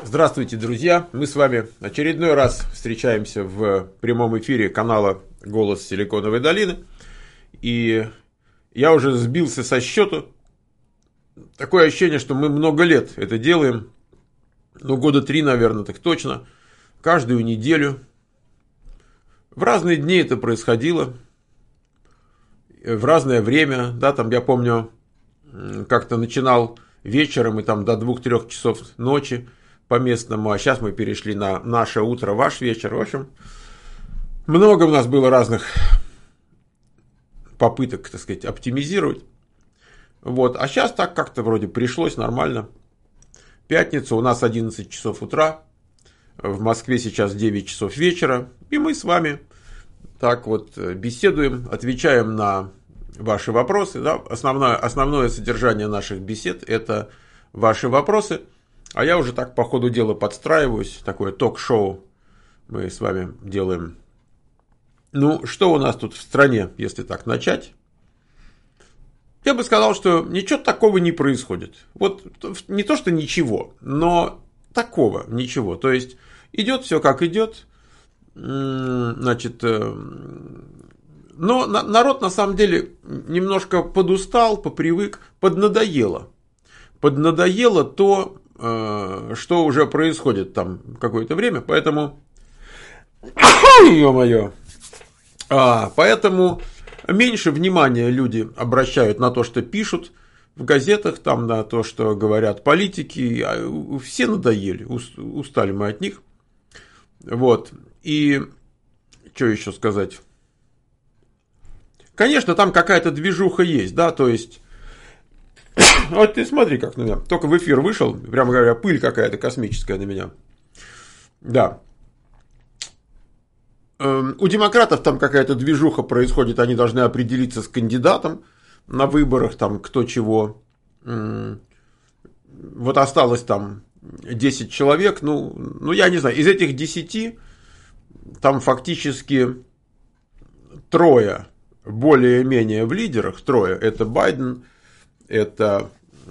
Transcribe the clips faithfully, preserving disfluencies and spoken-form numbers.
Здравствуйте, друзья! Мы с вами очередной раз встречаемся в прямом эфире канала «Голос Силиконовой долины». И я уже сбился со счету. Такое ощущение, что мы много лет это делаем. Ну, года три, наверное, так точно. Каждую неделю. В разные дни это происходило. В разное время. Да, там, я помню, как-то начинал вечером и там до двух-трех часов ночи по местному, а сейчас мы перешли на наше утро, ваш вечер. В общем, много у нас было разных попыток, так сказать, оптимизировать. Вот. А сейчас так как-то вроде пришлось нормально. Пятница, у нас одиннадцать часов утра, в Москве сейчас девять часов вечера, и мы с вами так вот беседуем, отвечаем на ваши вопросы. Да? Основное, основное содержание наших бесед – это ваши вопросы. А я уже так по ходу дела подстраиваюсь, такое ток-шоу мы с вами делаем. Ну, что у нас тут в стране, если так начать? Я бы сказал, что ничего такого не происходит. Вот не то, что ничего, но такого ничего. То есть идет все как идет. Значит, но народ на самом деле немножко подустал, попривык, поднадоело. Поднадоело то, что уже происходит там какое-то время, поэтому, ё-моё, а, поэтому меньше внимания люди обращают на то, что пишут в газетах, там, на то, что говорят политики, все надоели, устали мы от них, вот, и что еще сказать, конечно, там какая-то движуха есть, да, то есть, вот ты смотри, как на меня. Только в эфир вышел, прямо говоря, пыль какая-то космическая на меня. Да. У демократов там какая-то движуха происходит, они должны определиться с кандидатом на выборах, там кто чего. Вот осталось там десять человек, ну, ну я не знаю, из этих десяти там фактически трое более-менее в лидерах, трое, это Байден, это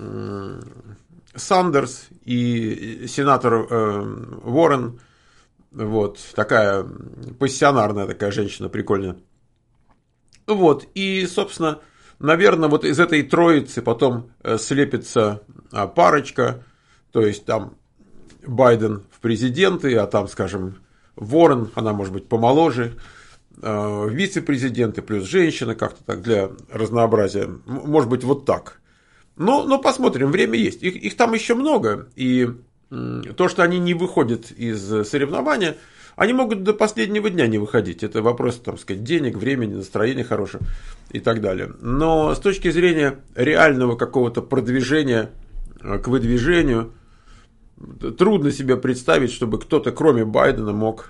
Сандерс и сенатор Уоррен, вот, такая пассионарная такая женщина, прикольная. Вот, и, собственно, наверное, вот из этой троицы потом слепится парочка, то есть там Байден в президенты, а там, скажем, Уоррен, она может быть помоложе, вице-президенты плюс женщина, как-то так для разнообразия, может быть, вот так. Но, но посмотрим, время есть. Их, их там еще много. И то, что они не выходят из соревнования, они могут до последнего дня не выходить. Это вопрос, так сказать, денег, времени, настроения хорошего и так далее. Но с точки зрения реального какого-то продвижения к выдвижению, трудно себе представить, чтобы кто-то, кроме Байдена, мог...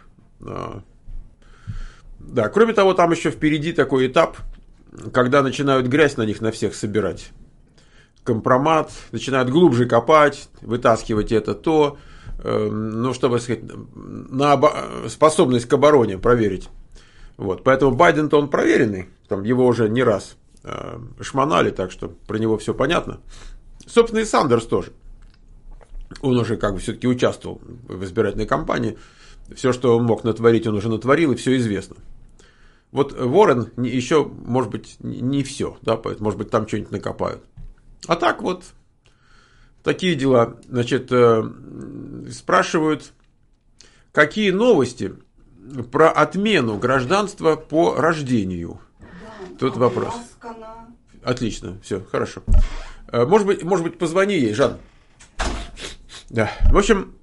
Да, кроме того, там еще впереди такой этап, когда начинают грязь на них на всех собирать. Компромат, начинают глубже копать, вытаскивать это то, э, ну, чтобы сказать, на обо- способность к обороне проверить. Вот. Поэтому Байден-то он проверенный, там его уже не раз э, шмонали, так что про него все понятно. Собственно, и Сандерс тоже. Он уже как бы все-таки участвовал в избирательной кампании. Все, что он мог натворить, он уже натворил, и все известно. Вот Уоррен еще, может быть, не все, да, может быть, там что-нибудь накопают. А так вот, такие дела. Значит, спрашивают, какие новости про отмену гражданства по рождению? Да, Тут вопрос. на... Отлично, все, хорошо. Может быть, может быть, позвони ей, Жан. Да. В общем,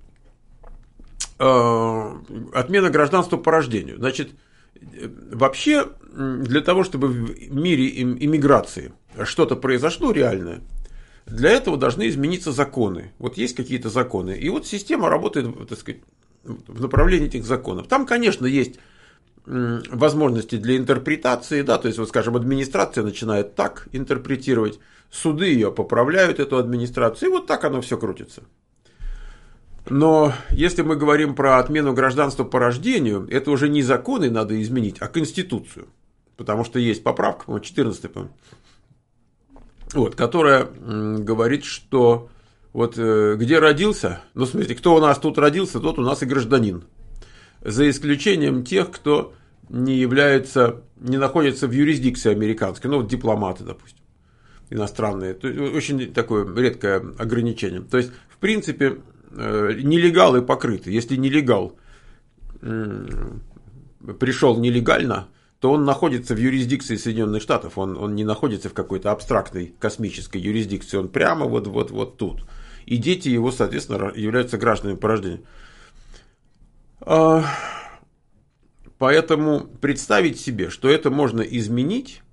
отмена гражданства по рождению. Значит, вообще, для того, чтобы в мире иммиграции что-то произошло реальное, для этого должны измениться законы. Вот есть какие-то законы. И вот система работает, так сказать, в направлении этих законов. Там, конечно, есть возможности для интерпретации, да, то есть, вот, скажем, администрация начинает так интерпретировать, суды ее поправляют, эту администрацию, и вот так оно все крутится. Но если мы говорим про отмену гражданства по рождению, это уже не законы надо изменить, а Конституцию. Потому что есть поправка, по-моему, четырнадцатая, по-моему, вот, которая говорит, что Вот э, где родился, ну, смотрите, кто у нас тут родился, тот у нас и гражданин. За исключением тех, кто не является, не находится в юрисдикции американской, ну, вот дипломаты, допустим, иностранные. То есть, очень такое редкое ограничение. То есть, в принципе, э, нелегалы покрыты. Если нелегал э, пришел нелегально, то он находится в юрисдикции Соединенных Штатов, он, он не находится в какой-то абстрактной космической юрисдикции, он прямо вот, вот, вот тут. И дети его, соответственно, являются гражданами по рождению. Поэтому представить себе, что это можно изменить,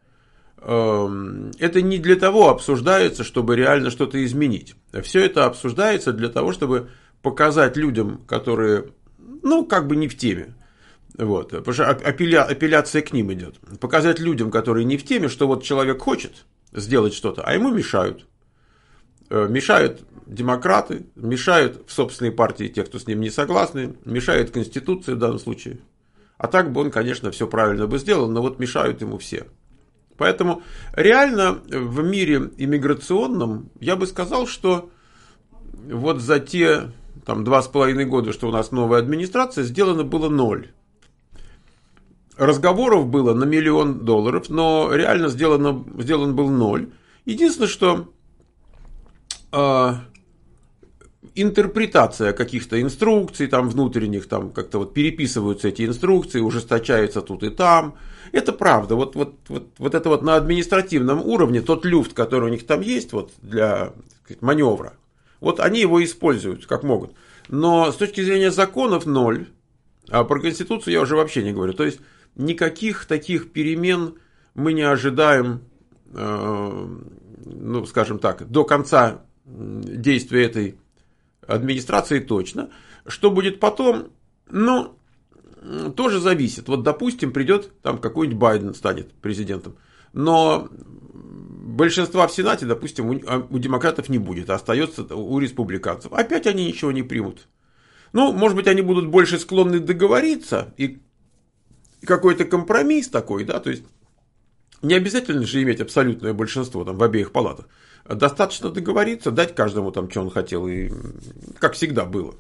это не для того обсуждается, чтобы реально что-то изменить. Все это обсуждается для того, чтобы показать людям, которые, ну, как бы не в теме. Вот, потому что апелля, апелляция к ним идет. Показать людям, которые не в теме, что вот человек хочет сделать что-то, а ему мешают. Мешают демократы, мешают в собственной партии те, кто с ним не согласны, мешает Конституция в данном случае. А так бы он, конечно, все правильно бы сделал, но вот мешают ему все. Поэтому реально в мире иммиграционном я бы сказал, что вот за те там, два с половиной года, что у нас новая администрация, сделано было ноль. Разговоров было на миллион долларов, но реально сделано, сделан был ноль. Единственное, что э, интерпретация каких-то инструкций там, внутренних, там как-то вот переписываются эти инструкции, ужесточаются тут и там. Это правда. Вот, вот, вот, вот это вот на административном уровне, тот люфт, который у них там есть вот, для так сказать, маневра, вот они его используют как могут. Но с точки зрения законов ноль, а про Конституцию я уже вообще не говорю. То есть никаких таких перемен мы не ожидаем, э, ну, скажем так, до конца действия этой администрации точно. Что будет потом, ну, тоже зависит. Вот, допустим, придет там какой-нибудь Байден станет президентом, но большинства в Сенате, допустим, у, у демократов не будет, а остается у республиканцев. Опять они ничего не примут. Ну, может быть, они будут больше склонны договориться и какой-то компромисс такой, да, то есть не обязательно же иметь абсолютное большинство там в обеих палатах. Достаточно договориться, дать каждому там, что он хотел, и как всегда было.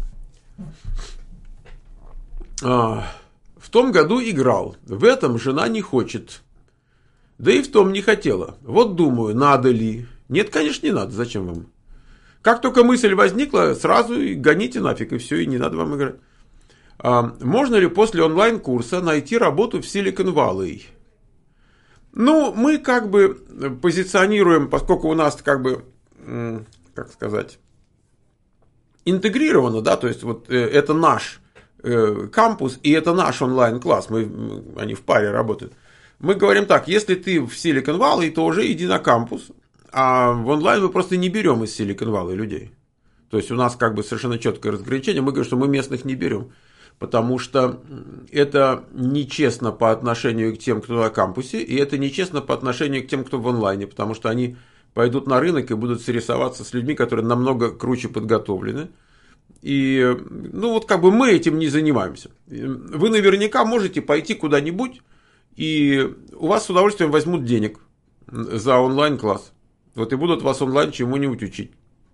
А, в том году играл, в этом жена не хочет, да и в том не хотела. Вот думаю, надо ли? Нет, конечно, не надо, зачем вам? Как только мысль возникла, сразу и гоните нафиг, и все, и не надо вам играть. А, можно ли после онлайн-курса найти работу в Silicon Valley? Ну, мы как бы позиционируем, поскольку у нас как бы, как сказать, интегрировано, да, то есть вот это наш кампус и это наш онлайн-класс, мы, они в паре работают. Мы говорим так, если ты в Silicon Valley, то уже иди на кампус, а в онлайн мы просто не берем из Silicon Valley людей. То есть у нас как бы совершенно четкое разграничение, мы говорим, что мы местных не берем. Потому что это нечестно по отношению к тем, кто на кампусе, и это нечестно по отношению к тем, кто в онлайне, потому что они пойдут на рынок и будут соревноваться с людьми, которые намного круче подготовлены. И, ну, вот как бы мы этим не занимаемся. Вы наверняка можете пойти куда-нибудь, и у вас с удовольствием возьмут денег за онлайн-класс. Вот и будут вас онлайн чему-нибудь учить.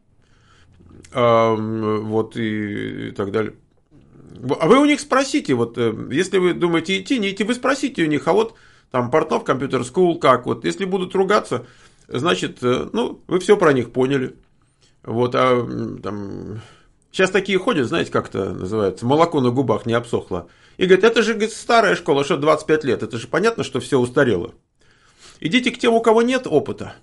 Вот и, и так далее. А вы у них спросите, вот, если вы думаете идти, не идти, вы спросите у них, а вот там Портнов Computer School, как вот, если будут ругаться, значит, ну, вы все про них поняли. Вот, а там, сейчас такие ходят, знаете, как это называется, молоко на губах не обсохло. И говорят, это же говорит, старая школа, что двадцать пять лет, это же понятно, что все устарело. Идите к тем, у кого нет опыта.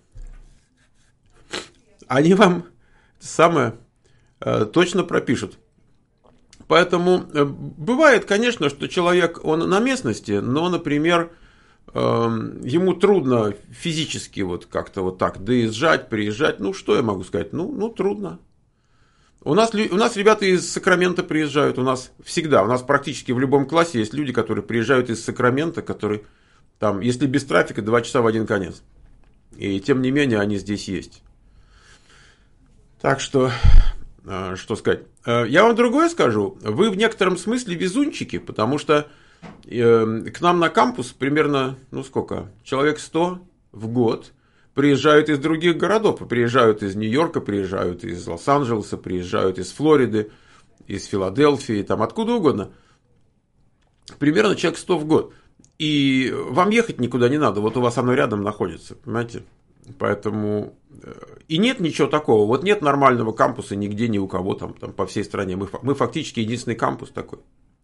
Они вам самое точно пропишут. Поэтому бывает, конечно, что человек, он на местности, но, например, ему трудно физически вот как-то вот так доезжать, приезжать. Ну, что я могу сказать? Ну, ну трудно. У нас, у нас ребята из Сакрамента приезжают, у нас всегда, у нас практически в любом классе есть люди, которые приезжают из Сакрамента, которые там, если без трафика, два часа в один конец. И тем не менее, они здесь есть. Так что... Что сказать? Я вам другое скажу. Вы в некотором смысле везунчики, потому что к нам на кампус примерно, ну сколько, человек сто в год приезжают из других городов, приезжают из Нью-Йорка, приезжают из Лос-Анджелеса, приезжают из Флориды, из Филадельфии, там откуда угодно. Примерно человек сто в год. И вам ехать никуда не надо, вот у вас оно рядом находится, понимаете? Поэтому и нет ничего такого, вот нет нормального кампуса нигде, ни у кого там, там по всей стране. Мы, мы фактически единственный кампус такой.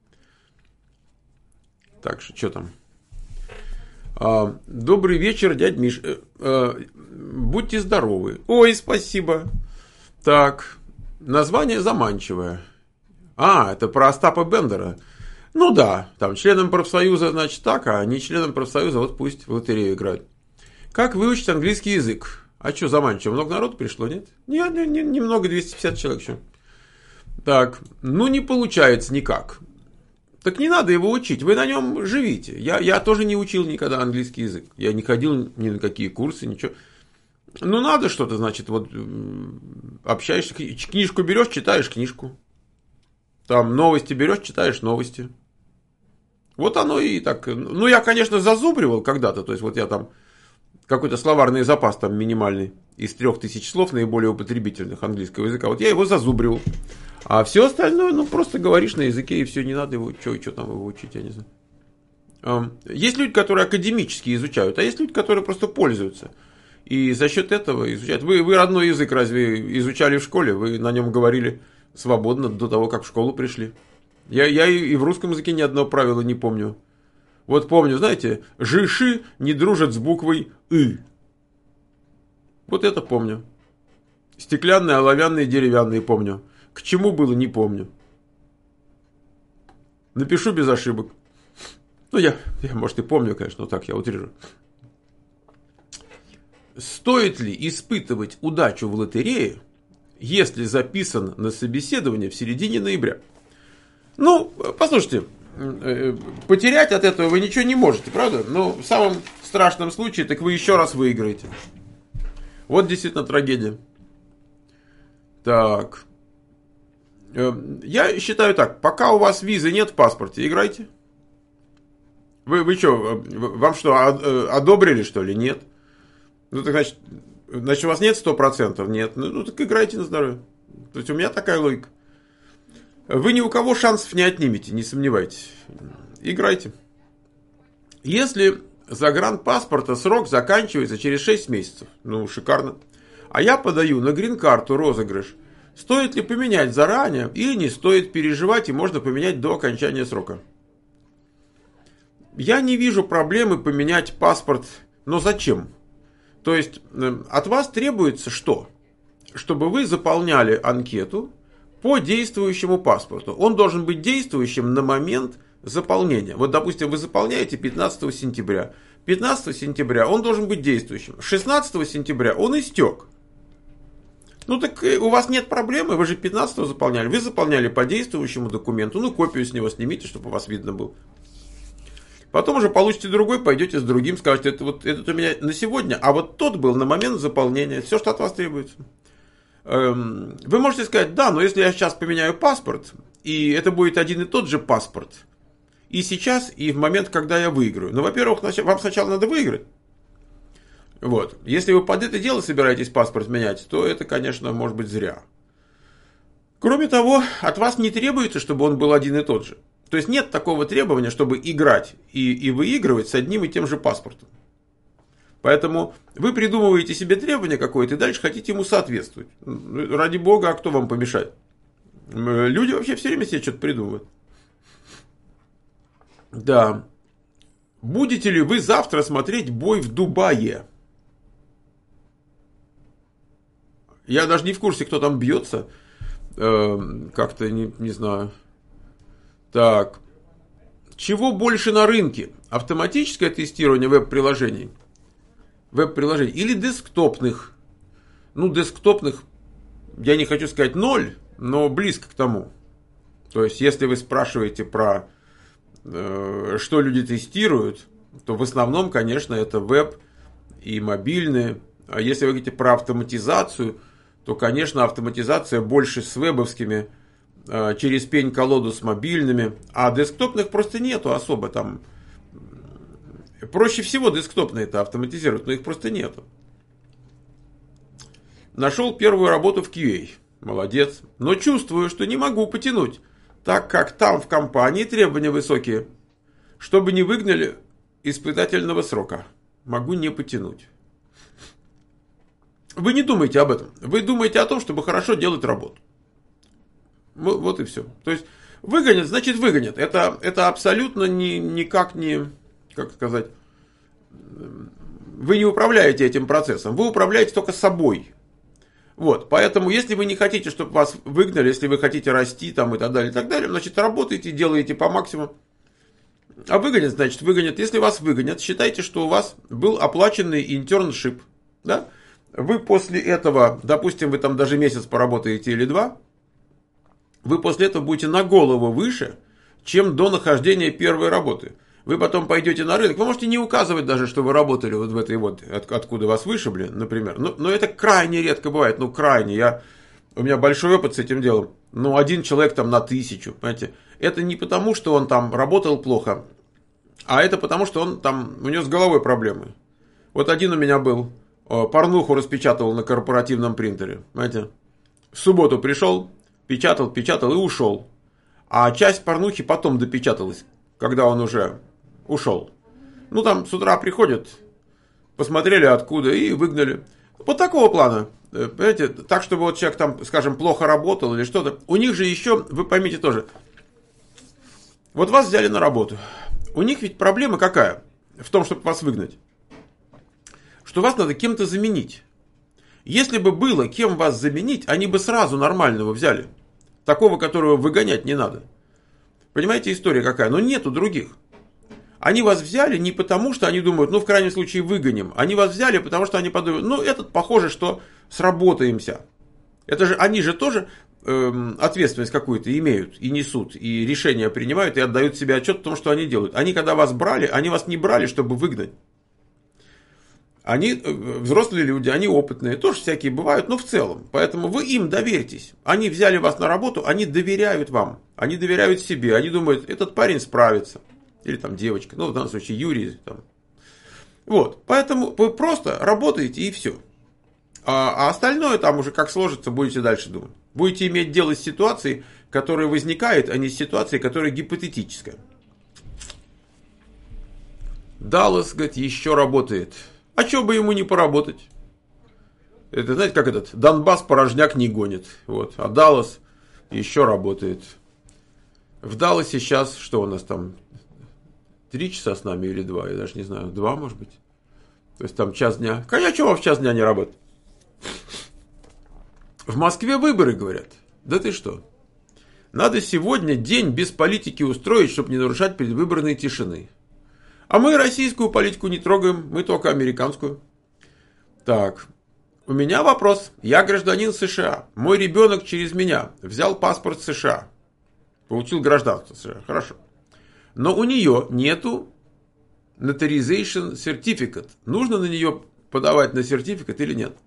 Так что, что там? А, добрый вечер, дядь Миш. А, а, будьте здоровы. Ой, спасибо. Так, название заманчивое. А, это про Остапа Бендера. Ну да, там членам профсоюза, значит, так, а не членам профсоюза, вот пусть в лотерею играют. Как выучить английский язык? А что заманчиво? Много народу пришло, нет? Нет, не, не, немного, двести пятьдесят человек еще. Так, ну не получается никак. Так не надо его учить, вы на нем живите. Я, я тоже не учил никогда английский язык. Я не ходил ни на какие курсы, ничего. Ну надо что-то, значит, вот общаешься, книжку берешь, читаешь книжку. Там новости берешь, читаешь новости. Вот оно и так. Ну я, конечно, зазубривал когда-то, то есть вот я там какой-то словарный запас там минимальный из трех тысяч слов наиболее употребительных английского языка. Вот я его зазубривал. А все остальное, ну, просто говоришь на языке, и все, не надо его, что, что там его учить, я не знаю. Есть люди, которые академически изучают, а есть люди, которые просто пользуются. И за счет этого изучают. Вы, вы родной язык разве изучали в школе? Вы на нем говорили свободно до того, как в школу пришли. Я, я и в русском языке ни одного правила не помню. Вот помню, знаете, жиши не дружат с буквой «ы». Вот это помню. Стеклянные, оловянные, деревянные помню. К чему было, не помню. Напишу без ошибок. Ну, я, я, может, и помню, конечно, но так я утрирую. Стоит ли испытывать удачу в лотерее, если записан на собеседование в середине ноября? Ну, послушайте, потерять от этого вы ничего не можете, правда? Но в самом страшном случае, так вы еще раз выиграете. Вот действительно трагедия. Так. Я считаю так, пока у вас визы нет в паспорте, играйте. Вы, вы что, вам что, одобрили, что ли? Нет. Ну, так значит, значит, у вас нет сто процентов? Нет. Ну, ну, так играйте на здоровье. То есть, у меня такая логика. Вы ни у кого шансов не отнимете, не сомневайтесь. Играйте. Если загранпаспорта срок заканчивается через шесть месяцев, ну, шикарно. А я подаю на грин-карту розыгрыш. Стоит ли поменять заранее или не стоит переживать и можно поменять до окончания срока? Я не вижу проблемы поменять паспорт, но зачем? То есть от вас требуется что? Чтобы вы заполняли анкету по действующему паспорту. Он должен быть действующим на момент заполнения. Вот, допустим, вы заполняете пятнадцатого сентября. пятнадцатого сентября он должен быть действующим. шестнадцатого сентября он истек. Ну так у вас нет проблемы, вы же пятнадцатого заполняли. Вы заполняли по действующему документу. Ну, копию с него снимите, чтобы у вас видно было. Потом уже получите другой, пойдете с другим, скажете, это вот этот у меня на сегодня, а вот тот был на момент заполнения. Все, что от вас требуется. Вы можете сказать, да, но если я сейчас поменяю паспорт, и это будет один и тот же паспорт, и сейчас, и в момент, когда я выиграю. Ну, во-первых, вам сначала надо выиграть. Вот. Если вы под это дело собираетесь паспорт менять, то это, конечно, может быть зря. Кроме того, от вас не требуется, чтобы он был один и тот же. То есть нет такого требования, чтобы играть и, и выигрывать с одним и тем же паспортом. Поэтому вы придумываете себе требование какое-то и дальше хотите ему соответствовать. Ради бога, а кто вам помешает? Люди вообще все время себе что-то придумывают. Да. Будете ли вы завтра смотреть бой в Дубае? Я даже не в курсе, кто там бьется. Э, как-то не, не знаю. Так. Чего больше на рынке? Автоматическое тестирование веб-приложений? Веб-приложений или десктопных? Ну, десктопных, я не хочу сказать ноль, но близко к тому. То есть, если вы спрашиваете про э, что люди тестируют, то в основном, конечно, это веб и мобильные. А если вы говорите про автоматизацию, то, конечно, автоматизация больше с вебовскими, э, через пень-колоду с мобильными, а десктопных просто нету особо там. Проще всего десктопные это автоматизировать, но их просто нету. Нашел первую работу в кью эй. Молодец. Но чувствую, что не могу потянуть, так как там в компании требования высокие. Чтобы не выгнали испытательного срока. Могу не потянуть. Вы не думаете об этом. Вы думаете о том, чтобы хорошо делать работу. Вот и все. То есть выгонят, значит выгонят. Это, это абсолютно ни, никак не, как сказать, вы не управляете этим процессом. Вы управляете только собой. Вот, поэтому, если вы не хотите, чтобы вас выгнали, если вы хотите расти там и так далее, и так далее, значит, работаете, делаете по максимуму. А выгонят, значит, выгонят. Если вас выгонят, считайте, что у вас был оплаченный интерншип. Да? Вы после этого, допустим, вы там даже месяц поработаете или два, вы после этого будете на голову выше, чем до нахождения первой работы. Вы потом пойдете на рынок, вы можете не указывать даже, что вы работали вот в этой вот, от, откуда вас вышибли, например. Но, но это крайне редко бывает, ну крайне. Я, у меня большой опыт с этим делом. Ну, один человек там на тысячу, понимаете. Это не потому, что он там работал плохо, а это потому, что он там, у него с головой проблемы. Вот один у меня был, порнуху распечатывал на корпоративном принтере, понимаете. В субботу пришел, печатал, печатал и ушел. А часть порнухи потом допечаталась, когда он уже ушел. Ну, там с утра приходят, посмотрели откуда и выгнали. Вот такого плана. Понимаете, так, чтобы вот человек там, скажем, плохо работал или что-то. У них же еще, вы поймите тоже, вот вас взяли на работу. У них ведь проблема какая? В том, чтобы вас выгнать. Что вас надо кем-то заменить. Если бы было кем вас заменить, они бы сразу нормального взяли. Такого, которого выгонять не надо. Понимаете, история какая? Но нету других. Они вас взяли не потому, что они думают, ну, в крайнем случае, выгоним. Они вас взяли, потому что они подумают, ну, этот, похоже, что сработаемся. Это же, они же тоже эм, ответственность какую-то имеют и несут, и решения принимают, и отдают себе отчет о том, что они делают. Они, когда вас брали, они вас не брали, чтобы выгнать. Они взрослые люди, они опытные, тоже всякие бывают, но в целом. Поэтому вы им доверьтесь. Они взяли вас на работу, они доверяют вам. Они доверяют себе, они думают, этот парень справится. Или там девочка, ну в данном случае Юрий. Там. Вот, поэтому вы просто работаете и все. А, а остальное там уже как сложится, будете дальше думать. Будете иметь дело с ситуацией, которая возникает, а не с ситуацией, которая гипотетическая. Даллас, говорит, еще работает. А что бы ему не поработать? Это, знаете, как этот, Донбасс порожняк не гонит. Вот. А Даллас еще работает. В Далласе сейчас, что у нас там, три часа с нами или два, я даже не знаю, два, может быть. То есть там час дня. Конечно, чего в час дня не работает? В Москве выборы, говорят. Да ты что? Надо сегодня день без политики устроить, чтобы не нарушать предвыборные тишины. А мы российскую политику не трогаем, мы только американскую. Так, у меня вопрос. Я гражданин США. Мой ребенок через меня взял паспорт США. Получил гражданство США. Хорошо. Но у нее нету notarization certificate. Нужно на нее подавать на сертификат или нет?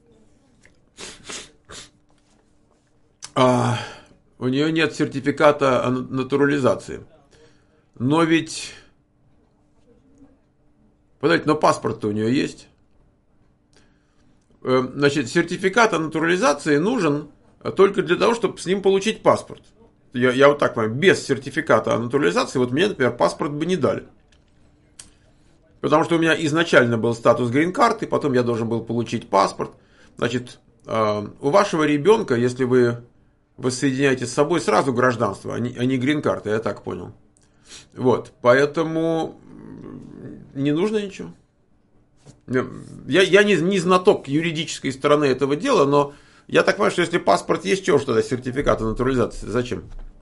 А, у нее нет сертификата о натурализации. Но ведь... Подождите, но паспорт-то у нее есть. Значит, сертификат о натурализации нужен только для того, чтобы с ним получить паспорт. Я, я вот так понимаю, без сертификата о натурализации, вот мне, например, паспорт бы не дали. Потому что у меня изначально был статус грин-карты, потом я должен был получить паспорт. Значит, у вашего ребенка, если вы воссоединяете с собой, сразу гражданство, а не, а не грин-карта, я так понял. Вот, поэтому... Не нужно ничего. Я, я не, не знаток юридической стороны этого дела, но я так понимаю, что если паспорт есть, чего ж тогда сертификат о натурализации? Зачем?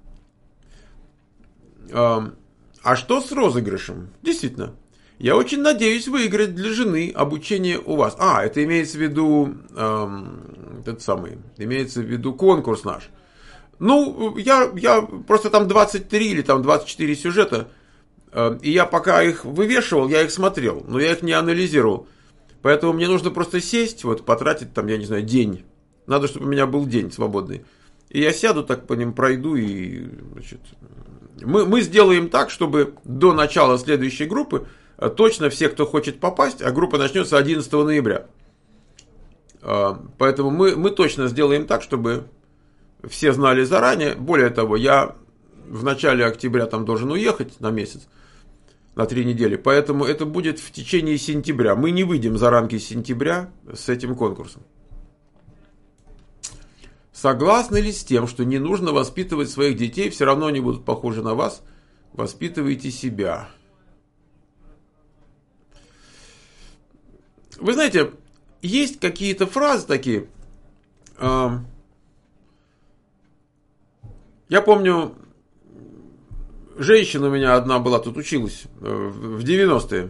А, а что с розыгрышем? Действительно. Я очень надеюсь выиграть для жены обучение у вас. А, это имеется в виду эм, этот самый, имеется в виду конкурс наш. Ну, я, я просто там двадцать три или там двадцать четыре сюжета. И я пока их вывешивал, я их смотрел, но я их не анализировал. Поэтому мне нужно просто сесть, вот потратить там, я не знаю, день. Надо, чтобы у меня был день свободный. И я сяду, так по ним пройду и... Значит, мы, мы сделаем так, чтобы до начала следующей группы точно все, кто хочет попасть, а группа начнется одиннадцатого ноября. Поэтому мы, мы точно сделаем так, чтобы все знали заранее. Более того, я в начале октября там должен уехать на месяц, на три недели. Поэтому это будет в течение сентября. Мы не выйдем за рамки сентября с этим конкурсом. Согласны ли с тем, что не нужно воспитывать своих детей, все равно они будут похожи на вас? Воспитывайте себя. Вы знаете, есть какие-то фразы такие. Я помню, женщина у меня одна была, тут училась в девяностые.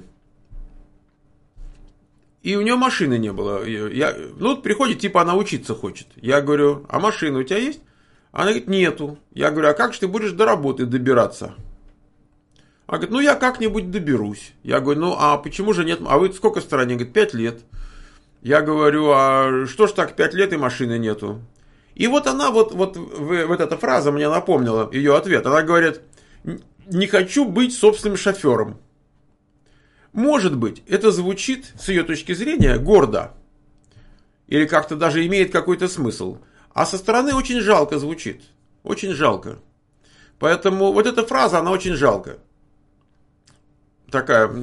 И у нее машины не было. Я, ну, приходит, типа, она учиться хочет. Я говорю, а машина у тебя есть? Она говорит, нету. Я говорю, а как же ты будешь до работы добираться? Она говорит, ну, я как-нибудь доберусь. Я говорю, ну, а почему же нет? А вы сколько в стороне? Говорит, пять лет. Я говорю, а что ж так, пять лет и машины нету? И вот она, вот, вот, вот эта фраза мне напомнила ее ответ. Она говорит, не хочу быть собственным шофером. Может быть, это звучит, с ее точки зрения, гордо. Или как-то даже имеет какой-то смысл. А со стороны очень жалко звучит. Очень жалко. Поэтому вот эта фраза, она очень жалко. Такая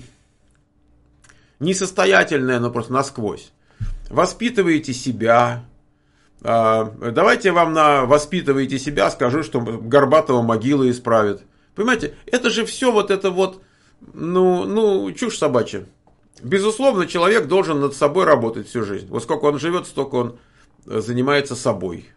несостоятельная, но просто насквозь. Воспитывайте себя. Давайте я вам на воспитывайте себя скажу, что Горбатова могила исправит. Понимаете, это же все вот это вот, ну, ну, чушь собачья. Безусловно, человек должен над собой работать всю жизнь. Вот сколько он живет, столько он занимается собой.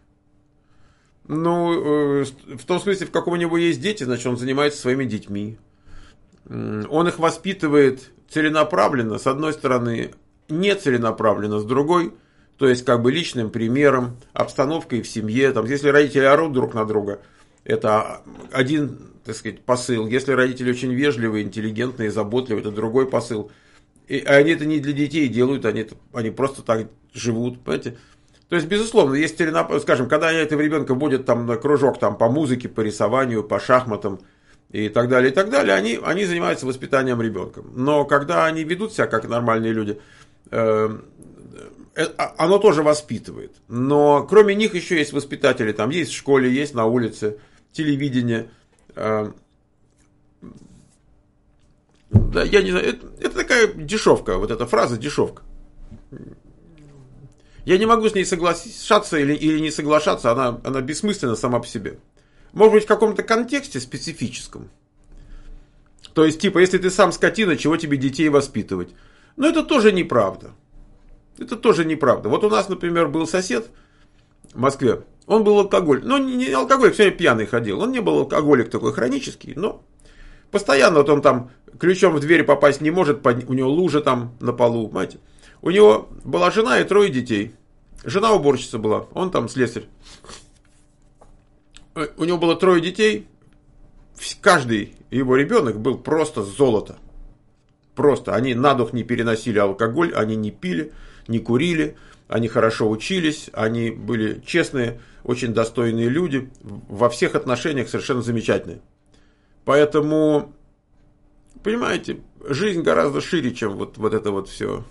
Ну, в том смысле, в каком у него есть дети, значит, он занимается своими детьми. Он их воспитывает целенаправленно, с одной стороны, не целенаправленно, с другой, то есть как бы личным примером, обстановкой в семье. Там, если родители орут друг на друга, это один, так сказать, посыл. Если родители очень вежливые, интеллигентные, заботливые, это другой посыл. И они это не для детей делают, они, они просто так живут, понимаете? То есть, безусловно, есть целенаправленно, скажем, когда этого ребенка будет там на кружок там, по музыке, по рисованию, по шахматам и так далее, и так далее, они, они занимаются воспитанием ребенка. Но когда они ведут себя как нормальные люди, э, оно тоже воспитывает. Но кроме них еще есть воспитатели, там есть в школе, есть на улице, телевидение. Э, да, я не знаю, это, это такая дешевка, вот эта фраза дешевка. Я не могу с ней соглашаться или, или не соглашаться, она, она бессмысленна сама по себе. Может быть, в каком-то контексте специфическом. То есть, типа, если ты сам скотина, чего тебе детей воспитывать? Но это тоже неправда. Это тоже неправда. Вот у нас, например, был сосед в Москве. Он был алкоголик. Ну, не алкоголик, все время пьяный ходил. Он не был алкоголик такой хронический, но постоянно вот он там ключом в дверь попасть не может, у него лужа там на полу, понимаете. У него была жена и трое детей. Жена уборщица была, он там слесарь. У него было трое детей. Каждый его ребенок был просто золото. Просто. Они на дух не переносили алкоголь, они не пили, не курили, они хорошо учились, они были честные, очень достойные люди, во всех отношениях совершенно замечательные. Поэтому, понимаете, жизнь гораздо шире, чем вот, вот это вот все.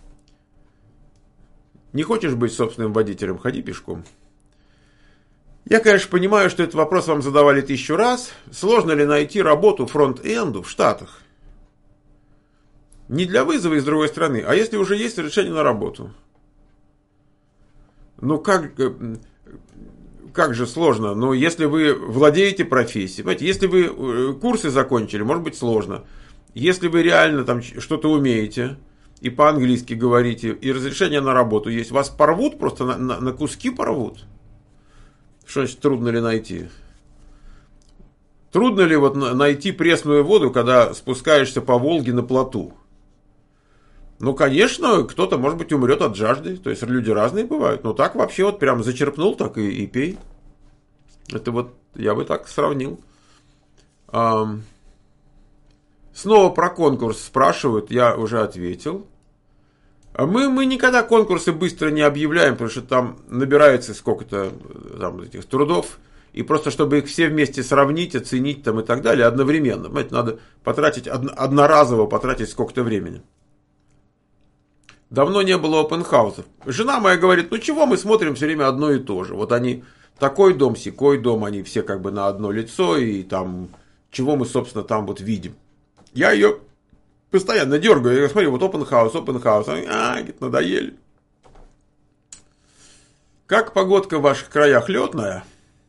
Не хочешь быть собственным водителем, ходи пешком. Я, конечно, понимаю, что этот вопрос вам задавали тысячу раз. Сложно ли найти работу фронт-энду в Штатах? Не для вызова из другой страны, а если уже есть разрешение на работу. Ну, как, как же сложно. Но если вы владеете профессией, понимаете, если вы курсы закончили, может быть сложно. Если вы реально там что-то умеете и по-английски говорите, и разрешение на работу есть, вас порвут, просто на, на, на куски порвут. Что значит, трудно ли найти? Трудно ли вот найти пресную воду, когда спускаешься по Волге на плоту? Ну, конечно, кто-то, может быть, умрет от жажды. То есть, люди разные бывают. Но так вообще вот прям зачерпнул, так и, и пей. Это вот я бы так сравнил. Ам... Снова про конкурс спрашивают, я уже ответил. Мы, мы никогда конкурсы быстро не объявляем, потому что там набирается сколько-то там, этих трудов. И просто, чтобы их все вместе сравнить, оценить там, и так далее, одновременно. Понимаете, надо потратить, одноразово потратить сколько-то времени. Давно не было опенхаусов. Жена моя говорит, ну чего мы смотрим все время одно и то же. Вот они, такой дом, сякой дом, они все как бы на одно лицо, и там, чего мы, собственно, там вот видим. Я ее постоянно дергаю, я говорю, смотри, вот опенхаус, опенхаус. Они, а, говорит, надоели. Как погодка в ваших краях? Летная?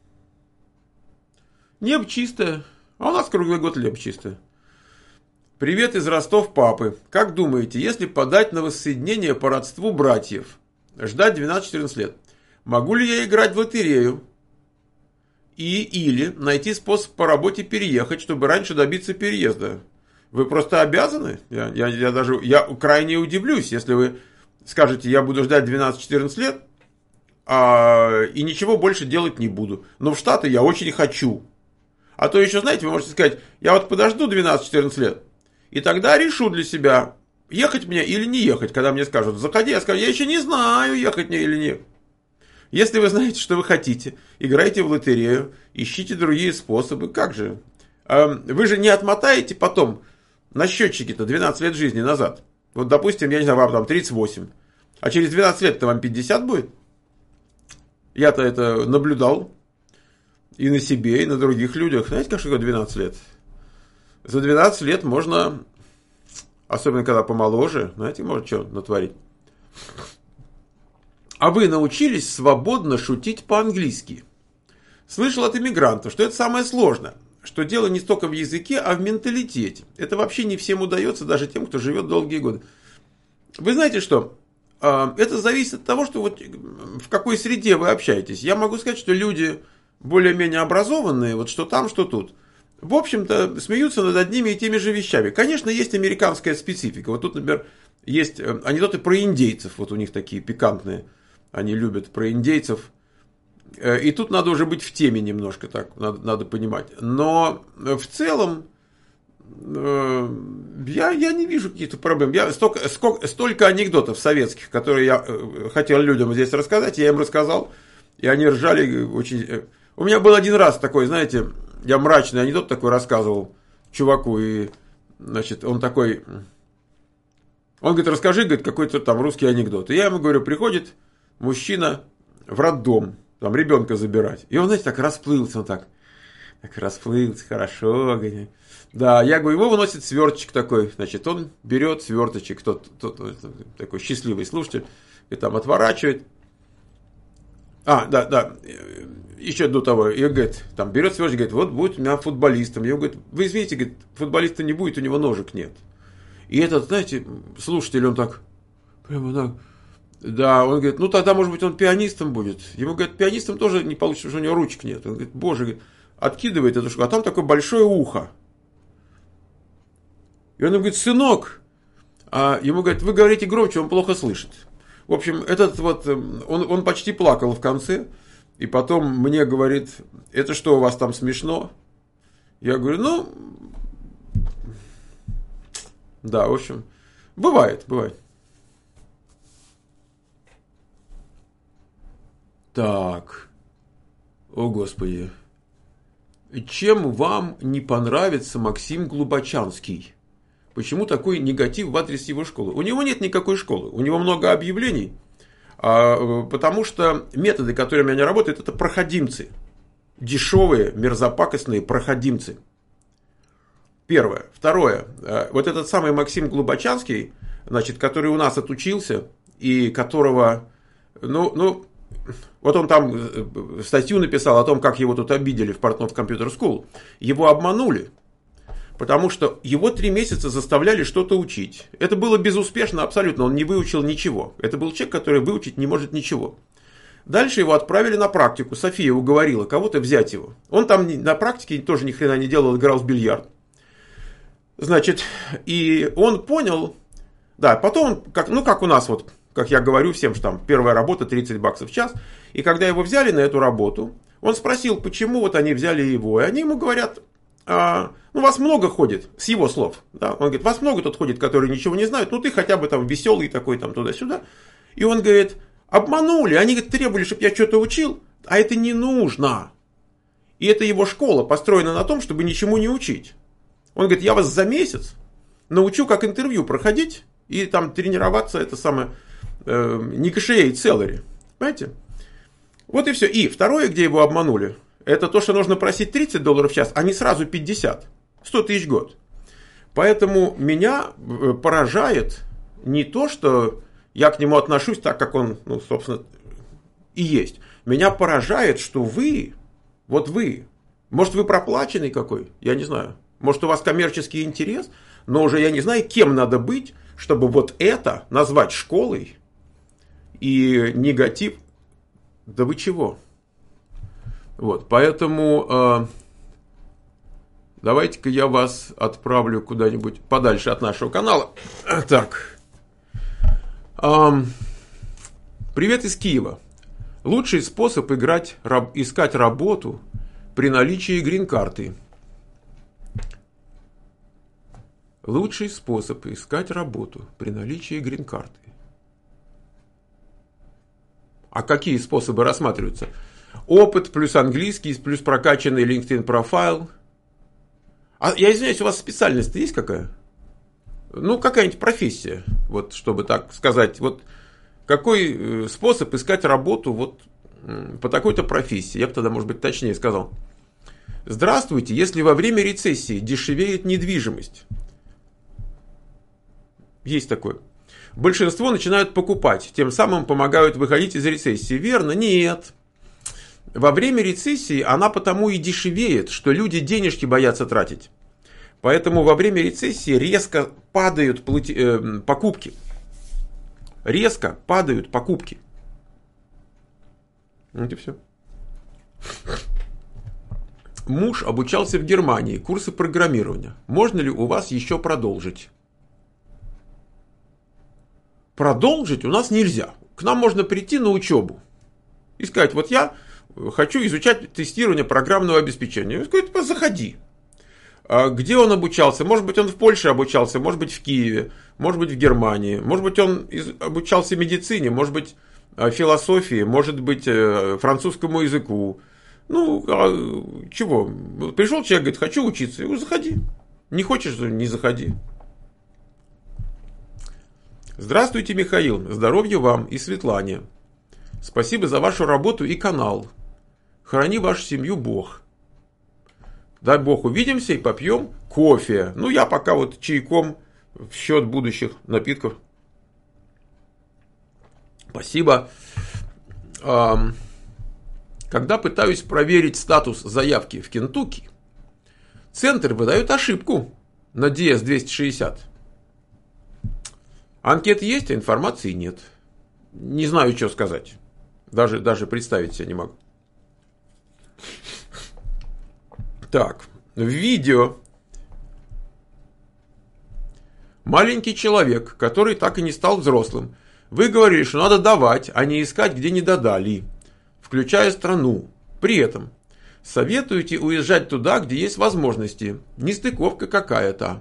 Небо чистое. А у нас круглый год небо чистое. Привет из Ростов папы. Как думаете, если подать на воссоединение по родству братьев, ждать двенадцать-четырнадцать лет, могу ли я играть в лотерею? И или найти способ по работе переехать, чтобы раньше добиться переезда? Вы просто обязаны? Я, я, я даже я крайне удивлюсь, если вы скажете, я буду ждать двенадцать-четырнадцать лет, а, и ничего больше делать не буду. Но в Штаты я очень хочу. А то еще, знаете, вы можете сказать, я вот подожду двенадцать-четырнадцать лет, и тогда решу для себя, ехать мне или не ехать, когда мне скажут, заходи, я скажу, я еще не знаю, ехать мне или нет. Если вы знаете, что вы хотите, играйте в лотерею, ищите другие способы, как же? Вы же не отмотаете потом на счетчике-то двенадцать лет жизни назад. Вот, допустим, я не знаю, вам там тридцать восемь, а через двенадцать лет-то вам пятьдесят будет? Я-то это наблюдал и на себе, и на других людях. Знаете, как такое двенадцать лет? За двенадцать лет можно, особенно когда помоложе, знаете, может что натворить. А вы научились свободно шутить по-английски? Слышал от иммигрантов, что это самое сложное, что дело не столько в языке, а в менталитете. Это вообще не всем удается, даже тем, кто живет долгие годы. Вы знаете что? Это зависит от того, что вот в какой среде вы общаетесь. Я могу сказать, что люди более-менее образованные, вот что там, что тут, в общем-то, смеются над одними и теми же вещами. Конечно, есть американская специфика. Вот тут, например, есть анекдоты про индейцев. Вот у них такие пикантные. Они любят про индейцев. И тут надо уже быть в теме немножко, так, надо, надо понимать. Но в целом я, я не вижу каких-то проблем. Я столько, сколько, столько анекдотов советских, которые я хотел людям здесь рассказать, я им рассказал, и они ржали очень... У меня был один раз такой, знаете, я мрачный анекдот такой рассказывал чуваку, и, значит, он такой... Он говорит, расскажи, говорит, какой-то там русский анекдот. И я ему говорю, приходит мужчина в роддом, там ребенка забирать. И он, знаете, так расплылся, он так, так расплылся, хорошо. Говорит. Да, я говорю, его выносит сверточек такой, значит, он берет сверточек, тот, тот, тот такой счастливый слушатель, и там отворачивает. А, да, да, еще до того, и говорит, там берет сверточек, говорит, вот будет у меня футболистом. Я говорю, вы извините, говорит, футболиста не будет, у него ножек нет. И этот, знаете, слушатель, он так, прямо так, да, он говорит, ну тогда, может быть, он пианистом будет. Ему говорят, пианистом тоже не получится, потому что у него ручек нет. Он говорит, боже, говорит, откидывает эту штуку, а там такое большое ухо. И он ему говорит, сынок, а ему говорят, вы говорите громче, он плохо слышит. В общем, этот вот, он, он почти плакал в конце, и потом мне говорит, это что, у вас там смешно? Я говорю, ну, да, в общем, бывает, бывает. Так, о господи, чем вам не понравится Максим Глубочанский? Почему такой негатив в адрес его школы? У него нет никакой школы, у него много объявлений, потому что методы, которыми они работают, это проходимцы, дешевые, мерзопакостные проходимцы. Первое. Второе. Вот этот самый Максим Глубочанский, значит, который у нас отучился, и которого, ну, ну, вот он там статью написал о том, как его тут обидели в Портнов Computer School. Его обманули, потому что его три месяца заставляли что-то учить. Это было безуспешно абсолютно, он не выучил ничего. Это был человек, который выучить не может ничего. Дальше его отправили на практику. София уговорила кого-то взять его. Он там на практике тоже ни хрена не делал, играл в бильярд. Значит, и он понял, да, потом, как, ну как у нас вот, как я говорю всем, что там первая работа тридцать баксов в час. И когда его взяли на эту работу, он спросил, почему вот они взяли его. И они ему говорят, а, ну вас много ходит, с его слов. Да? Он говорит, вас много тут ходит, которые ничего не знают, ну ты хотя бы там веселый такой там туда-сюда. И он говорит, обманули, они говорит, требовали, чтобы я что-то учил, а это не нужно. И это его школа построена на том, чтобы ничему не учить. Он говорит, я вас за месяц научу, как интервью проходить, И там тренироваться это самое э, не кошелей, целари. Понимаете? Вот и все. И второе, где его обманули, это то, что нужно просить тридцать долларов в час, а не сразу пятьдесят. сто тысяч в год. Поэтому меня поражает не то, что я к нему отношусь так, как он, ну, собственно, и есть. Меня поражает, что вы, вот вы, может, вы проплаченный какой, я не знаю. Может, у вас коммерческий интерес, но уже я не знаю, кем надо быть, чтобы вот это назвать школой и негатив. Да вы чего? Вот, поэтому э, давайте-ка я вас отправлю куда-нибудь подальше от нашего канала. Так. Э, привет из Киева. Лучший способ играть, раб, искать работу при наличии грин-карты. Лучший способ искать работу при наличии грин-карты. А какие способы рассматриваются? Опыт плюс английский плюс прокачанный LinkedIn профайл. А я извиняюсь, у вас специальность есть какая? Ну, какая-нибудь профессия. Вот, чтобы так сказать. Вот какой способ искать работу вот по такой-то профессии? Я бы тогда, может быть, точнее сказал. Здравствуйте, если во время рецессии дешевеет недвижимость. Есть такое. Большинство начинают покупать, тем самым помогают выходить из рецессии. Верно? Нет. Во время рецессии она потому и дешевеет, что люди денежки боятся тратить. Поэтому во время рецессии резко падают плати... э, покупки. Резко падают покупки. Вот и все. Муж обучался в Германии, курсы программирования. Можно ли у вас еще продолжить? Продолжить у нас нельзя. К нам можно прийти на учебу и сказать, вот я хочу изучать тестирование программного обеспечения. И сказать, заходи. А где он обучался? Может быть, он в Польше обучался, может быть, в Киеве, может быть, в Германии, может быть, он обучался медицине, может быть, философии, может быть, французскому языку. Ну, а чего? Пришел человек, говорит, хочу учиться. И заходи. Не хочешь, не заходи. Здравствуйте, Михаил. Здоровья вам и Светлане. Спасибо за вашу работу и канал. Храни вашу семью Бог. Дай Бог, увидимся и попьем кофе. Ну, я пока вот чайком в счет будущих напитков. Спасибо. Когда пытаюсь проверить статус заявки в Кентукки, центр выдает ошибку на ди эс двести шестьдесят. Анкет есть, а информации нет. Не знаю, что сказать. Даже, даже представить себе не могу. Так, в видео маленький человек, который так и не стал взрослым. Вы говорили, что надо давать, а не искать, где не додали, включая страну. При этом советуете уезжать туда, где есть возможности. Нестыковка какая-то.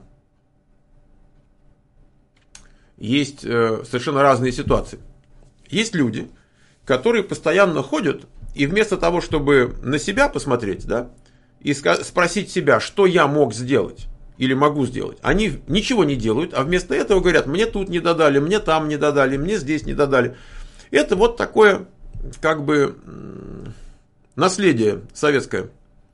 Есть э, совершенно разные ситуации. Есть люди, которые постоянно ходят, и вместо того, чтобы на себя посмотреть, да, и ска- спросить себя, что я мог сделать или могу сделать, они ничего не делают, а вместо этого говорят, мне тут не додали, мне там не додали, мне здесь не додали. Это вот такое, как бы, наследие советское.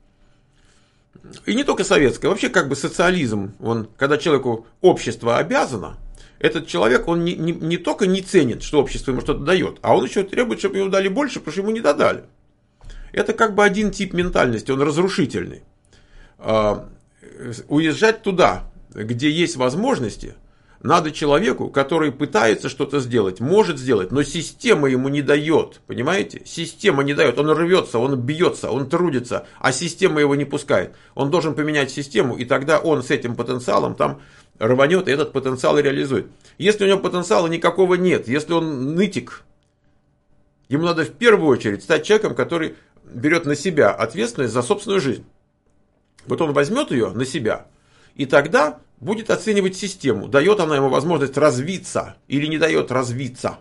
И не только советское, вообще как бы социализм, он, когда человеку общество обязано, этот человек, он не, не, не только не ценит, что общество ему что-то дает, а он еще требует, чтобы ему дали больше, потому что ему не додали. Это как бы один тип ментальности, он разрушительный. А, уезжать туда, где есть возможности, надо человеку, который пытается что-то сделать, может сделать, но система ему не дает, понимаете? Система не дает, он рвется, он бьется, он трудится, а система его не пускает. Он должен поменять систему, и тогда он с этим потенциалом там рванет и этот потенциал реализует. Если у него потенциала никакого нет, если он нытик, ему надо в первую очередь стать человеком, который берет на себя ответственность за собственную жизнь. Вот он возьмет ее на себя, и тогда будет оценивать систему, дает она ему возможность развиться или не дает развиться.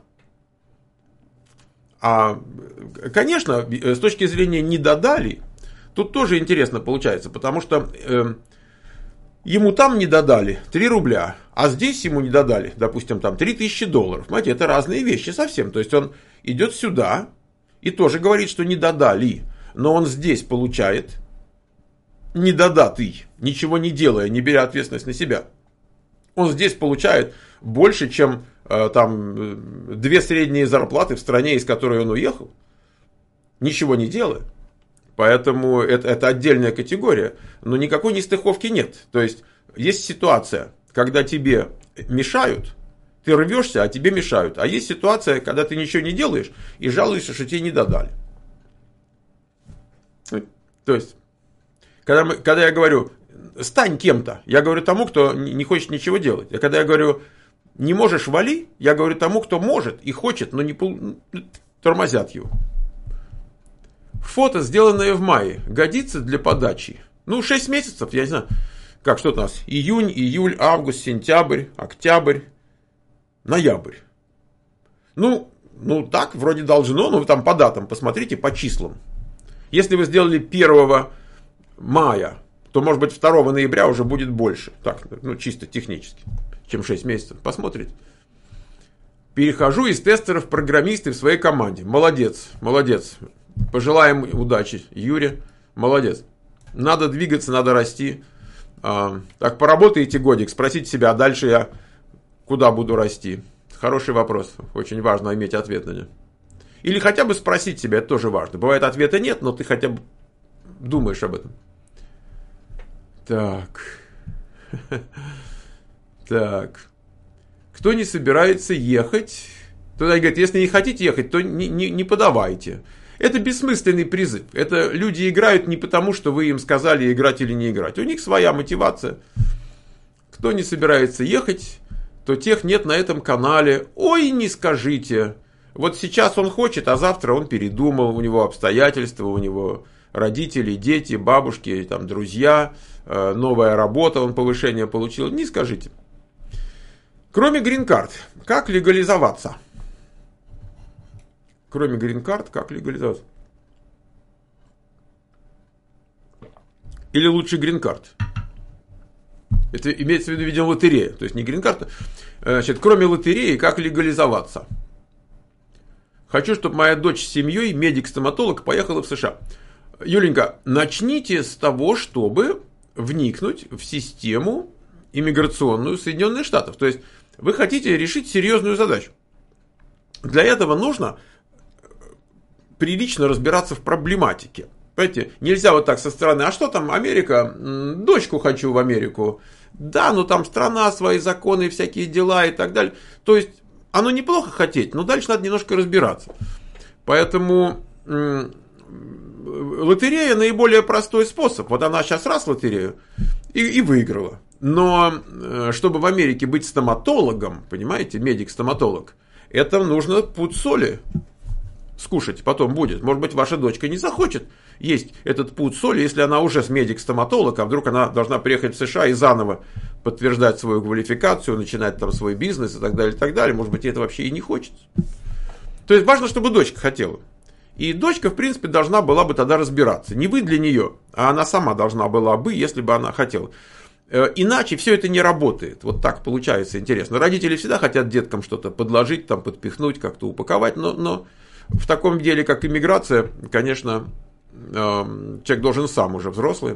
А, конечно, с точки зрения не додали, тут тоже интересно получается, потому что э, ему там не додали три рубля, а здесь ему не додали, допустим, там три тысячи долларов. Понимаете, это разные вещи совсем. То есть он идет сюда и тоже говорит, что не додали, но он здесь получает недодатый, ничего не делая, не беря ответственность на себя. Он здесь получает больше, чем э, там две средние зарплаты в стране, из которой он уехал, ничего не делая. Поэтому это, это отдельная категория, но никакой нестыковки нет. То есть есть ситуация, когда тебе мешают, ты рвешься, а тебе мешают. А есть ситуация, когда ты ничего не делаешь и жалуешься, что тебе не додали. То есть, когда, мы, когда я говорю, стань кем-то, я говорю тому, кто не хочет ничего делать. А когда я говорю, не можешь, вали, я говорю тому, кто может и хочет, но не тормозят его. Фото, сделанное в мае, годится для подачи. Ну, шесть месяцев, я не знаю, как, что у нас, июнь, июль, август, сентябрь, октябрь, ноябрь. Ну, ну так, вроде должно, но вы там по датам посмотрите, по числам. Если вы сделали первого мая, то, может быть, второго ноября уже будет больше. Так, ну, чисто технически, чем шесть месяцев. Посмотрите. Перехожу из тестеров в программисты в своей команде. Молодец, молодец. Пожелаем удачи, Юре. Молодец. Надо двигаться, надо расти. А, так, поработаете годик, спросите себя, а дальше я куда буду расти? Хороший вопрос. Очень важно иметь ответ на него. Или хотя бы спросить себя, это тоже важно. Бывает, ответа нет, но ты хотя бы думаешь об этом. Так. Так. Кто не собирается ехать, то говорит, если не хотите ехать, то не, не, не подавайте. Это бессмысленный призыв. Это люди играют не потому, что вы им сказали играть или не играть. У них своя мотивация. Кто не собирается ехать, то тех нет на этом канале. Ой, не скажите. Вот сейчас он хочет, а завтра он передумал. У него обстоятельства, у него родители, дети, бабушки, там, друзья, новая работа, он повышение получил. Не скажите. Кроме грин-карт, как легализоваться? Кроме грин-карт, как легализоваться? Или лучше грин-карт? Это имеется в виду, видимо, лотерея. То есть не грин-карта. Значит, кроме лотереи, как легализоваться? Хочу, чтобы моя дочь с семьей, медик-стоматолог, поехала в США. Юленька, начните с того, чтобы вникнуть в систему иммиграционную Соединенных Штатов. То есть вы хотите решить серьезную задачу. Для этого нужно прилично разбираться в проблематике. Понимаете, нельзя вот так со стороны, а что там, Америка, дочку хочу в Америку. Да, ну там страна, свои законы, всякие дела и так далее. То есть оно неплохо хотеть, но дальше надо немножко разбираться. Поэтому лотерея наиболее простой способ. Вот она сейчас раз лотерею и, и выиграла. Но чтобы в Америке быть стоматологом, понимаете, медик-стоматолог, это нужно пуд соли скушать потом будет. Может быть, ваша дочка не захочет есть этот пуд соли, если она уже с медик-стоматолог, а вдруг она должна приехать в США и заново подтверждать свою квалификацию, начинать там свой бизнес и так далее, и так далее. Может быть, это вообще и не хочется. То есть важно, чтобы дочка хотела. И дочка, в принципе, должна была бы тогда разбираться. Не вы для нее, а она сама должна была бы, если бы она хотела. Иначе все это не работает. Вот так получается интересно. Родители всегда хотят деткам что-то подложить, там, подпихнуть, как-то упаковать, но, но в таком деле, как иммиграция, конечно, человек должен сам уже взрослый.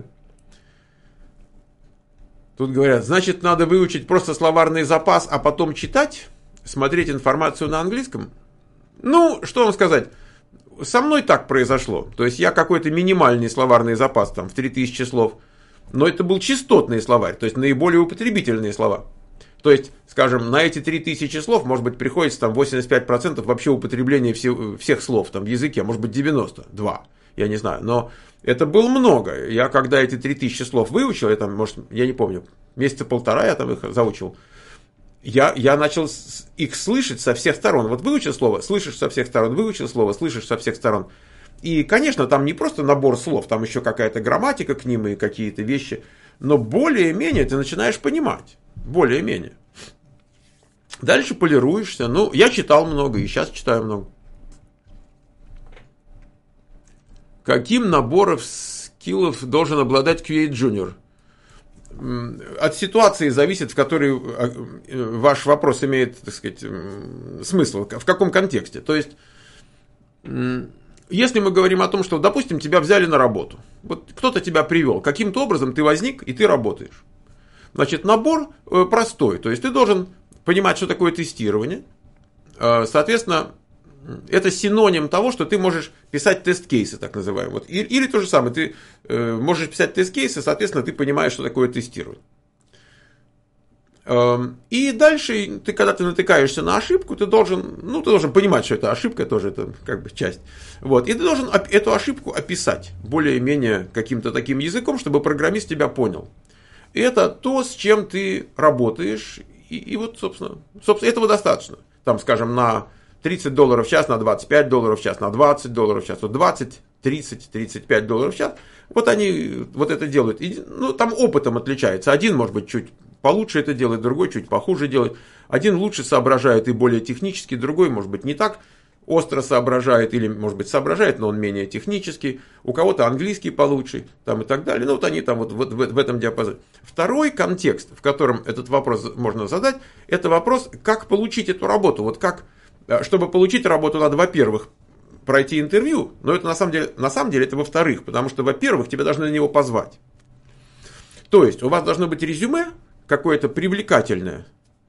Тут говорят, значит, надо выучить просто словарный запас, а потом читать, смотреть информацию на английском. Ну, что вам сказать, со мной так произошло. То есть я какой-то минимальный словарный запас, там, в три тысячи слов, но это был частотный словарь, то есть наиболее употребительные слова. То есть, скажем, на эти три тысячи слов, может быть, приходится там восемьдесят пять процентов вообще употребления всех, всех слов там, в языке, может быть, девяносто два, я не знаю. Но это было много. Я когда эти три тысячи слов выучил, я, там, может, я не помню, месяца полтора я там их заучил, я, я начал их слышать со всех сторон. Вот выучил слово, слышишь со всех сторон, выучил слово, слышишь со всех сторон. И, конечно, там не просто набор слов, там еще какая-то грамматика к ним и какие-то вещи, но более-менее ты начинаешь понимать. Более-менее. Дальше полируешься. Ну, я читал много и сейчас читаю много. Каким набором скиллов должен обладать кью эй Junior? от ситуации зависит, в которой ваш вопрос имеет, так сказать, смысл, в каком контексте. То есть, если мы говорим о том, что, допустим, тебя взяли на работу, вот кто-то тебя привел, каким-то образом ты возник и ты работаешь. Значит, набор простой, то есть ты должен понимать, что такое тестирование. Соответственно, это синоним того, что ты можешь писать тест-кейсы, так называемые. Вот. Или, или то же самое, ты э, можешь писать тест-кейсы, соответственно, ты понимаешь, что такое тестирование. Э, и дальше, ты, когда ты натыкаешься на ошибку, ты должен, ну, ты должен понимать, что это ошибка, тоже это как бы часть. Вот. И ты должен эту ошибку описать более-менее каким-то таким языком, чтобы программист тебя понял. И это то, с чем ты работаешь. И, и вот, собственно, собственно, этого достаточно. Там, скажем, на тридцать долларов в час, на двадцать пять долларов в час, на двадцать долларов в час, вот двадцать, тридцать, тридцать пять долларов в час, вот они вот это делают. И, ну, там опытом отличается. Один, может быть, чуть получше это делает, другой чуть похуже делает. Один лучше соображает и более технически, другой, может быть, не так остро соображает, или, может быть, соображает, но он менее технический. У кого-то английский получше, там и так далее. Ну, вот они там вот, вот в, в этом диапазоне. Второй контекст, в котором этот вопрос можно задать, это вопрос, как получить эту работу. Вот как... Чтобы получить работу, надо, во-первых, пройти интервью, но это на самом деле, на самом деле это во-вторых, потому что, во-первых, тебя должны на него позвать. То есть, у вас должно быть резюме какое-то привлекательное,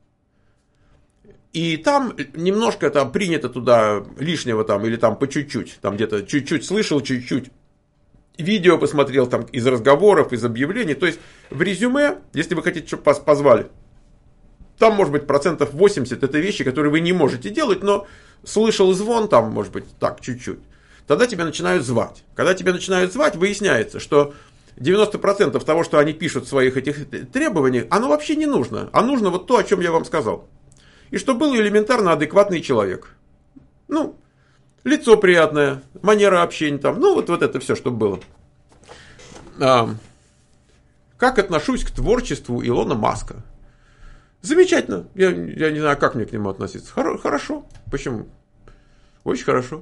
и там немножко там принято туда лишнего, там, или там по чуть-чуть, там где-то чуть-чуть слышал, чуть-чуть видео посмотрел там из разговоров, из объявлений. То есть, в резюме, если вы хотите, чтобы вас позвали, там, может быть, процентов восемьдесят это вещи, которые вы не можете делать, но слышал звон, там, может быть, так, чуть-чуть. Тогда тебя начинают звать. Когда тебя начинают звать, выясняется, что девяносто процентов того, что они пишут в своих этих требованиях, оно вообще не нужно. А нужно вот то, о чем я вам сказал. И что был элементарно адекватный человек. Ну, лицо приятное, манера общения там, ну, вот, вот это все, что было. А, как отношусь к творчеству Илона Маска? Замечательно. Я, я не знаю, как мне к нему относиться. Хоро, хорошо. Почему? Очень хорошо.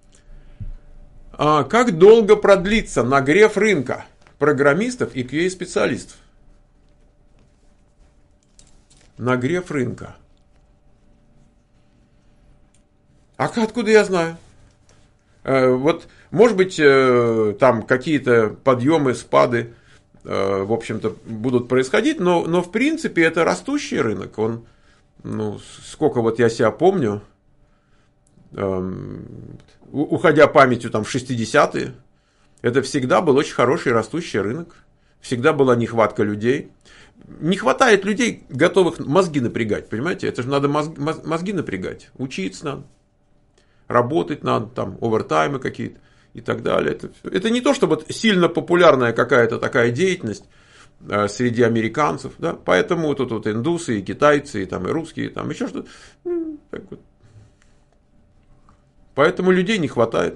А как долго продлится нагрев рынка программистов и кью эй-специалистов? Нагрев рынка. А откуда я знаю? Э, вот, может быть, э, там какие-то подъемы, спады, в общем-то, будут происходить, но, но в принципе это растущий рынок. Он, ну, сколько вот я себя помню, эм, уходя памятью там, в шестидесятые, это всегда был очень хороший растущий рынок. Всегда была нехватка людей. Не хватает людей, готовых мозги напрягать, понимаете? Это же надо мозг, мозги напрягать, учиться надо, работать надо, там, овертаймы какие-то. И так далее. Это, это не то, чтобы сильно популярная какая-то такая деятельность э, среди американцев. Да? Поэтому тут вот индусы, и китайцы, и, там, и русские, и там еще что-то. Так вот. Поэтому людей не хватает.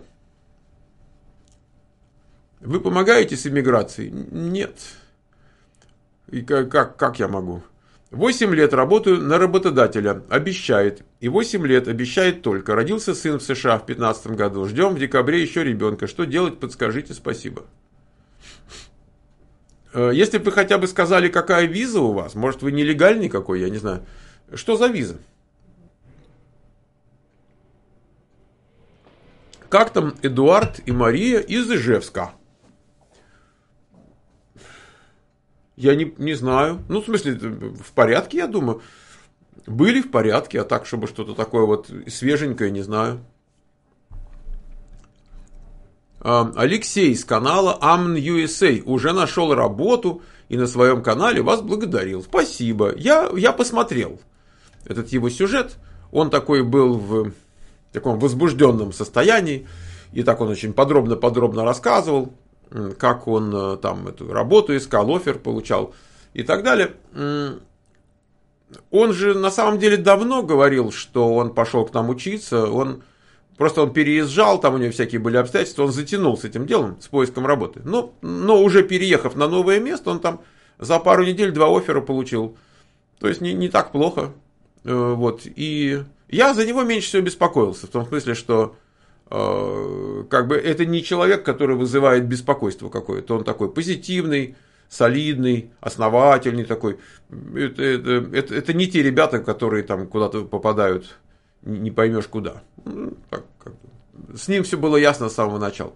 Вы помогаете с иммиграцией? Нет. И как, как, как я могу? восемь лет работаю на работодателя, обещает. И восемь лет обещает только. Родился сын в США в пятнадцатом году. Ждем в декабре еще ребенка. Что делать, подскажите, спасибо. Если бы вы хотя бы сказали, какая виза у вас, может, вы нелегальный какой, я не знаю. Что за виза? Как там Эдуард и Мария из Ижевска? Я не, не знаю. Ну, в смысле, в порядке, я думаю. Были в порядке, а так, чтобы что-то такое вот свеженькое, не знаю. Алексей с канала Амн ю эс эй уже нашел работу и на своем канале вас благодарил. Спасибо. Я, я посмотрел этот его сюжет. Он такой был в таком возбужденном состоянии. И так он очень подробно-подробно рассказывал, как он там эту работу искал, оффер получал и так далее. Он же на самом деле давно говорил, что он пошел к нам учиться. Он просто он переезжал, там у него всякие были обстоятельства, он затянул с этим делом, с поиском работы. Но, но уже переехав на новое место, он там за пару недель два оффера получил. То есть не, не так плохо. Вот. И я за него меньше всего беспокоился, в том смысле, что как бы это не человек, который вызывает беспокойство какое-то. Он такой позитивный, солидный, основательный такой. Это, это, это, это не те ребята, которые там куда-то попадают, не поймешь куда. Так, как бы. С ним все было ясно с самого начала.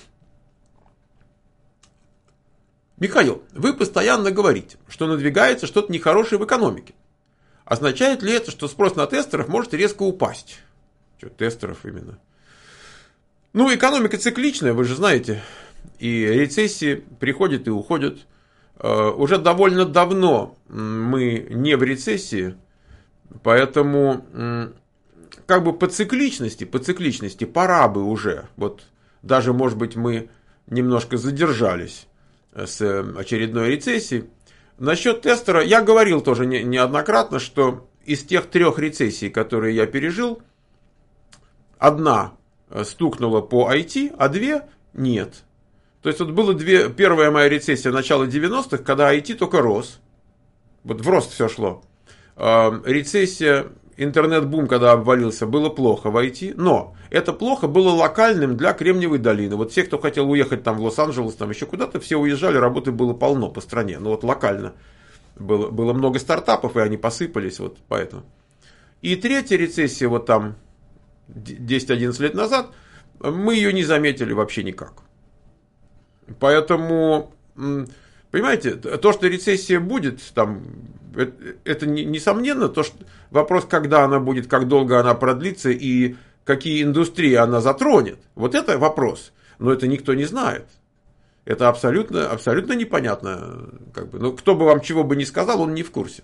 Михаил, вы постоянно говорите, что надвигается что-то нехорошее в экономике. Означает ли это, что спрос на тестеров может резко упасть? Что, тестеров именно? Ну, экономика цикличная, вы же знаете. И рецессии приходят и уходят. Уже довольно давно мы не в рецессии, поэтому как бы по цикличности, по цикличности пора бы уже. Вот даже, может быть, мы немножко задержались с очередной рецессией. Насчет тестера, я говорил тоже не, неоднократно, что из тех трех рецессий, которые я пережил, одна стукнула по ай ти, а две нет. То есть вот было две, первая моя рецессия начала девяностых, когда ай ти только рос. Вот в рост все шло. Рецессия, интернет-бум, когда обвалился, было плохо в ай ти, но это плохо было локальным для Кремниевой долины. Вот все, кто хотел уехать там в Лос-Анджелес, там еще куда-то, все уезжали, работы было полно по стране. Но вот локально было, было много стартапов, и они посыпались, вот поэтому. И третья рецессия, вот там десять-одиннадцать лет назад, мы ее не заметили вообще никак. Поэтому, понимаете, то, что рецессия будет, там, это, это несомненно, то, что вопрос, когда она будет, как долго она продлится и какие индустрии она затронет. Вот это вопрос. Но это никто не знает. Это абсолютно, абсолютно непонятно. Как бы. Но кто бы вам чего бы ни сказал, он не в курсе.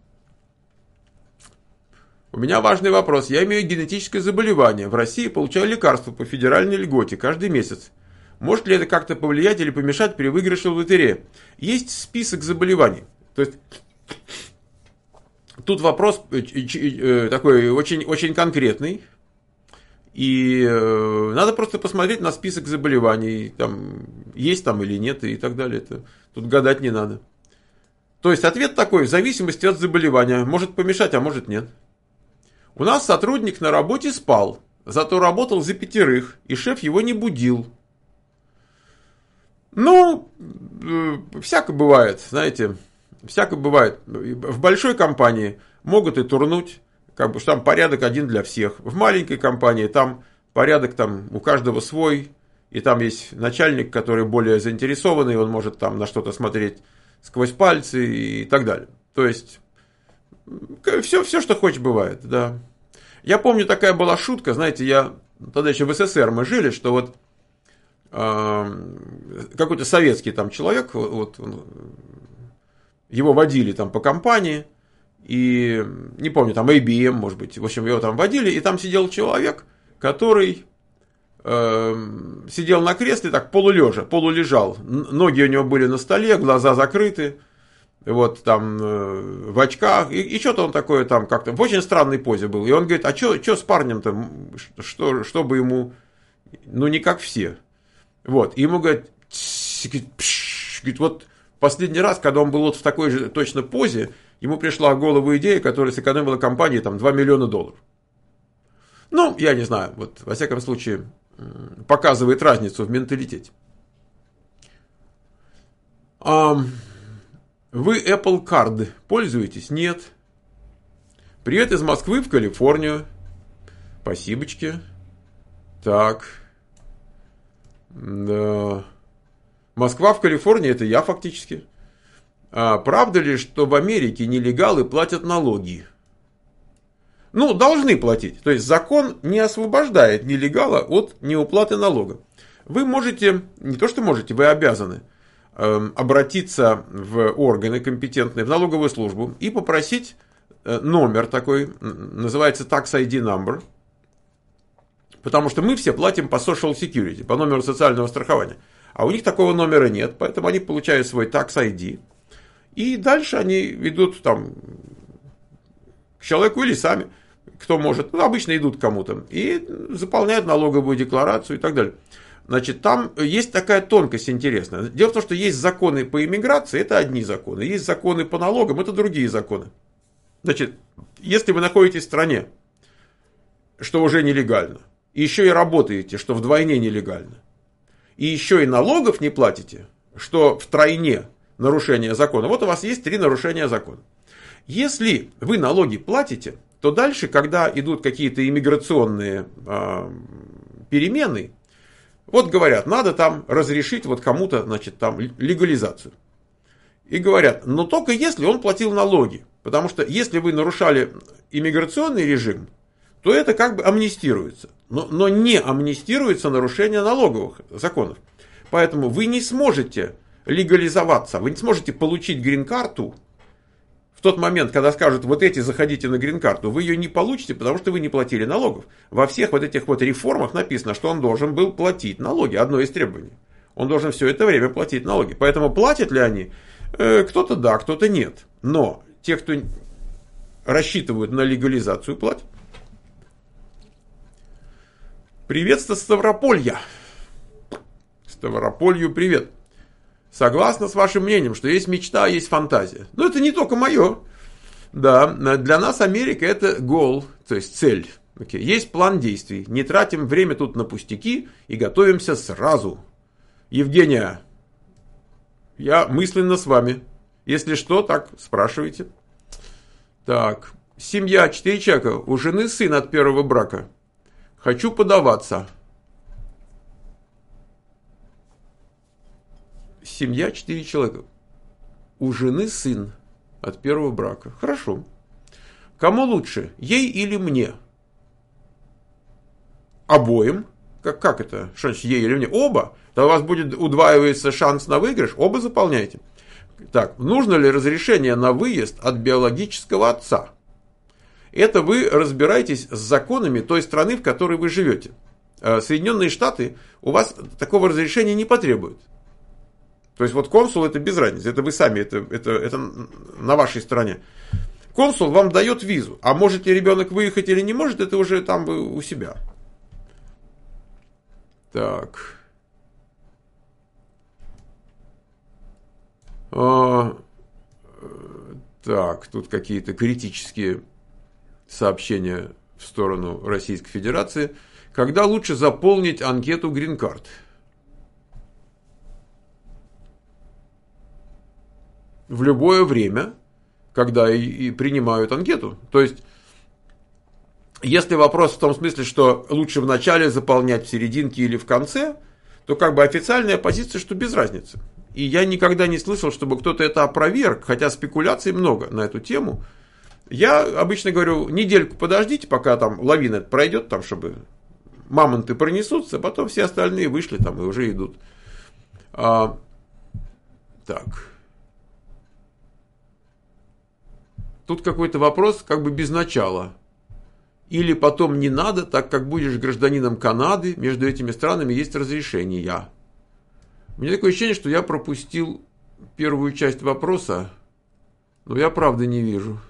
У меня важный вопрос. Я имею генетическое заболевание. В России получаю лекарства по федеральной льготе каждый месяц. Может ли это как-то повлиять или помешать при выигрыше в лотерее? Есть список заболеваний. То есть, тут вопрос такой очень, очень конкретный. И надо просто посмотреть на список заболеваний. Там, есть там или нет и так далее. Это, тут гадать не надо. То есть, ответ такой, в зависимости от заболевания. Может помешать, а может нет. У нас сотрудник на работе спал, зато работал за пятерых, и шеф его не будил. Ну, всяко бывает, знаете, всяко бывает. В большой компании могут и турнуть, как бы, что там порядок один для всех. В маленькой компании там порядок там у каждого свой, и там есть начальник, который более заинтересованный, он может там на что-то смотреть сквозь пальцы и так далее. То есть, все, все что хочешь, бывает, да. Я помню, такая была шутка, знаете, я тогда еще в эс эс эс эр мы жили, что вот какой-то советский там человек, вот, вот, его водили там по компании, и не помню, там ай би эм, может быть, в общем, его там водили, и там сидел человек, который э, сидел на кресле так полулежа, полулежал, ноги у него были на столе, глаза закрыты, вот там э, в очках, и, и что-то он такое там как-то в очень странной позе был, и он говорит, а что с парнем-то, что, чтобы ему, ну не как все. Вот, и ему говорят, говорит, вот последний раз, когда он был вот в такой же точно позе, ему пришла в голову идея, которая сэкономила компании там два миллиона долларов. Ну, я не знаю, вот, во всяком случае, показывает разницу в менталитете. А вы Apple Card пользуетесь? Нет. Привет из Москвы в Калифорнию. Спасибочки. Так. Да. Москва в Калифорнии, это я фактически. А правда ли, что в Америке нелегалы платят налоги? Ну, должны платить. То есть закон не освобождает нелегала от неуплаты налога. Вы можете, не то что можете, вы обязаны э, обратиться в органы компетентные, в налоговую службу и попросить э, номер такой, называется Tax ай ди Number. Потому что мы все платим по Social Security, по номеру социального страхования. А у них такого номера нет, поэтому они получают свой Tax ай ди. И дальше они ведут там к человеку или сами, кто может. Ну, обычно идут к кому-то. И заполняют налоговую декларацию и так далее. Значит, там есть такая тонкость интересная. Дело в том, что есть законы по иммиграции, это одни законы. Есть законы по налогам, это другие законы. Значит, если вы находитесь в стране, что уже нелегально, и еще и работаете, что вдвойне нелегально, и еще и налогов не платите, что втройне, нарушения закона. Вот у вас есть три нарушения закона. Если вы налоги платите, то дальше, когда идут какие-то иммиграционные э, перемены, вот говорят, надо там разрешить вот кому-то, значит, там легализацию. И говорят, но только если он платил налоги. Потому что если вы нарушали иммиграционный режим, то это как бы амнистируется. Но, но не амнистируется нарушение налоговых законов. Поэтому вы не сможете легализоваться, вы не сможете получить грин-карту в тот момент, когда скажут, вот эти заходите на грин-карту, вы ее не получите, потому что вы не платили налогов. Во всех вот этих вот реформах написано, что он должен был платить налоги, одно из требований. Он должен все это время платить налоги. Поэтому платят ли они? Э, кто-то да, кто-то нет. Но те, кто рассчитывают на легализацию, платят. Приветствую Ставрополья. Ставрополью привет. Согласна с вашим мнением, что есть мечта, а есть фантазия. Но это не только мое. Да, для нас Америка это goal, то есть цель. Okay. Есть план действий. Не тратим время тут на пустяки и готовимся сразу. Евгения, я мысленно с вами. Если что, так спрашивайте. Так, семья, четыре человека. У жены сын от первого брака. Хочу подаваться. Семья, четыре человека. У жены сын от первого брака. Хорошо. Кому лучше, ей или мне? Обоим. Как, как это? Что значит ей или мне? Оба. То у вас будет удваиваться шанс на выигрыш. Оба заполняйте. Так, нужно ли разрешение на выезд от биологического отца? Это вы разбираетесь с законами той страны, в которой вы живете. Соединенные Штаты у вас такого разрешения не потребуют. То есть вот консул это без разницы, это вы сами, это, это, это на вашей стороне. Консул вам дает визу, а может ли ребенок выехать или не может, это уже там у себя. Так. А, так, тут какие-то критические сообщения в сторону Российской Федерации. Когда лучше заполнить анкету Green Card? В любое время, когда и, и принимают анкету. То есть, если вопрос в том смысле, что лучше в начале заполнять, в серединке или в конце, то как бы официальная позиция, что без разницы. И я никогда не слышал, чтобы кто-то это опроверг, хотя спекуляций много на эту тему. Я обычно говорю, недельку подождите, пока там лавина пройдет, там, чтобы мамонты пронесутся, потом все остальные вышли там и уже идут. А, так. Тут какой-то вопрос как бы без начала. Или потом не надо, так как будешь гражданином Канады, между этими странами есть разрешение. У меня такое ощущение, что я пропустил первую часть вопроса, но я правда не вижу.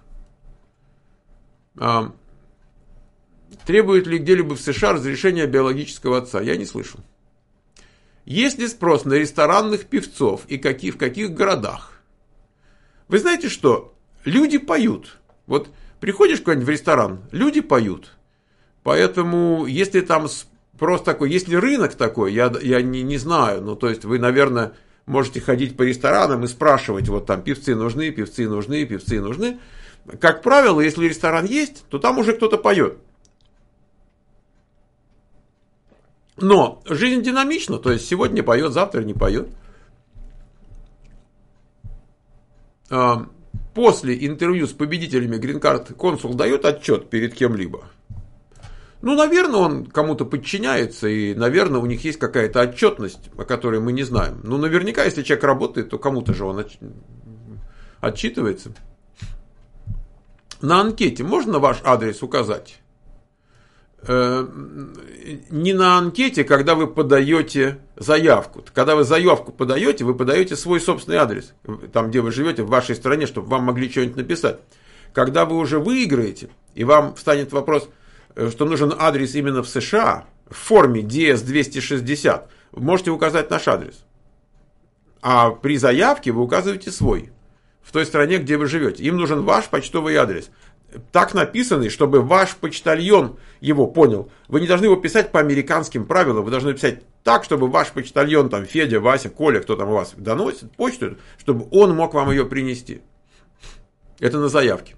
А, требует ли где-либо в США разрешения биологического отца? Я не слышал. Есть ли спрос на ресторанных певцов и какие, в каких городах? Вы знаете что? Люди поют. Вот приходишь куда-нибудь в ресторан, люди поют. Поэтому, если там спрос такой, если рынок такой, я, я не, не знаю. Ну, то есть, вы, наверное, можете ходить по ресторанам и спрашивать, вот там певцы нужны, певцы нужны, певцы нужны. Как правило, если ресторан есть, то там уже кто-то поет. Но жизнь динамична, то есть, сегодня поет, завтра не поет. После интервью с победителями Green Card консул дает отчет перед кем-либо? Ну, наверное, он кому-то подчиняется, и, наверное, у них есть какая-то отчетность, о которой мы не знаем. Ну, наверняка, если человек работает, то кому-то же он отчитывается. На анкете можно ваш адрес указать? Не на анкете, когда вы подаете заявку. Когда вы заявку подаете, вы подаете свой собственный адрес, там, где вы живете, в вашей стране, чтобы вам могли что-нибудь написать. Когда вы уже выиграете, и вам встанет вопрос, что нужен адрес именно в США, в форме ди эс двести шестьдесят, вы можете указать наш адрес. А при заявке вы указываете свой, в той стране, где вы живете. Им нужен ваш почтовый адрес. так написанный, чтобы ваш почтальон его понял. Вы не должны его писать по американским правилам, вы должны писать так, чтобы ваш почтальон, там, Федя, Вася, Коля, кто там у вас доносит почту, чтобы он мог вам ее принести. Это на заявке.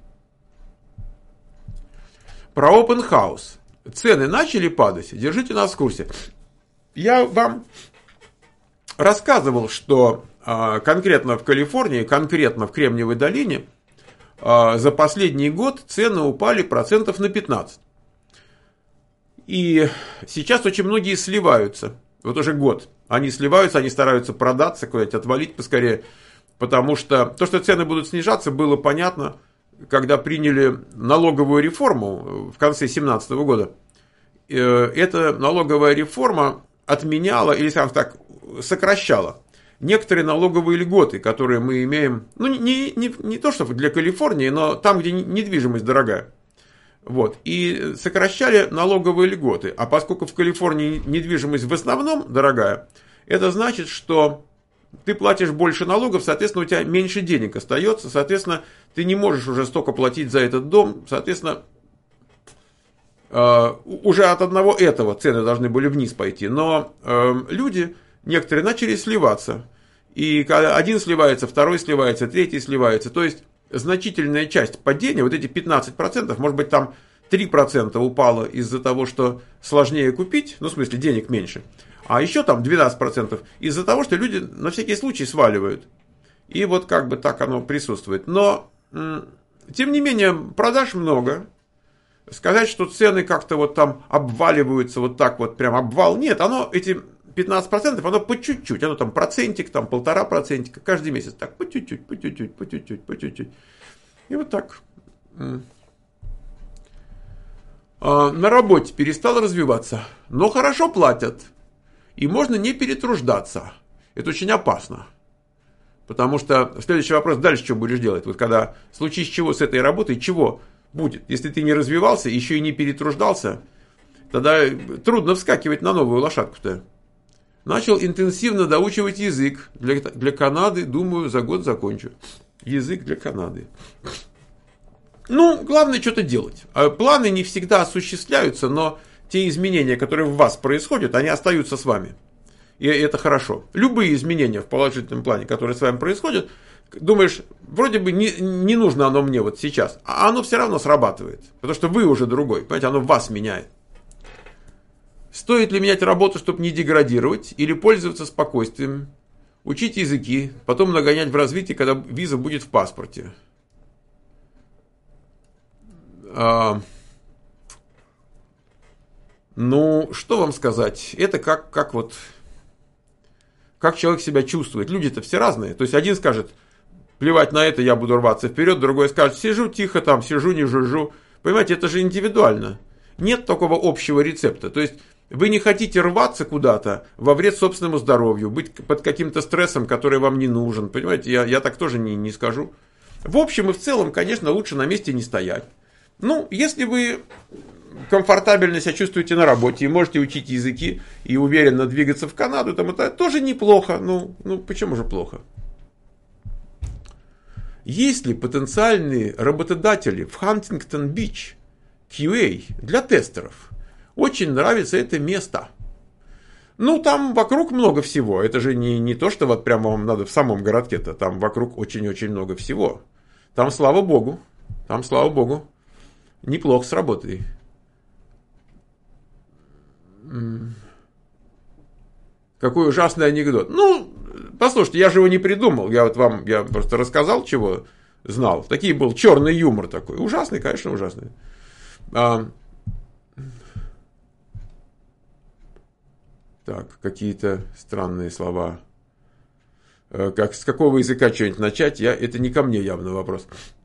Про open house. Цены начали падать, держите нас в курсе. Я вам рассказывал, что а, конкретно в Калифорнии, конкретно в Кремниевой долине, а, за последний год цены упали процентов на пятнадцать. И сейчас очень многие сливаются. Вот уже год. Они сливаются, они стараются продаться, куда-нибудь отвалить поскорее. Потому что то, что цены будут снижаться, было понятно, когда приняли налоговую реформу в конце две тысячи семнадцатого года. Эта налоговая реформа отменяла, или, скажем так, сокращала некоторые налоговые льготы, которые мы имеем, ну, не, не, не то, что для Калифорнии, но там, где недвижимость дорогая. Вот. И сокращали налоговые льготы. А поскольку в Калифорнии недвижимость в основном дорогая, это значит, что ты платишь больше налогов, соответственно, у тебя меньше денег остается, соответственно, ты не можешь уже столько платить за этот дом, соответственно, уже от одного этого цены должны были вниз пойти. Но люди, некоторые, начали сливаться. И когда один сливается, второй сливается, третий сливается. То есть значительная часть падения, вот эти пятнадцать процентов, может быть, там три процента упало из-за того, что сложнее купить, ну, в смысле, денег меньше. А еще там двенадцать процентов из-за того, что люди на всякий случай сваливают. И вот как бы так оно присутствует. Но, тем не менее, продаж много. Сказать, что цены как-то вот там обваливаются, вот так вот прям обвал. Нет, оно, эти пятнадцать процентов, оно по чуть-чуть. Оно там процентик, там полтора процентика каждый месяц. Так, по чуть-чуть, по чуть-чуть, по чуть-чуть, по чуть-чуть. И вот так. На работе перестал развиваться, но хорошо платят. И можно не перетруждаться. Это очень опасно. Потому что следующий вопрос, дальше что будешь делать? Вот когда в случае с чего с этой работой, чего будет? Если ты не развивался, еще и не перетруждался, тогда трудно вскакивать на новую лошадку-то. Начал интенсивно доучивать язык. Для, для Канады, думаю, за год закончу. Язык для Канады. Ну, главное что-то делать. Планы не всегда осуществляются, но те изменения, которые в вас происходят, они остаются с вами. И это хорошо. Любые изменения в положительном плане, которые с вами происходят, думаешь, вроде бы не, не нужно оно мне вот сейчас, а оно все равно срабатывает. Потому что вы уже другой, понимаете, оно вас меняет. Стоит ли менять работу, чтобы не деградировать, или пользоваться спокойствием, учить языки, потом нагонять в развитие, когда виза будет в паспорте? А... Ну, что вам сказать? Это как, как вот, как человек себя чувствует. Люди-то все разные. То есть один скажет, плевать на это, я буду рваться вперед, другой скажет, сижу тихо там, сижу, не жужжу. Понимаете, это же индивидуально. Нет такого общего рецепта. То есть вы не хотите рваться куда-то во вред собственному здоровью, быть под каким-то стрессом, который вам не нужен. Понимаете, я, я так тоже не, не скажу. В общем и в целом, конечно, лучше на месте не стоять. Ну, если вы комфортабельно себя чувствуете на работе и можете учить языки и уверенно двигаться в Канаду, там это тоже неплохо. Ну, ну почему же плохо? Есть ли потенциальные работодатели в Хантингтон-Бич, кью эй, для тестеров? Очень нравится это место. Ну, там вокруг много всего. Это же не, не то, что вот прямо вам надо в самом городке-то. Там вокруг очень-очень много всего. Там, слава богу, там, слава богу, неплохо с работой. Какой ужасный анекдот. Ну, послушайте, я же его не придумал. Я вот вам, я просто рассказал, чего знал. Такие был черный юмор такой. Ужасный, конечно, ужасный. А, так, какие-то странные слова. Как, с какого языка что-нибудь начать? Я, это не ко мне явно вопрос.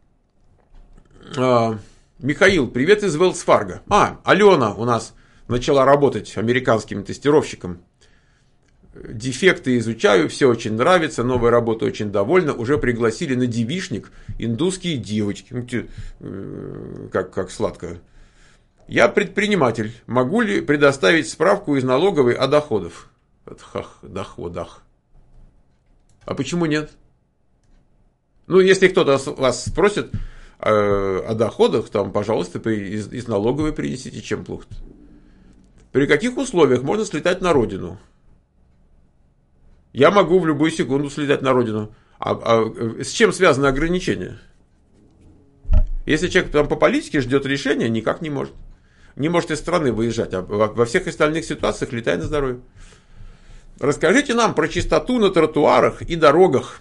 А, Михаил, привет из Wells Fargo. А, Алена у нас начала работать американским тестировщиком. Дефекты изучаю, все очень нравится, новая работа очень довольна. Уже пригласили на девичник индусские девочки. Как, как сладко. Я предприниматель. Могу ли предоставить справку из налоговой о доходах? Хах, доходах. А почему нет? Ну, если кто-то вас спросит, о доходах, там, пожалуйста, из, из налоговой принесите, чем плохо-то. При каких условиях можно слетать на родину? Я могу в любую секунду слетать на родину. А, а с чем связаны ограничения? Если человек там по политике ждет решения, никак не может. Не может из страны выезжать, а во всех остальных ситуациях летай на здоровье. Расскажите нам про чистоту на тротуарах и дорогах.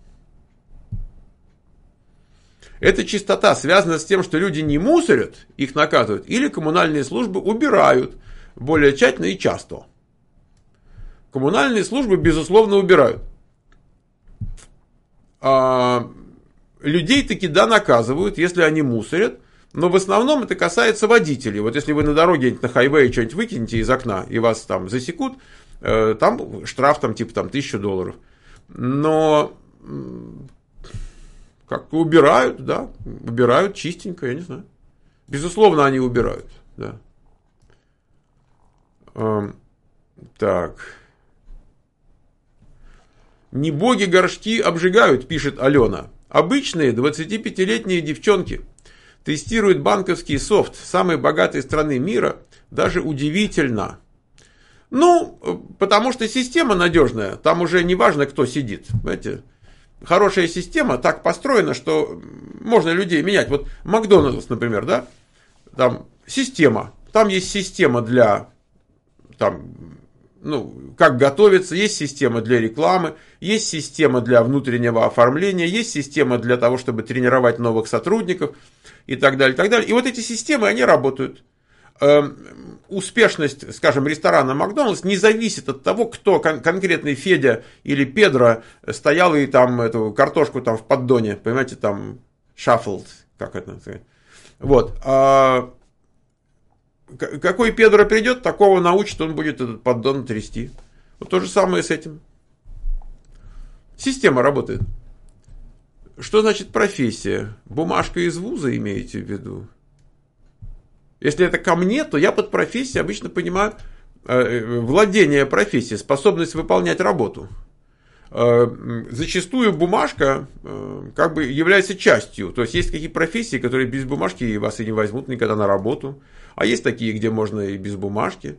Эта чистота связана с тем, что люди не мусорят, их наказывают, или коммунальные службы убирают более тщательно и часто. Коммунальные службы, безусловно, убирают. А людей таки да наказывают, если они мусорят, но в основном это касается водителей. Вот если вы на дороге на хайвее что-нибудь выкинете из окна и вас там засекут, там штраф там типа там тысячу долларов. Но как убирают, да, убирают чистенько, я не знаю. Безусловно, они убирают, да. Так. Не боги горшки обжигают, пишет Алена. Обычные двадцатипятилетние девчонки тестируют банковский софт самой богатой страны мира. Даже удивительно. Ну, потому что система надежная. Там уже не важно, кто сидит. Понимаете? Хорошая система так построена, что можно людей менять. Вот Макдональдс, например, да? Там система. Там есть система для... Там, ну, как готовиться, есть система для рекламы, есть система для внутреннего оформления, есть система для того, чтобы тренировать новых сотрудников и так далее, и так далее. И вот эти системы, они работают. Эм, успешность, скажем, ресторана Макдональдс не зависит от того, кто кон- конкретный Федя или Педро стоял и там эту картошку там в поддоне, понимаете, там shuffled, как это называется. Вот. А какой Педро придет, такого научит, он будет этот поддон трясти. Вот то же самое с этим. Система работает. Что значит профессия? Бумажка из вуза имеете в виду? Если это ко мне, то я под профессией обычно понимаю э, владение профессией, способность выполнять работу. Э, зачастую бумажка э, как бы является частью. То есть есть такие профессии, которые без бумажки вас и не возьмут никогда на работу. А есть такие, где можно и без бумажки.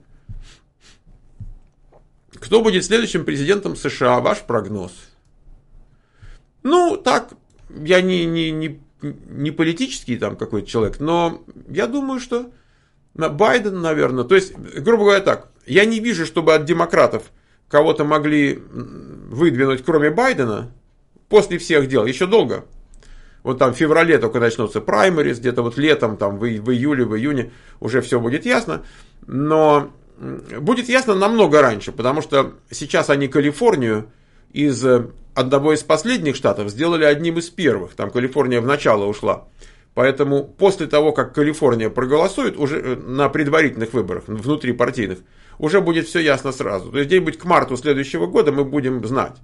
Кто будет следующим президентом США? Ваш прогноз? Ну, так, я не, не, не, не политический там какой-то человек, но я думаю, что Байден, наверное. То есть, грубо говоря так, я не вижу, чтобы от демократов кого-то могли выдвинуть, кроме Байдена, после всех дел. Еще долго. Вот там в феврале только начнутся праймерис, где-то вот летом, там в, в июле, в июне уже все будет ясно. Но будет ясно намного раньше, потому что сейчас они Калифорнию из одного из последних штатов сделали одним из первых. Там Калифорния в начало ушла. Поэтому после того, как Калифорния проголосует уже на предварительных выборах, внутрипартийных, уже будет все ясно сразу. То есть где-нибудь к марту следующего года мы будем знать.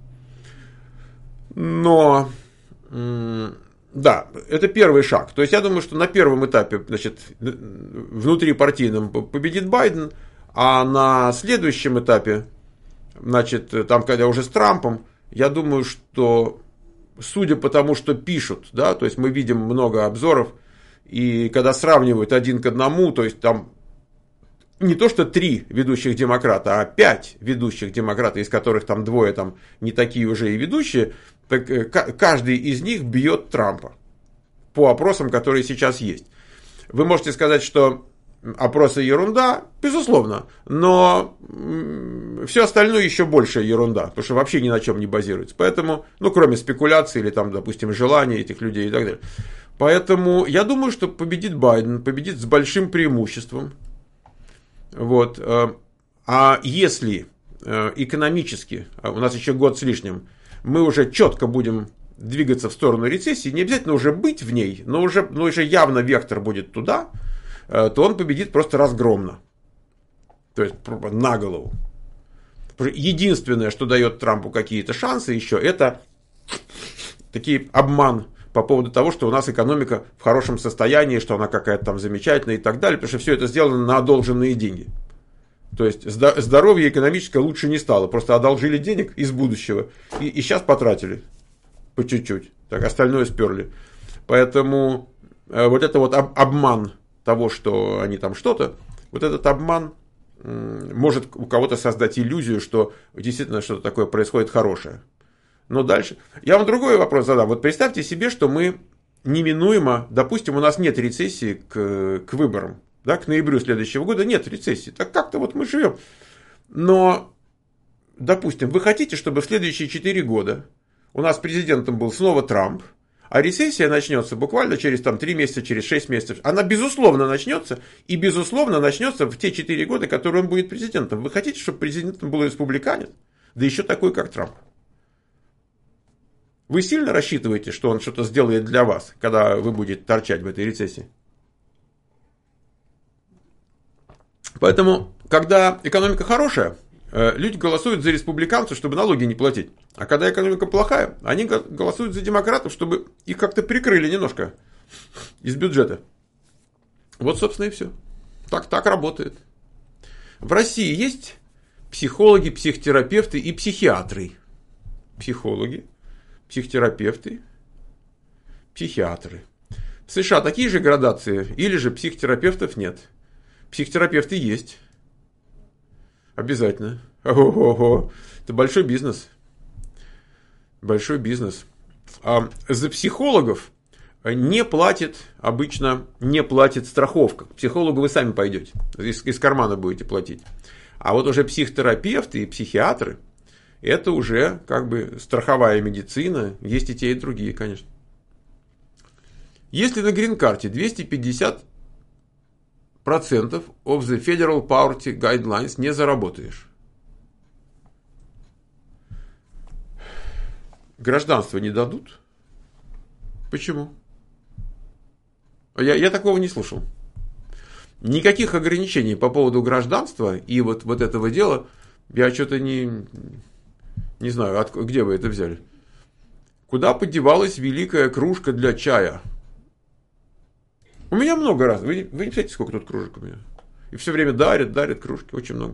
Но... Да, это первый шаг. То есть я думаю, что на первом этапе, значит, внутрипартийном победит Байден, а на следующем этапе, значит, там, когда уже с Трампом, я думаю, что, судя по тому, что пишут, да, то есть мы видим много обзоров, и когда сравнивают один к одному, то есть там не то, что три ведущих демократа, а пять ведущих демократа, из которых там двое там не такие уже и ведущие, так каждый из них бьет Трампа по опросам, которые сейчас есть. Вы можете сказать, что опросы ерунда, безусловно, но все остальное еще большая ерунда, потому что вообще ни на чем не базируется. Поэтому, ну, кроме спекуляций или там, допустим, желаний этих людей и так далее. Поэтому я думаю, что победит Байден, победит с большим преимуществом. Вот. А если экономически, у нас еще год с лишним, мы уже четко будем двигаться в сторону рецессии, не обязательно уже быть в ней, но уже, но уже явно вектор будет туда, то он победит просто разгромно. То есть на голову. Единственное, что дает Трампу какие-то шансы еще, это такие обман по поводу того, что у нас экономика в хорошем состоянии, что она какая-то там замечательная и так далее, потому что все это сделано на одолженные деньги. То есть здоровье экономическое лучше не стало, просто одолжили денег из будущего и, и сейчас потратили по чуть-чуть, так остальное сперли. Поэтому вот это вот обман того, что они там что-то, вот этот обман может у кого-то создать иллюзию, что действительно что-то такое происходит хорошее. Но дальше. Я вам другой вопрос задам. Вот представьте себе, что мы неминуемо, допустим, у нас нет рецессии к, к выборам, да, к ноябрю следующего года нет рецессии. Так как-то вот мы живем. Но, допустим, вы хотите, чтобы в следующие четыре года у нас президентом был снова Трамп, а рецессия начнется буквально через там, три месяца, через шесть месяцев. Она безусловно начнется, и безусловно начнется в те четыре года, которые он будет президентом. Вы хотите, чтобы президентом был республиканец? Да еще такой, как Трамп. Вы сильно рассчитываете, что он что-то сделает для вас, когда вы будете торчать в этой рецессии? Поэтому, когда экономика хорошая, люди голосуют за республиканцев, чтобы налоги не платить. А когда экономика плохая, они голосуют за демократов, чтобы их как-то прикрыли немножко из бюджета. Вот, собственно, и все. Так, так работает. В России есть психологи, психотерапевты и психиатры. Психологи, психотерапевты, психиатры. В США такие же градации, или же психотерапевтов нет. Психотерапевты есть. Обязательно. Ого-го. Это большой бизнес. Большой бизнес. А за психологов не платит, обычно не платит страховка. К психологу вы сами пойдете. Из, из кармана будете платить. А вот уже психотерапевты и психиатры, это уже как бы страховая медицина. Есть и те, и другие, конечно. Если на грин-карте двести пятьдесят процентов of the Federal Poverty Guidelines не заработаешь. Гражданство не дадут? Почему? Я, я такого не слышал. Никаких ограничений по поводу гражданства и вот, вот этого дела я что-то не, не знаю, от, где вы это взяли. Куда подевалась великая кружка для чая? У меня много раз. Вы, вы не представляете, сколько тут кружек у меня. И все время дарят, дарят кружки. Очень много.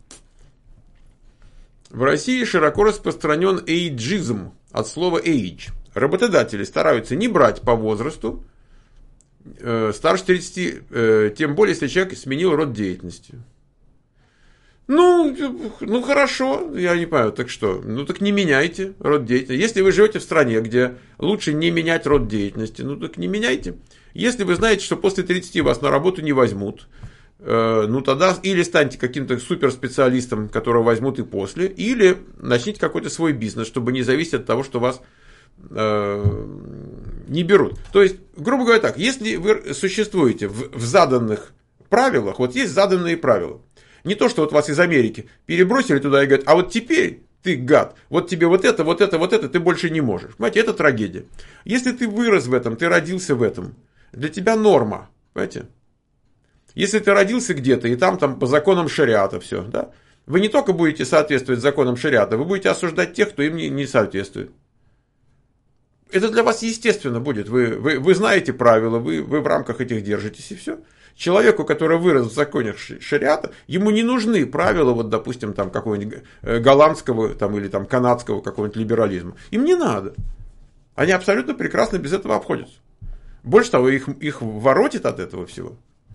В России широко распространен эйджизм от слова age. Работодатели стараются не брать по возрасту э, старше тридцати, э, тем более, если человек сменил род деятельности. Ну, ну, хорошо, я не понимаю, так что? Ну, так не меняйте род деятельности. Если вы живете в стране, где лучше не менять род деятельности, ну, так не меняйте. Если вы знаете, что после тридцати вас на работу не возьмут, э, ну, тогда или станьте каким-то суперспециалистом, которого возьмут и после, или начните какой-то свой бизнес, чтобы не зависеть от того, что вас э, не берут. То есть, грубо говоря так, если вы существуете в, в заданных правилах, вот есть заданные правила. Не то, что вот вас из Америки перебросили туда и говорят, а вот теперь ты, гад, вот тебе вот это, вот это, вот это, ты больше не можешь. Понимаете, это трагедия. Если ты вырос в этом, ты родился в этом, для тебя норма, понимаете? Если ты родился где-то, и там, там по законам шариата все, да, вы не только будете соответствовать законам шариата, вы будете осуждать тех, кто им не, не соответствует. Это для вас естественно будет. Вы, вы, вы знаете правила, вы, вы в рамках этих держитесь, и все. Человеку, который вырос в законах шариата, ему не нужны правила, вот, допустим, там, какого-нибудь голландского там, или там, канадского какого-нибудь либерализма. Им не надо. Они абсолютно прекрасно без этого обходятся. Больше того, их, их воротит от этого всего.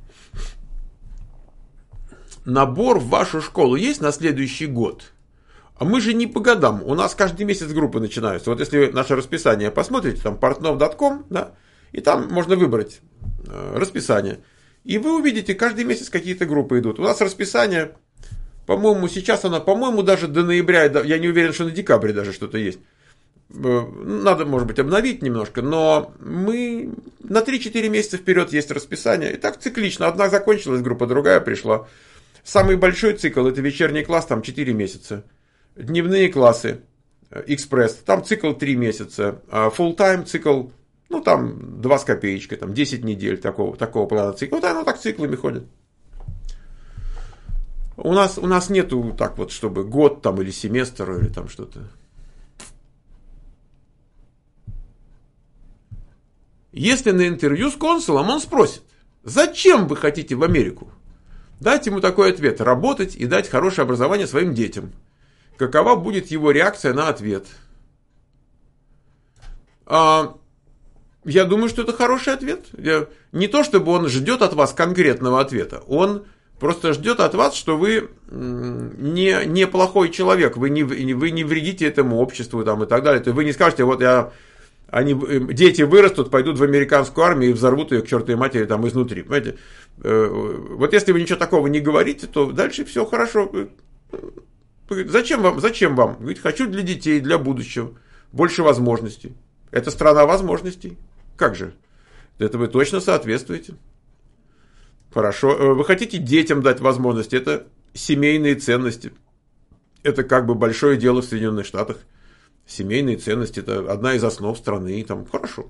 Набор в вашу школу есть на следующий год? А мы же не по годам. У нас каждый месяц группы начинаются. Вот если вы наше расписание посмотрите, там портнов точка ком, да, и там можно выбрать э, расписание. И вы увидите, каждый месяц какие-то группы идут. У нас расписание, по-моему, сейчас оно, по-моему, даже до ноября, я не уверен, что на декабре даже что-то есть. Надо, может быть, обновить немножко, но мы на три-четыре месяца вперед есть расписание. И так циклично. Одна закончилась группа, другая пришла. Самый большой цикл – это вечерний класс, там четыре месяца. Дневные классы, экспресс, там цикл три месяца. А full-time цикл, ну, там два с копеечкой, там десять недель такого, такого плана цикла. Вот оно так циклами ходит. У нас, у нас нету так вот, чтобы год там или семестр, или там что-то. Если на интервью с консулом он спросит, зачем вы хотите в Америку? Дать ему такой ответ, работать и дать хорошее образование своим детям. Какова будет его реакция на ответ? А, Я думаю, что это хороший ответ. Я... Не то, чтобы он ждет от вас конкретного ответа. Он просто ждет от вас, что вы не, не плохой человек. Вы не, вы не вредите этому обществу там, и так далее. То есть вы не скажете, вот я... Они, дети вырастут, пойдут в американскую армию и взорвут ее к чертовой матери там изнутри. Понимаете? Вот если вы ничего такого не говорите, то дальше все хорошо. Зачем вам? Зачем вам? Говорит, хочу для детей, для будущего. Больше возможностей. Это страна возможностей. Как же? Это вы точно соответствуете. Хорошо. Вы хотите детям дать возможности. Это семейные ценности. Это как бы большое дело в Соединенных Штатах. Семейные ценности – это одна из основ страны. Там, хорошо.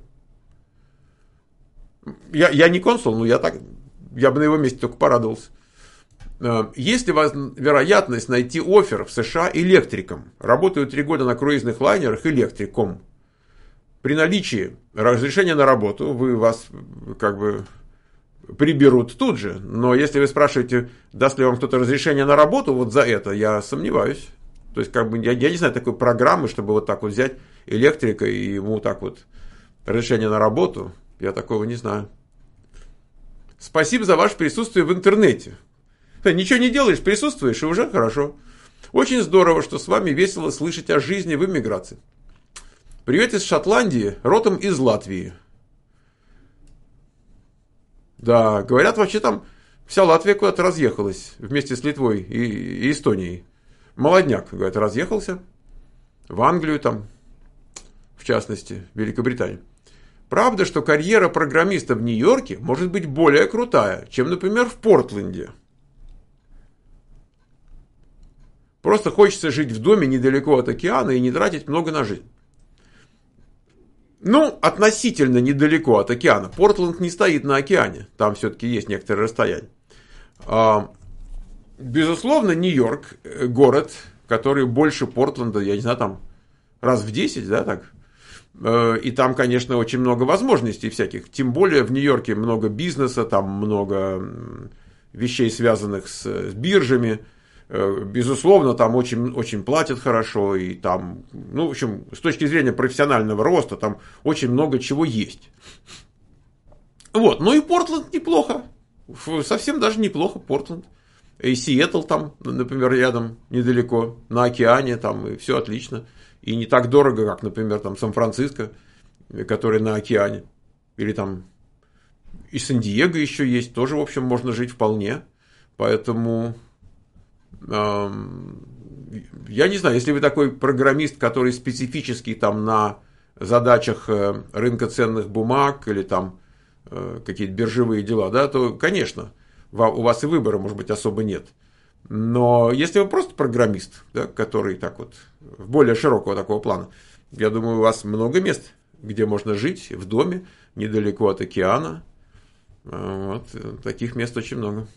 Я, я не консул, но я, так, я бы на его месте только порадовался. Есть ли у вас вероятность найти оффер в США электриком? Работаю три года на круизных лайнерах электриком. При наличии разрешения на работу вы вас как бы приберут тут же. Но если вы спрашиваете, даст ли вам кто-то разрешение на работу вот за это, я сомневаюсь. То есть, как бы, я, я не знаю такой программы, чтобы вот так вот взять электрика и ему так вот разрешение на работу. Я такого не знаю. Спасибо за ваше присутствие в интернете. Ничего не делаешь, присутствуешь, и уже хорошо. Очень здорово, что с вами весело слышать о жизни в эмиграции. Привет из Шотландии, родом из Латвии. Да, говорят, вообще там вся Латвия куда-то разъехалась вместе с Литвой и, и Эстонией. Молодняк, говорят, разъехался в Англию там, в частности, в Великобританию. Правда, что карьера программиста в Нью-Йорке может быть более крутая, чем, например, в Портленде. Просто хочется жить в доме недалеко от океана и не тратить много на жизнь. Ну, относительно недалеко от океана. Портленд не стоит на океане. Там все-таки есть некоторое расстояние. Безусловно, Нью-Йорк – город, который больше Портленда, я не знаю, там раз в десять, да, так. И там, конечно, очень много возможностей всяких. Тем более в Нью-Йорке много бизнеса, там много вещей, связанных с, с биржами. Безусловно, там очень, очень платят хорошо. И там, ну, в общем, с точки зрения профессионального роста, там очень много чего есть. Вот, ну и Портленд неплохо. Совсем даже неплохо Портленд. И Сиэтл там, например, рядом, недалеко, на океане, там, и все отлично. И не так дорого, как, например, там Сан-Франциско, который на океане. Или там и Сан-Диего еще есть, тоже, в общем, можно жить вполне. Поэтому, эм, я не знаю, если вы такой программист, который специфический там на задачах рынка ценных бумаг или там э, какие-то биржевые дела, да, то, конечно, у вас и выбора, может быть, особо нет. Но если вы просто программист, да, который так вот, в более широкого такого плана, я думаю, у вас много мест, где можно жить, в доме, недалеко от океана. Вот, таких мест очень много.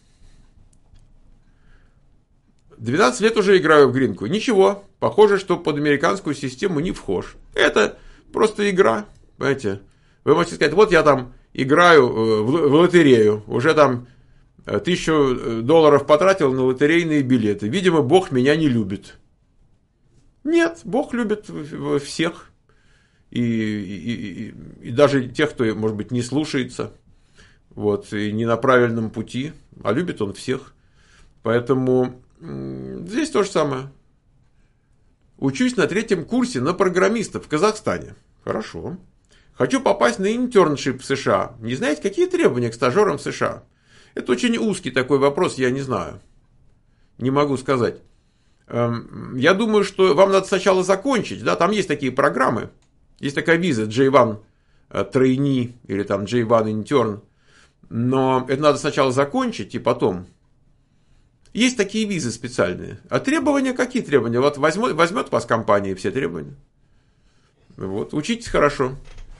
двенадцать лет уже играю в гринку. Ничего, похоже, что под американскую систему не вхож. Это просто игра, понимаете. Вы можете сказать, вот я там играю в лотерею, уже там тысячу долларов потратил на лотерейные билеты. Видимо, Бог меня не любит. Нет, Бог любит всех. И, и, и, и даже тех, кто, может быть, не слушается. Вот, и не на правильном пути. А любит он всех. Поэтому здесь то же самое. Учусь на третьем курсе на программиста в Казахстане. Хорошо. Хочу попасть на интерншип в США. Не знаете, какие требования к стажерам в США? Это очень узкий такой вопрос, я не знаю. Не могу сказать. Я думаю, что вам надо сначала закончить. Да, там есть такие программы. Есть такая виза джей один Trainee или там джей один Intern. Но это надо сначала закончить и потом. Есть такие визы специальные. А требования какие требования? Вот возьмет, возьмет вас компания все требования. Вот, учитесь хорошо.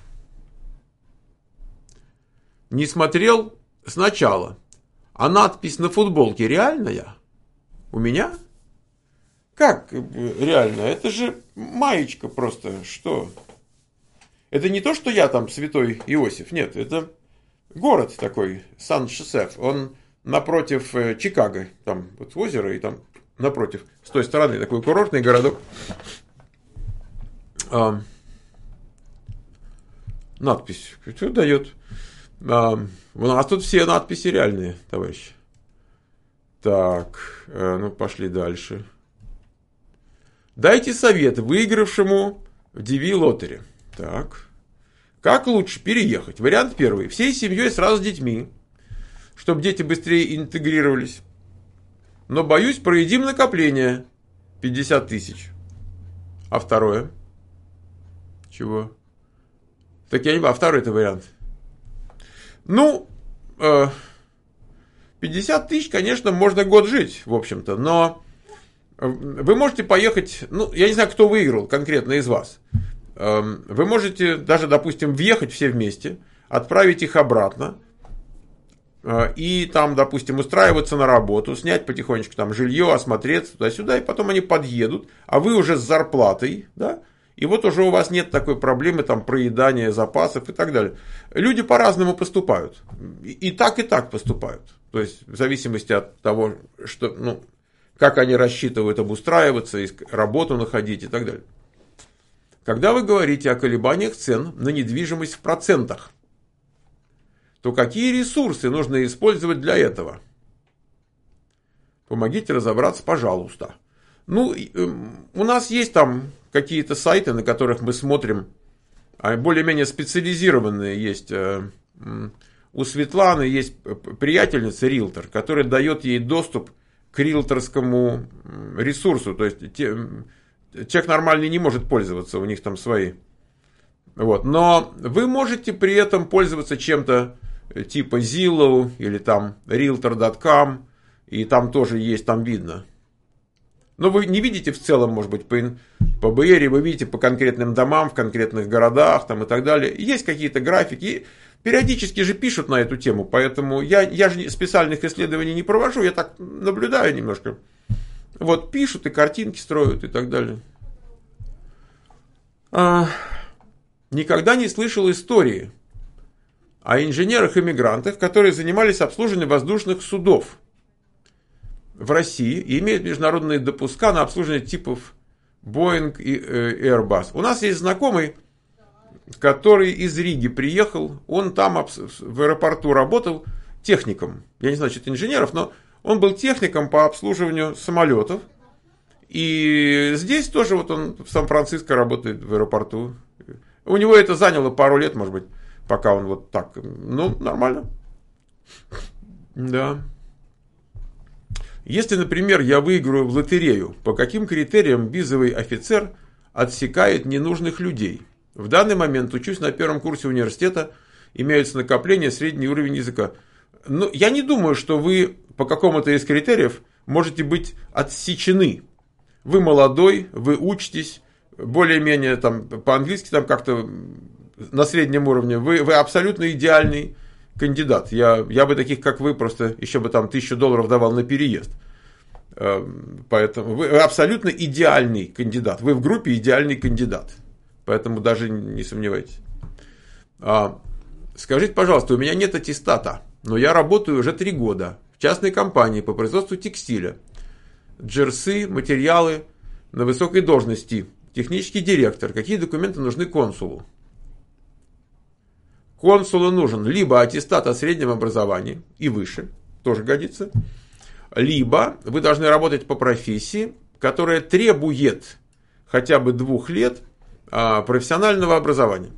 Не смотрел сначала. А надпись на футболке реальная? У меня? Как реально? Это же маечка просто. Что? Это не то, что я там святой Иосиф. Нет, это город такой, Сан-Жозеф. Он напротив Чикаго. Там вот озеро и там напротив. С той стороны такой курортный городок. Надпись. Что дает? А, у нас тут все надписи реальные, товарищи. Так, ну пошли дальше. Дайте совет выигравшему в ди ви-лотере. Так. Как лучше переехать? Вариант первый. Всей семьей сразу с детьми, чтобы дети быстрее интегрировались. Но боюсь, проедим накопление пятьдесят тысяч. А второе? Чего? Так я не понимаю, а второй это вариант. Ну, пятьдесят тысяч, конечно, можно год жить, в общем-то, но вы можете поехать, ну, я не знаю, кто выиграл конкретно из вас. Вы можете даже, допустим, въехать все вместе, отправить их обратно, и там, допустим, устраиваться на работу, снять потихонечку там жилье, осмотреться туда-сюда, и потом они подъедут, а вы уже с зарплатой, да, и вот уже у вас нет такой проблемы там проедания запасов и так далее. Люди по-разному поступают, и так, и так поступают, то есть в зависимости от того, что, ну, как они рассчитывают обустраиваться, работу находить и так далее. Когда вы говорите о колебаниях цен на недвижимость в процентах, то какие ресурсы нужно использовать для этого? Помогите разобраться, пожалуйста. Ну, у нас есть там какие-то сайты, на которых мы смотрим, более-менее специализированные есть. У Светланы есть приятельница, риэлтор, которая дает ей доступ к риэлторскому ресурсу. То есть человек нормальный не может пользоваться, у них там свои. Вот. Но вы можете при этом пользоваться чем-то типа Zillow или там риэлтор точка ком, и там тоже есть, там видно. Но вы не видите в целом, может быть, по, по бэ эр, вы видите по конкретным домам, в конкретных городах там, и так далее. Есть какие-то графики, периодически же пишут на эту тему, поэтому я, я же специальных исследований не провожу, я так наблюдаю немножко. Вот, пишут и картинки строят и так далее. А, никогда не слышал истории о инженерах-иммигрантах, которые занимались обслуживанием воздушных судов в России и имеют международные допуска на обслуживание типов Boeing и Airbus. У нас есть знакомый, который из Риги приехал, он там в аэропорту работал техником. Я не знаю, что это инженеров, но он был техником по обслуживанию самолетов. И здесь тоже вот он в Сан-Франциско работает в аэропорту. У него это заняло пару лет, может быть, пока он вот так. Ну, нормально. Да. Если, например, я выиграю в лотерею, по каким критериям визовый офицер отсекает ненужных людей? В данный момент учусь на первом курсе университета, имеются накопления, средний уровень языка. Но я не думаю, что вы по какому-то из критериев можете быть отсечены. Вы молодой, вы учитесь, более-менее там по-английски там как-то на среднем уровне. Вы, вы абсолютно идеальный кандидат. Я, я бы таких, как вы, просто еще бы там тысячу долларов давал на переезд. Поэтому вы абсолютно идеальный кандидат. Вы в группе идеальный кандидат. Поэтому даже не сомневайтесь. А, скажите, пожалуйста, у меня нет аттестата, но я работаю уже три года в частной компании по производству текстиля. Джерси, материалы на высокой должности. Технический директор. Какие документы нужны консулу? Консулу нужен либо аттестат о среднем образовании и выше, тоже годится, либо вы должны работать по профессии, которая требует хотя бы двух лет профессионального образования.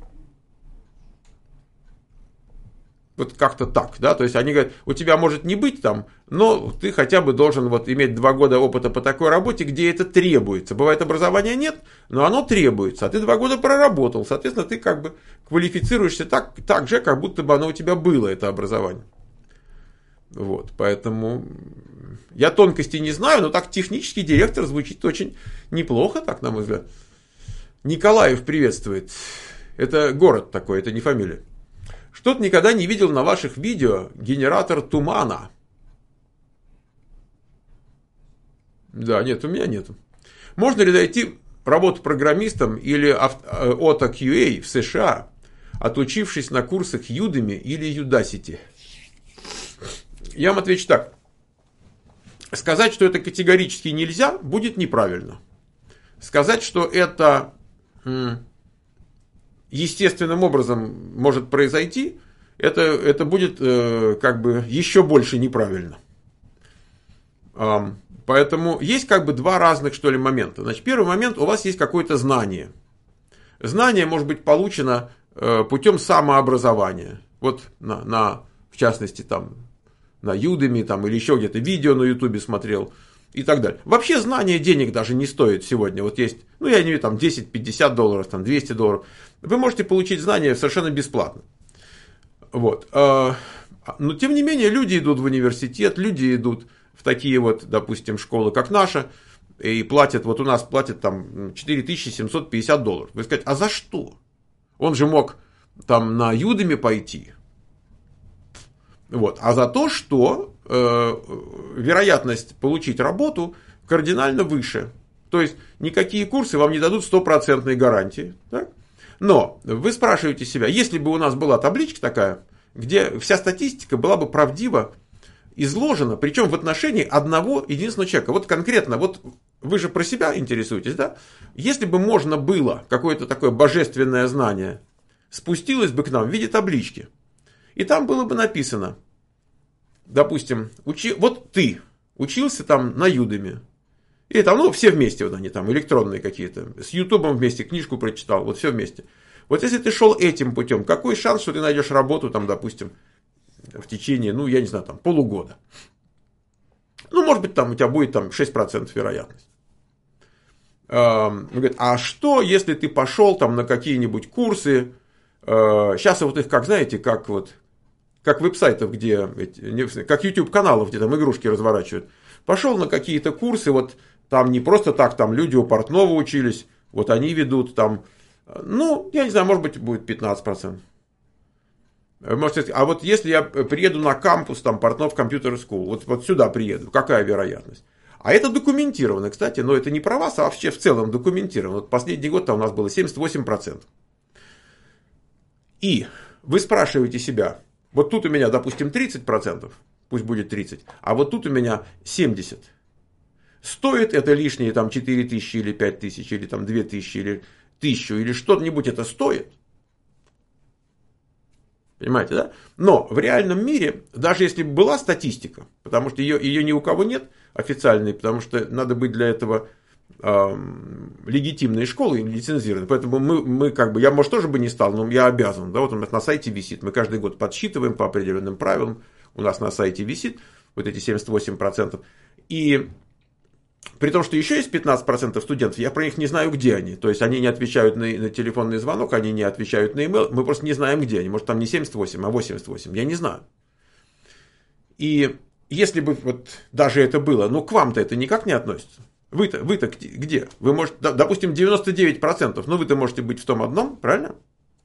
Вот как-то так, да, то есть они говорят, у тебя может не быть там, но ты хотя бы должен вот иметь два года опыта по такой работе, где это требуется. Бывает, образования нет, но оно требуется, а ты два года проработал, соответственно, ты как бы квалифицируешься так, так же, как будто бы оно у тебя было, это образование. Вот, поэтому я тонкостей не знаю, но так технический директор звучит очень неплохо, так, на мой взгляд. Николаев приветствует. Это город такой, это не фамилия. Что-то никогда не видел на ваших видео генератор тумана. Да, нет, у меня нету. Можно ли найти работу программистом или ото кью эй в США, отучившись на курсах Udemy или Udacity? Я вам отвечу так. Сказать, что это категорически нельзя, будет неправильно. Сказать, что это естественным образом может произойти, это, это будет э, как бы еще больше неправильно. Э, поэтому есть как бы два разных, что ли, момента. Значит, первый момент, у вас есть какое-то знание. Знание может быть получено э, путем самообразования. Вот на, на, в частности, там, на Udemy там, или еще где-то видео на YouTube смотрел и так далее. Вообще знание денег даже не стоит сегодня. Вот есть, ну я не знаю, там десять-пятьдесят долларов, там двести долларов. Вы можете получить знания совершенно бесплатно. Вот. Но тем не менее люди идут в университет, люди идут в такие вот, допустим, школы, как наша, и платят, вот у нас платят там четыре тысячи семьсот пятьдесят долларов. Вы скажете, а за что? Он же мог там на Udemy пойти. Вот. А за то, что э, вероятность получить работу кардинально выше. То есть никакие курсы вам не дадут стопроцентной гарантии. Так? Но вы спрашиваете себя, если бы у нас была табличка такая, где вся статистика была бы правдиво изложена, причем в отношении одного единственного человека. Вот конкретно, вот вы же про себя интересуетесь, да? Если бы можно было какое-то такое божественное знание спустилось бы к нам в виде таблички, и там было бы написано, допустим, учи, вот ты учился там на Udemy, и там, ну, все вместе, вот они там, электронные какие-то, с Ютубом вместе книжку прочитал, вот все вместе. Вот если ты шел этим путем, какой шанс, что ты найдешь работу, там, допустим, в течение, ну, я не знаю, там, полугода? Ну, может быть, там у тебя будет там шесть процентов вероятность. Он говорит, а что, если ты пошел там на какие-нибудь курсы, сейчас вот их, как знаете, как вот, как веб-сайтов, где, как YouTube-каналов, где там игрушки разворачивают. Пошел на какие-то курсы, вот там не просто так, там люди у Портнова учились, вот они ведут там, ну, я не знаю, может быть, будет пятнадцать процентов. Можете сказать, а вот если я приеду на кампус, там, Портнов Computer School, вот, вот сюда приеду, какая вероятность? А это документировано, кстати, но это не про вас, а вообще в целом документировано. Вот последний год там у нас было семьдесят восемь процентов. И вы спрашиваете себя, вот тут у меня, допустим, тридцать процентов, пусть будет тридцать, а вот тут у меня семьдесят процентов. Стоит это лишние там четыре тысячи или пять тысяч, или там две тысячи, или тысячу, или что-нибудь это стоит? Понимаете, да? Но в реальном мире, даже если бы была статистика, потому что ее, ее ни у кого нет официальной, потому что надо быть для этого э, легитимной школой, лицензированной. Поэтому мы, мы как бы, я, может, тоже бы не стал, но я обязан. Да, вот у нас на сайте висит. Мы каждый год подсчитываем по определенным правилам. У нас на сайте висит вот эти семьдесят восемь процентов. И при том, что еще есть пятнадцать процентов студентов, я про них не знаю, где они. То есть они не отвечают на, на телефонный звонок, они не отвечают на имейл. Мы просто не знаем, где они. Может, там не семьдесят восемь, а восемьдесят восемь. Я не знаю. И если бы вот даже это было, ну к вам-то это никак не относится. Вы-то, вы-то где? Вы можете, допустим, девяносто девять процентов, но вы-то можете быть в том одном, правильно?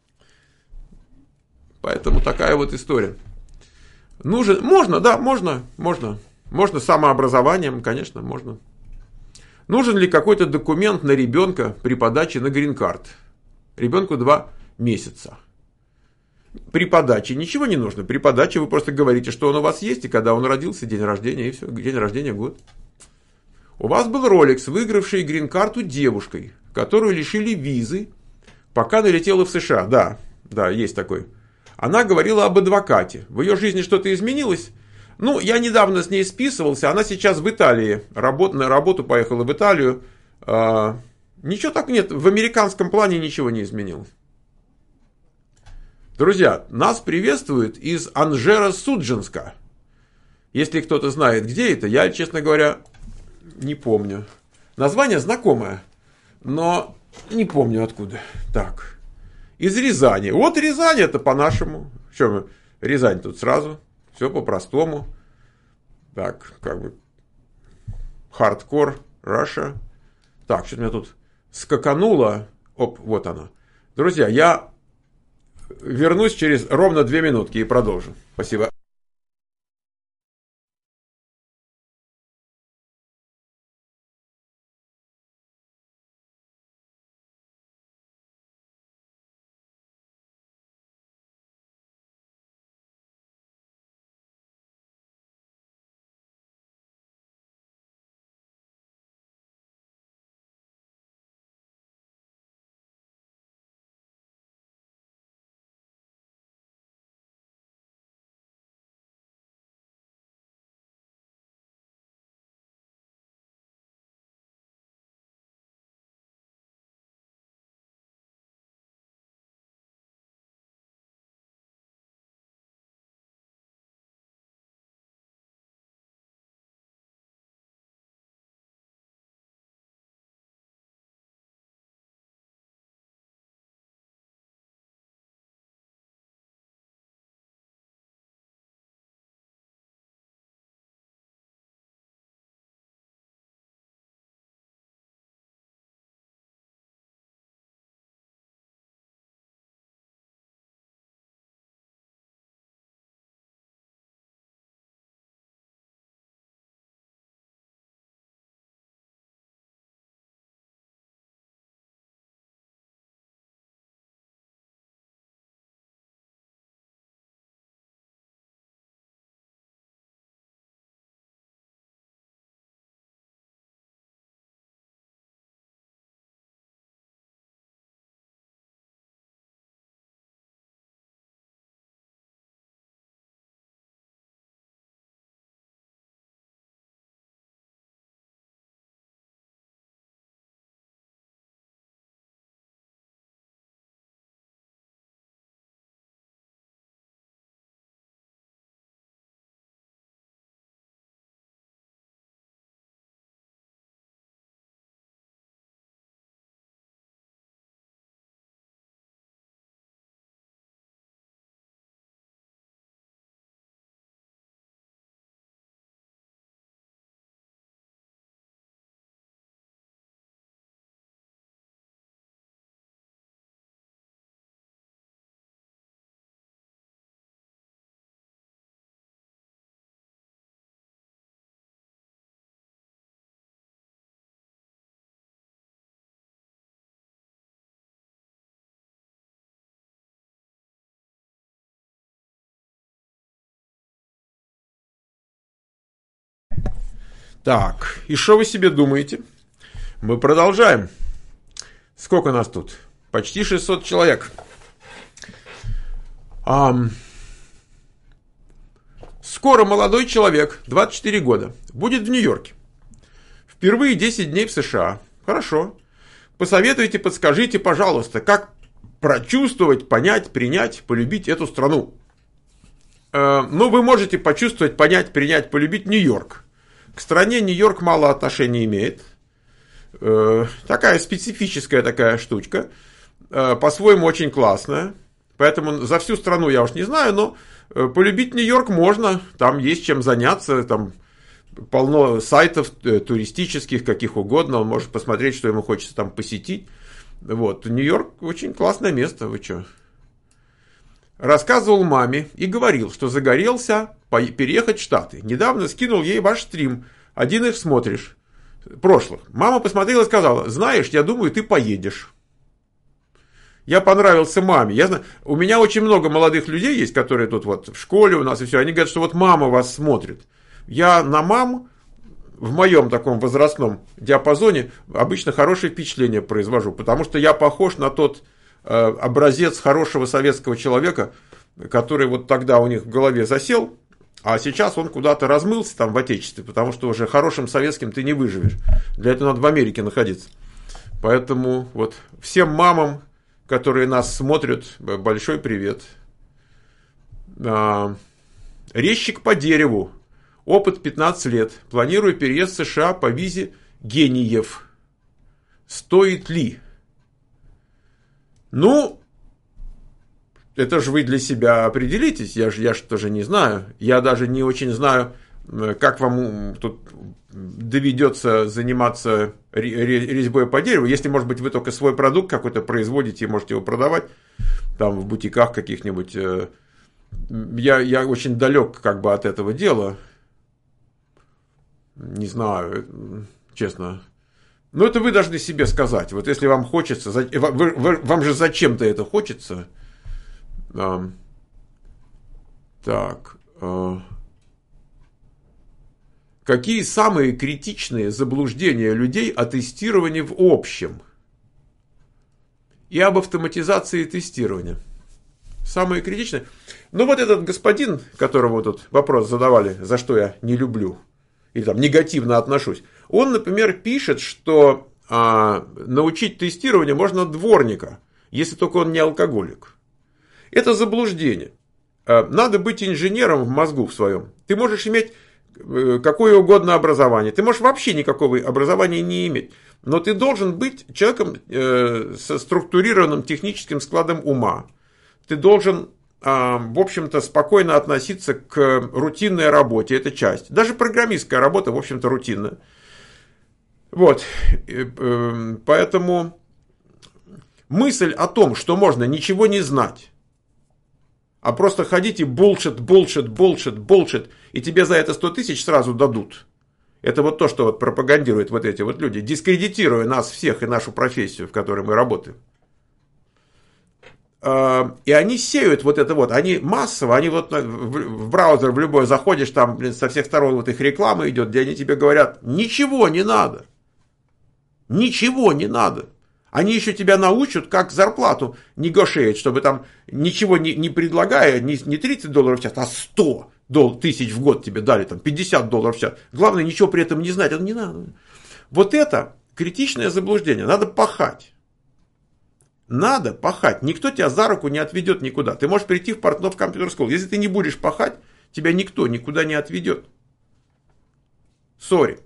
Поэтому такая вот история. Нужен, можно, да, можно, можно. Можно самообразованием, конечно, можно. Нужен ли какой-то документ на ребенка при подаче на грин-карт? Ребенку два месяца. При подаче ничего не нужно. При подаче вы просто говорите, что он у вас есть, и когда он родился, день рождения, и все, день рождения, год. У вас был Rolex, выигравший грин-карту девушкой, которую лишили визы, пока налетела в США. Да, да, есть такой. Она говорила об адвокате. В ее жизни что-то изменилось? Ну, я недавно с ней списывался, она сейчас в Италии, работ, на работу поехала в Италию. А, ничего так нет, в американском плане ничего не изменилось. Друзья, нас приветствуют из Анжеро-Судженска. Если кто-то знает, где это, я, честно говоря, не помню. Название знакомое, но не помню откуда. Так, из Рязани. Вот Рязань, это по-нашему. Что мы, Рязань тут сразу. Все по-простому. Так, как бы. Хардкор, Раша. Так, что-то меня тут скакануло. Оп, вот оно. Друзья, я вернусь через ровно две минутки и продолжу. Спасибо. Так, и что вы себе думаете? Мы продолжаем. Сколько нас тут? Почти шестьсот человек. Ам... Скоро молодой человек, двадцать четыре года, будет в Нью-Йорке. Впервые десять дней в США. Хорошо. Посоветуйте, подскажите, пожалуйста, как прочувствовать, понять, принять, полюбить эту страну. Э, ну, вы можете почувствовать, понять, принять, полюбить Нью-Йорк. К стране Нью-Йорк мало отношения имеет. Э, такая специфическая такая штучка. Э, по-своему очень классная. Поэтому за всю страну я уж не знаю, но полюбить Нью-Йорк можно. Там есть чем заняться, там полно сайтов туристических, каких угодно. Он может посмотреть, что ему хочется там посетить. Вот. Нью-Йорк очень классное место, вы что? Рассказывал маме и говорил, что загорелся переехать в Штаты. Недавно скинул ей ваш стрим. Один их смотришь. Прошлых. Мама посмотрела и сказала: знаешь, я думаю, ты поедешь. Я понравился маме. Я знаю, у меня очень много молодых людей есть, которые тут вот в школе у нас и все. Они говорят, что вот мама вас смотрит. Я на мам в моем таком возрастном диапазоне обычно хорошее впечатление произвожу, потому что я похож на тот э, образец хорошего советского человека, который вот тогда у них в голове засел, а сейчас он куда-то размылся там в Отечестве, потому что уже хорошим советским ты не выживешь. Для этого надо в Америке находиться. Поэтому вот всем мамам, которые нас смотрят, большой привет. А, резчик по дереву. Опыт пятнадцать лет. Планирую переезд в США по визе гениев. Стоит ли? Ну, это же вы для себя определитесь. Я же я ж тоже не знаю. Я даже не очень знаю, как вам тут доведется заниматься резьбой по дереву. Если, может быть, вы только свой продукт какой-то производите и можете его продавать там в бутиках каких-нибудь. Я, я очень далек как бы от этого дела. Не знаю, честно. Но это вы должны себе сказать. Вот если вам хочется, вы, вы, вам же зачем-то это хочется. Так. Какие самые критичные заблуждения людей о тестировании в общем? И об автоматизации тестирования. Самые критичные. Ну вот этот господин, которому тут вопрос задавали, за что я не люблю, или там негативно отношусь, он, например, пишет, что а, научить тестированию можно дворника, если только он не алкоголик. Это заблуждение. А, надо быть инженером в мозгу в своем. Ты можешь иметь какое угодно образование. Ты можешь вообще никакого образования не иметь. Но ты должен быть человеком э, со структурированным техническим складом ума. Ты должен, э, в общем-то, спокойно относиться к рутинной работе. Это часть. Даже программистская работа, в общем-то, рутинная. Вот. Поэтому мысль о том, что можно ничего не знать, а просто ходить и bullshit, bullshit, bullshit, bullshit, и тебе за это сто тысяч сразу дадут. Это вот то, что вот пропагандируют вот эти вот люди, дискредитируя нас всех и нашу профессию, в которой мы работаем. И они сеют вот это вот, они массово, они вот в браузер в любой заходишь, там, блин, со всех сторон вот их реклама идет, где они тебе говорят: ничего не надо, ничего не надо. Они еще тебя научат, как зарплату negotiate, чтобы там ничего не, не предлагая, не, не тридцать долларов в час, а сто тысяч в год тебе дали, там пятьдесят долларов в час. Главное, ничего при этом не знать, это не надо. Вот это критичное заблуждение. Надо пахать. Надо пахать. Никто тебя за руку не отведет никуда. Ты можешь прийти в Портнов компьютер скул. Если ты не будешь пахать, тебя никто никуда не отведет. Сори.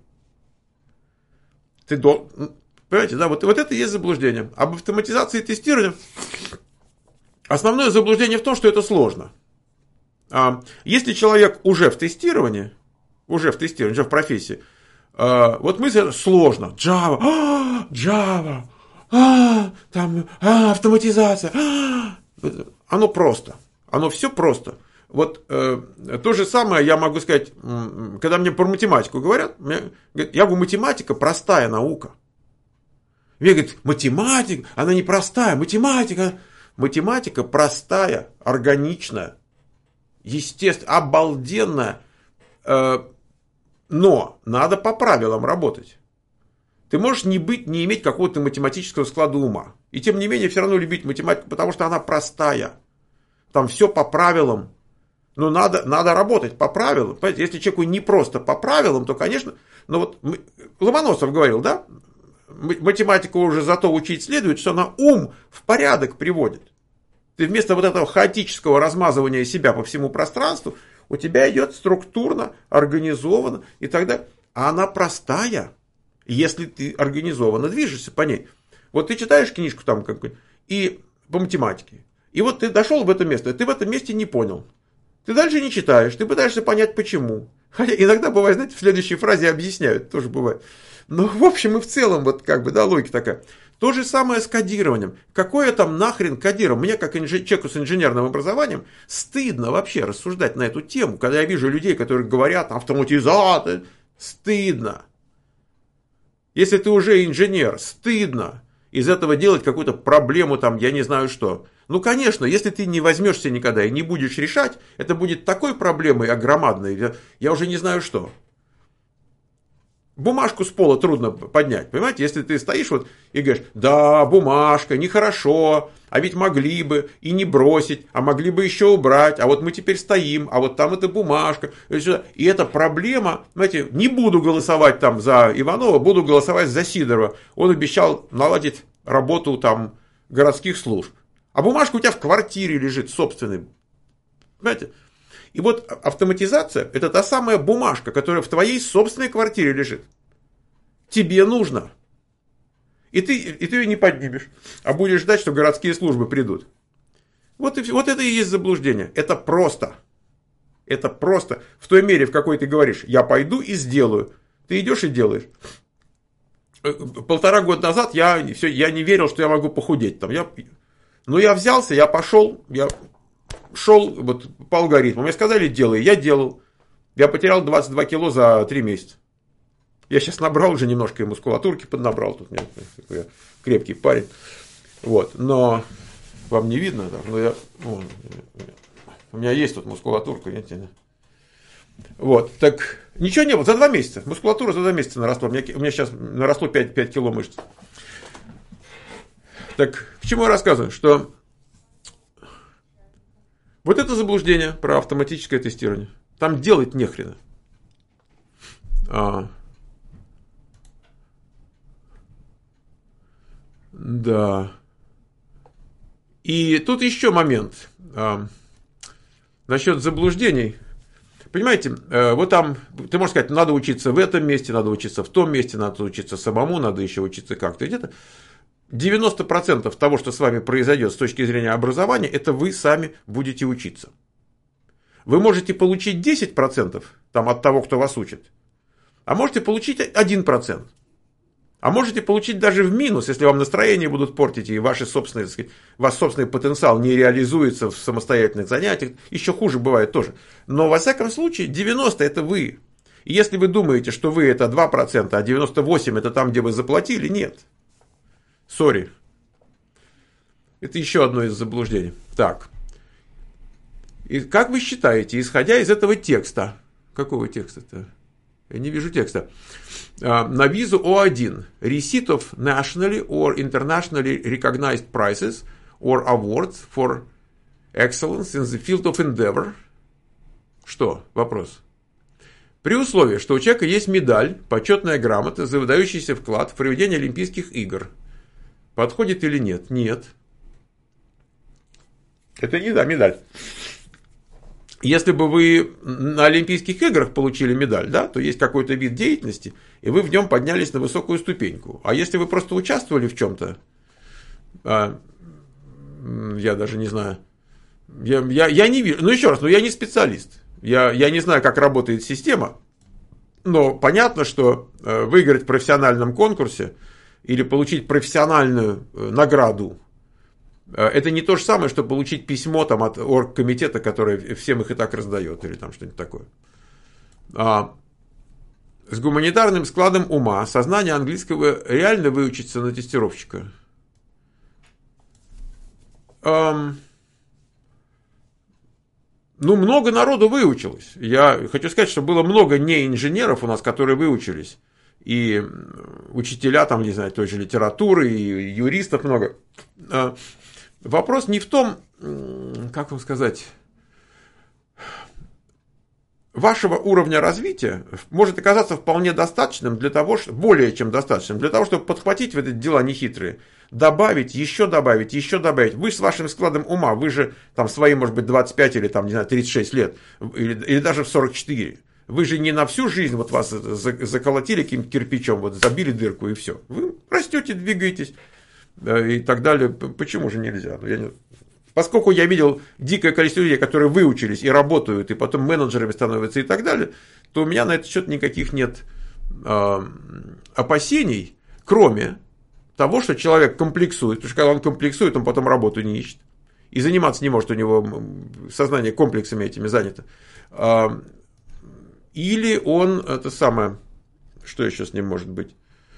Ты должен... Понимаете, да, вот, вот это и есть заблуждение. Об автоматизации тестирования. Основное заблуждение в том, что это сложно. А, если человек уже в тестировании, уже в тестировании, уже в профессии, а, вот мысль: сложно. Java, а, Java, а, там, а, автоматизация. А. Оно просто. Оно все просто. Вот э, то же самое я могу сказать, когда мне про математику говорят, мне, я говорю, математика простая наука. Мне говорят, математика, она не простая, математика. Математика простая, органичная, естественная, обалденная. Э, Но надо по правилам работать. Ты можешь не быть, не иметь какого-то математического склада ума. И тем не менее все равно любить математику, потому что она простая. Там все по правилам. Но надо, надо работать по правилам. Понимаете, если человеку не просто по правилам, то, конечно... Но вот Ломоносов говорил, да? Математику уже зато учить следует, что она ум в порядок приводит. Ты вместо вот этого хаотического размазывания себя по всему пространству, у тебя идет структурно, организованно и так далее. А она простая, если ты организованно движешься по ней. Вот ты читаешь книжку там как-нибудь и по математике. И вот ты дошел в это место, и ты в этом месте не понял. Ты дальше не читаешь, ты пытаешься понять почему. Хотя иногда бывает, знаете, в следующей фразе объясняют, тоже бывает. Но в общем и в целом, вот как бы, да, логика такая. То же самое с кодированием. Какое там нахрен кодирование? Мне, как инж... человеку с инженерным образованием, стыдно вообще рассуждать на эту тему, когда я вижу людей, которые говорят автоматизация. Стыдно. Если ты уже инженер, стыдно из этого делать какую-то проблему, там, я не знаю что. Ну, конечно, если ты не возьмешься никогда и не будешь решать, это будет такой проблемой огромадной, я, я уже не знаю что. Бумажку с пола трудно поднять, понимаете? Если ты стоишь вот и говоришь, да, бумажка, нехорошо, а ведь могли бы и не бросить, а могли бы еще убрать, а вот мы теперь стоим, а вот там эта бумажка. И эта проблема, знаете, не буду голосовать там за Иванова, буду голосовать за Сидорова. Он обещал наладить работу там городских служб. А бумажка у тебя в квартире лежит, собственной. Понимаете? И вот автоматизация – это та самая бумажка, которая в твоей собственной квартире лежит. Тебе нужно. И ты, и ты ее не поднимешь, а будешь ждать, что городские службы придут. Вот, и, вот это и есть заблуждение. Это просто. Это просто. В той мере, в какой ты говоришь, я пойду и сделаю. Ты идешь и делаешь. Полтора года назад я, все, я не верил, что я могу похудеть. Там, я, но я взялся, я пошел, я... шел вот по алгоритму. Мне сказали, делай. Я делал. Я потерял двадцать два кило за три месяца. Я сейчас набрал уже немножко и мускулатурки поднабрал. Тут мне такой я крепкий парень. Вот. Но вам не видно, да? Но я, ну, у меня есть тут мускулатурка. Видите? Вот. Так ничего не было. За два месяца. Мускулатура за два месяца наросла. У меня, у меня сейчас наросло пять, пять кило мышц. Так к чему я рассказываю? Что вот это заблуждение про автоматическое тестирование. Там делать нехрена. А. Да. И тут еще момент. А. Насчет заблуждений. Понимаете, вот там, ты можешь сказать, надо учиться в этом месте, надо учиться в том месте, надо учиться самому, надо еще учиться как-то где-то. девяносто процентов того, что с вами произойдет с точки зрения образования, это вы сами будете учиться. Вы можете получить десять процентов там, от того, кто вас учит, а можете получить один процент. А можете получить даже в минус, если вам настроение будут портить, и ваши собственные, так сказать, ваш собственный потенциал не реализуется в самостоятельных занятиях. Еще хуже бывает тоже. Но во всяком случае, девяносто это вы. И если вы думаете, что вы это два процента, а девяносто восемь это там, где вы заплатили, нет. Сори. Это еще одно из заблуждений. Так. И как вы считаете, исходя из этого текста, какого текста-то? Я не вижу текста. На визу О один. Receipt of nationally or internationally recognized prizes or awards for excellence in the field of endeavor. Что? Вопрос. При условии, что у человека есть медаль, почетная грамота за выдающийся вклад в проведение Олимпийских игр. Подходит или нет? Нет. Это не да, медаль. Если бы вы на Олимпийских играх получили медаль, да, то есть какой-то вид деятельности, и вы в нем поднялись на высокую ступеньку. А если вы просто участвовали в чем-то, а, я даже не знаю, я, я, я не вижу, ну еще раз, ну я не специалист, я, я не знаю, как работает система, но понятно, что выиграть в профессиональном конкурсе или получить профессиональную награду, это не то же самое, что получить письмо там, от оргкомитета, который всем их и так раздает, или там что-нибудь такое. А, с гуманитарным складом ума, сознание английского реально выучиться на тестировщика. А, ну, много народу выучилось. Я хочу сказать, что было много не инженеров у нас, которые выучились. И учителя, там, не знаю, той же литературы, и юристов много. Вопрос не в том, как вам сказать, вашего уровня развития может оказаться вполне достаточным для того, что, более чем достаточным, для того, чтобы подхватить в эти дела нехитрые, добавить, еще добавить, еще добавить. Вы с вашим складом ума, вы же там свои, может быть, двадцать пять или там, не знаю, тридцать шесть лет, или, или даже в сорок четыре. Вы же не на всю жизнь вот вас заколотили каким-то кирпичом, вот забили дырку и все. Вы растете, двигаетесь и так далее. Почему же нельзя? Я не... Поскольку я видел дикое количество людей, которые выучились и работают, и потом менеджерами становятся и так далее, то у меня на этот счет никаких нет э, опасений, кроме того, что человек комплексует. Потому что когда он комплексует, он потом работу не ищет. И заниматься не может, у него сознание комплексами этими занято. Э, или он, это самое, что еще с ним может быть?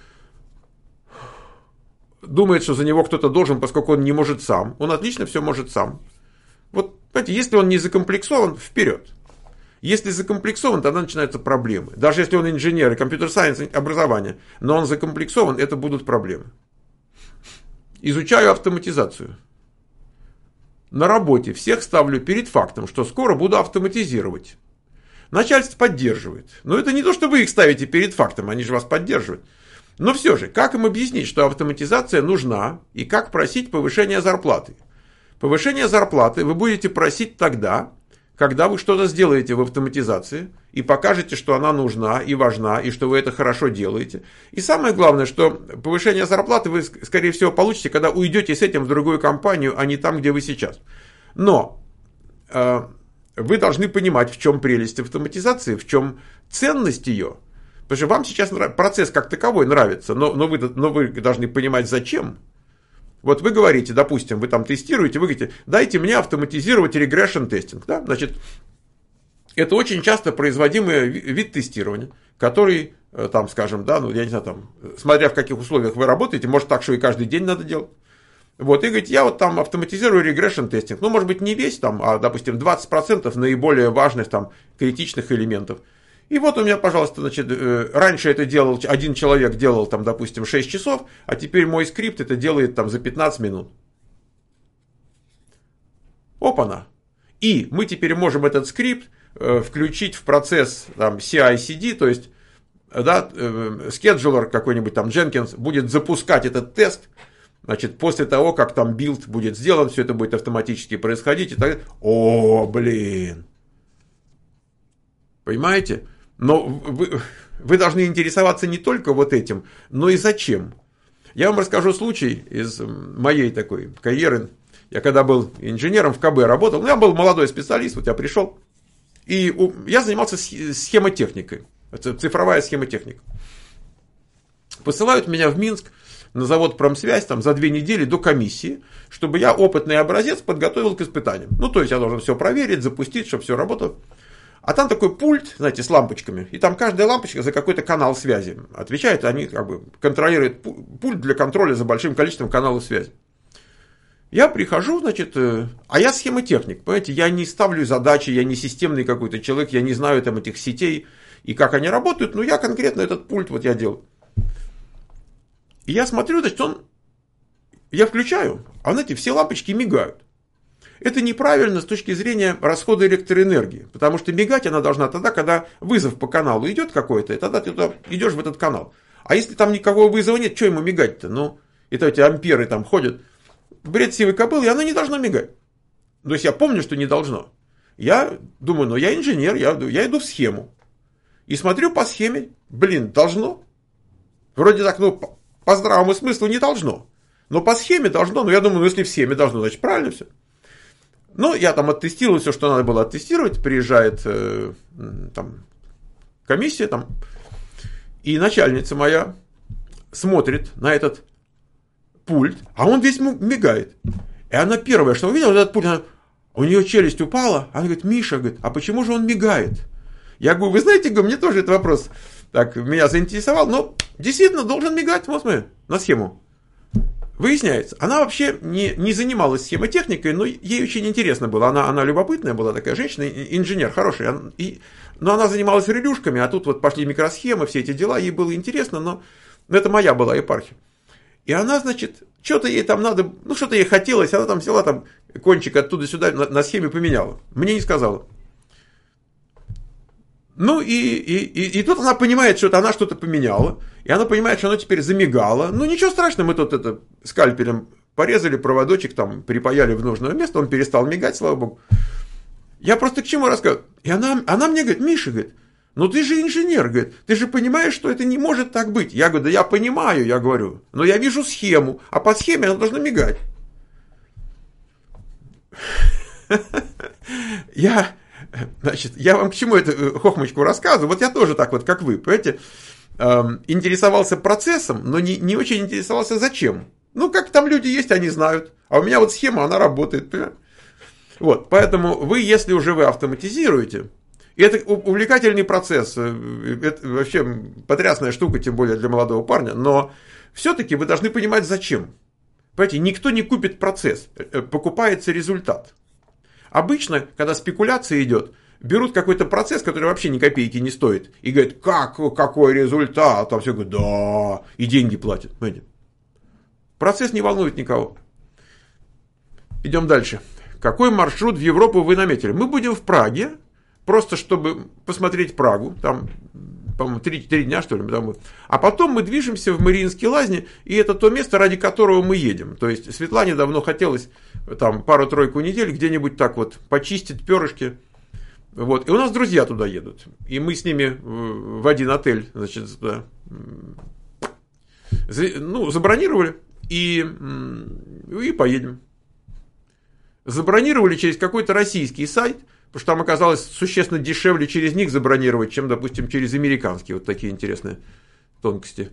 Думает, что за него кто-то должен, поскольку он не может сам. Он отлично все может сам. Вот, понимаете, если он не закомплексован, вперед. Если закомплексован, тогда начинаются проблемы. Даже если он инженер и компьютер-сайенс образование, но он закомплексован, это будут проблемы. Изучаю автоматизацию. На работе всех ставлю перед фактом, что скоро буду автоматизировать. Начальство поддерживает. Но это не то, что вы их ставите перед фактом, они же вас поддерживают. Но все же, как им объяснить, что автоматизация нужна, и как просить повышения зарплаты? Повышение зарплаты вы будете просить тогда, когда вы что-то сделаете в автоматизации, и покажете, что она нужна и важна, и что вы это хорошо делаете. И самое главное, что повышение зарплаты вы, скорее всего, получите, когда уйдете с этим в другую компанию, а не там, где вы сейчас. Но э, вы должны понимать, в чем прелесть автоматизации, в чем ценность ее. Потому что вам сейчас процесс как таковой нравится, но, но, вы, но вы должны понимать, зачем. Вот вы говорите, допустим, вы там тестируете, вы говорите, дайте мне автоматизировать regression тестинг. Да? Значит, это очень часто производимый вид тестирования, который, там, скажем, да, ну, я не знаю, там, смотря в каких условиях вы работаете, может так, что и каждый день надо делать. Вот, и говорите, я вот там автоматизирую regression тестинг. Ну, может быть, не весь там, а, допустим, двадцать процентов наиболее важных там критичных элементов. И вот у меня, пожалуйста, значит, раньше это делал, один человек делал там, допустим, шесть часов, а теперь мой скрипт это делает там за пятнадцать минут. Опа-на. И мы теперь можем этот скрипт э, включить в процесс там, си ай си ди, то есть, да, э, scheduler какой-нибудь там, Jenkins, будет запускать этот тест, значит, после того, как там билд будет сделан, все это будет автоматически происходить, и так. О, блин. Понимаете? Но вы, вы должны интересоваться не только вот этим, но и зачем. Я вам расскажу случай из моей такой карьеры. Я когда был инженером в ка бэ работал, я был молодой специалист, вот я пришел, и я занимался схемотехникой, цифровая схемотехника. Посылают меня в Минск на завод Промсвязь там, за две недели до комиссии, чтобы я опытный образец подготовил к испытаниям. Ну, то есть я должен все проверить, запустить, чтобы все работало. А там такой пульт, знаете, с лампочками, и там каждая лампочка за какой-то канал связи отвечает, они как бы контролируют пульт для контроля за большим количеством каналов связи. Я прихожу, значит, а я схемотехник, понимаете, я не ставлю задачи, я не системный какой-то человек, я не знаю там этих сетей и как они работают, но я конкретно этот пульт вот я делаю. И я смотрю, значит, он, я включаю, а знаете, все лампочки мигают. Это неправильно с точки зрения расхода электроэнергии, потому что мигать она должна тогда, когда вызов по каналу идет какой-то, и тогда ты туда идешь в этот канал. А если там никакого вызова нет, что ему мигать-то? Ну, это эти амперы там ходят. Бред сивой кобылы, и оно не должно мигать. То есть я помню, что не должно. Я думаю, ну я инженер, я, я иду в схему. И смотрю по схеме, блин, должно. Вроде так, ну, по, по здравому смыслу не должно. Но по схеме должно, ну я думаю, ну если в схеме должно, значит правильно все. Ну, я там оттестировал все, что надо было оттестировать. Приезжает э, там, комиссия, там, и начальница моя смотрит на этот пульт, а он весь мигает. И она первое, что увидела, этот пульт, она, у нее челюсть упала. Она говорит, Миша, говорит, а почему же он мигает? Я говорю, вы знаете, говорю, мне тоже этот вопрос так, меня заинтересовал, но действительно должен мигать, вот смотри, на схему. Выясняется, она вообще не, не занималась схемотехникой, но ей очень интересно было. Она, она любопытная была такая женщина, инженер хороший. И, но она занималась релюшками, а тут вот пошли микросхемы, все эти дела. Ей было интересно, но, но это моя была епархия. И она, значит, что-то ей там надо, ну что-то ей хотелось, она там взяла там кончик оттуда-сюда на, на схеме поменяла. Мне не сказала. Ну и, и, и, и тут она понимает, что это она что-то поменяла, и она понимает, что оно теперь замигало. Ну ничего страшного, мы тут это скальпелем порезали, проводочек там припаяли в нужное место, он перестал мигать, слава богу. Я просто к чему рассказываю? И она, она мне говорит, Миша, говорит, ну ты же инженер, говорит, ты же понимаешь, что это не может так быть. Я говорю, да я понимаю, я говорю, но я вижу схему, а по схеме она должна мигать. Я... Значит, я вам к чему эту хохмочку рассказываю? Вот я тоже так вот, как вы, понимаете, эм, интересовался процессом, но не, не очень интересовался зачем. Ну, как там люди есть, они знают. А у меня вот схема, она работает. Понимаете? Вот, поэтому вы, если уже вы автоматизируете, и это увлекательный процесс, это вообще потрясная штука, тем более для молодого парня, но все-таки вы должны понимать зачем. Понимаете, никто не купит процесс, покупается результат. Обычно, когда спекуляция идет, берут какой-то процесс, который вообще ни копейки не стоит, и говорят, как, какой результат, там все говорят, да, и деньги платят. Понимаете? Процесс не волнует никого. Идем дальше. Какой маршрут в Европу вы наметили? Мы будем в Праге, просто чтобы посмотреть Прагу, там, по-моему, три, три дня, что ли, там, а потом мы движемся в Мариинские Лазни, и это то место, ради которого мы едем. То есть Светлане давно хотелось там пару-тройку недель где-нибудь так вот почистить перышки. Вот. И у нас друзья туда едут. И мы с ними в один отель, значит, туда, ну, забронировали и, и поедем. Забронировали через какой-то российский сайт, потому что там оказалось существенно дешевле через них забронировать, чем, допустим, через американские. Вот такие интересные тонкости.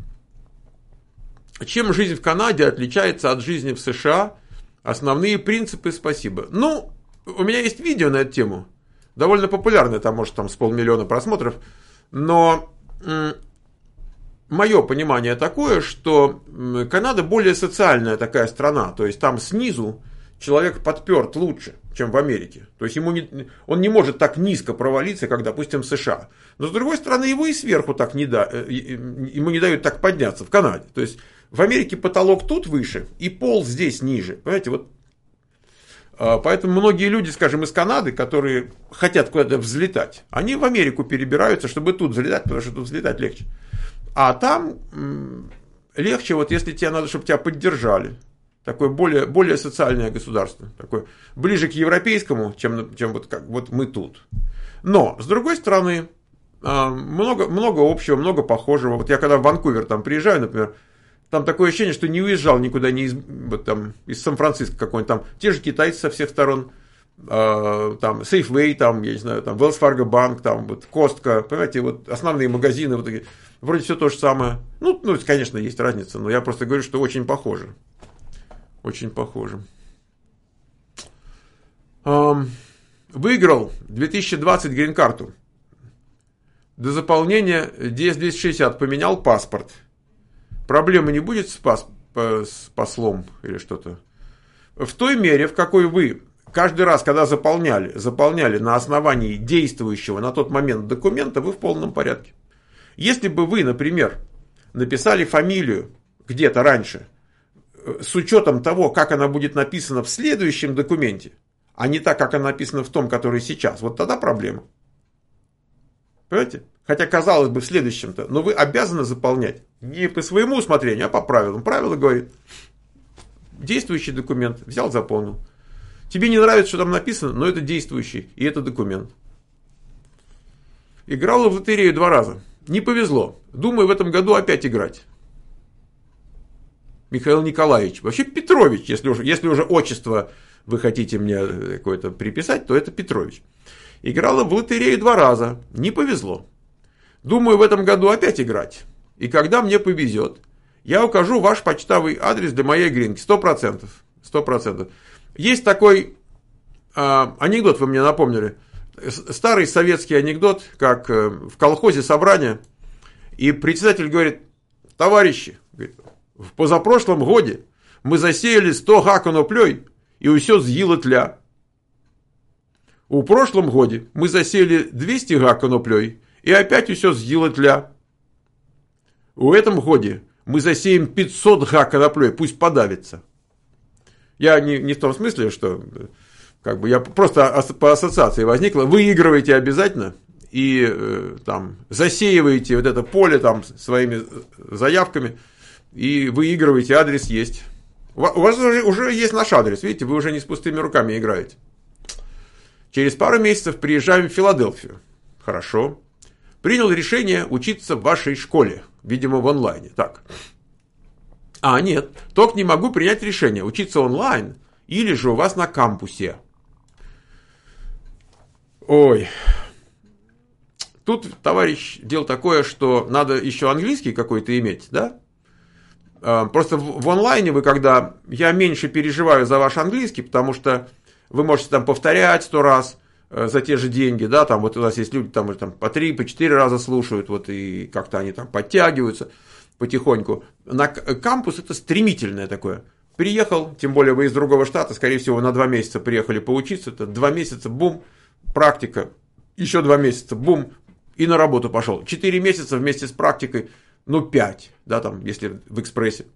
Чем жизнь в Канаде отличается от жизни в США? Основные принципы, спасибо. Ну, у меня есть видео на эту тему. Довольно популярное, там, может, там с полмиллиона просмотров. Но м- мое понимание такое, что Канада более социальная такая страна. То есть там снизу человек подперт лучше, чем в Америке. То есть ему не, он не может так низко провалиться, как, допустим, в США. Но, с другой стороны, его и сверху так не да, ему не дают так подняться в Канаде. То есть в Америке потолок тут выше, и пол здесь ниже. Понимаете, вот. Поэтому многие люди, скажем, из Канады, которые хотят куда-то взлетать, они в Америку перебираются, чтобы тут взлетать, потому что тут взлетать легче. А там легче, вот если тебе надо, чтобы тебя поддержали. Такое более, более социальное государство. Такое ближе к европейскому, чем, чем вот, как, вот мы тут. Но, с другой стороны, много, много общего, много похожего. Вот я когда в Ванкувер там приезжаю, например, там такое ощущение, что не уезжал никуда не из, вот там, из Сан-Франциско какой-нибудь. Там те же китайцы со всех сторон. Там Safeway, там, я не знаю, там Wells Fargo Bank, там вот Costco. Понимаете, вот основные магазины. Вот такие. Вроде все то же самое. Ну, ну, конечно, есть разница, но я просто говорю, что очень похоже. Очень похоже. Выиграл две тысячи двадцать грин-карту. До заполнения ди эс двести шестьдесят поменял паспорт. Проблемы не будет с, пас, с послом или что-то? В той мере, в какой вы каждый раз, когда заполняли, заполняли на основании действующего на тот момент документа, вы в полном порядке. Если бы вы, например, написали фамилию где-то раньше, с учетом того, как она будет написана в следующем документе, а не так, как она написана в том, который сейчас, вот тогда проблема. Понимаете? Хотя, казалось бы, в следующем-то, но вы обязаны заполнять не по своему усмотрению, а по правилам. Правило говорит, действующий документ, взял, заполнил. Тебе не нравится, что там написано, но это действующий, и это документ. Играл в лотерею два раза. Не повезло. Думаю, в этом году опять играть. Михаил Николаевич. Вообще Петрович, если уже, если уже отчество вы хотите мне какое-то приписать, то это Петрович. Играла в лотерею два раза. Не повезло. Думаю, в этом году опять играть. И когда мне повезет, я укажу ваш почтовый адрес для моей гринки. Сто процентов. Сто процентов. Есть такой э, анекдот, вы мне напомнили. Старый советский анекдот, как э, в колхозе собрание. И председатель говорит, товарищи, говорит, в позапрошлом году мы засеяли сто га коноплей, и усё з'їло тля. У прошлом годе мы засеяли двести га коноплей, и опять усё з'їло тля. У этом годе мы засеем пятьсот га коноплей, пусть подавится. Я не, не в том смысле, что как бы я просто по ассоциации возникло. Выигрываете обязательно и э, там засеиваете вот это поле там своими заявками и выигрываете, адрес есть. У вас уже, уже есть наш адрес, видите, вы уже не с пустыми руками играете. Через пару месяцев приезжаем в Филадельфию. Хорошо. Принял решение учиться в вашей школе, видимо, в онлайне. Так. А, нет, только не могу принять решение, учиться онлайн или же у вас на кампусе. Ой. Тут, товарищ, дело такое, что надо еще английский какой-то иметь, да? Просто в онлайне вы, когда... Я меньше переживаю за ваш английский, потому что вы можете там повторять сто раз за те же деньги, да, там вот у нас есть люди, там, там по три, по четыре раза слушают, вот и как-то они там подтягиваются потихоньку. На кампус это стремительное такое. Приехал, тем более вы из другого штата, скорее всего, на два месяца приехали поучиться, это два месяца, бум, практика, еще два месяца, бум, и на работу пошел. Четыре месяца вместе с практикой, ну, пять, да, там, если в экспрессе.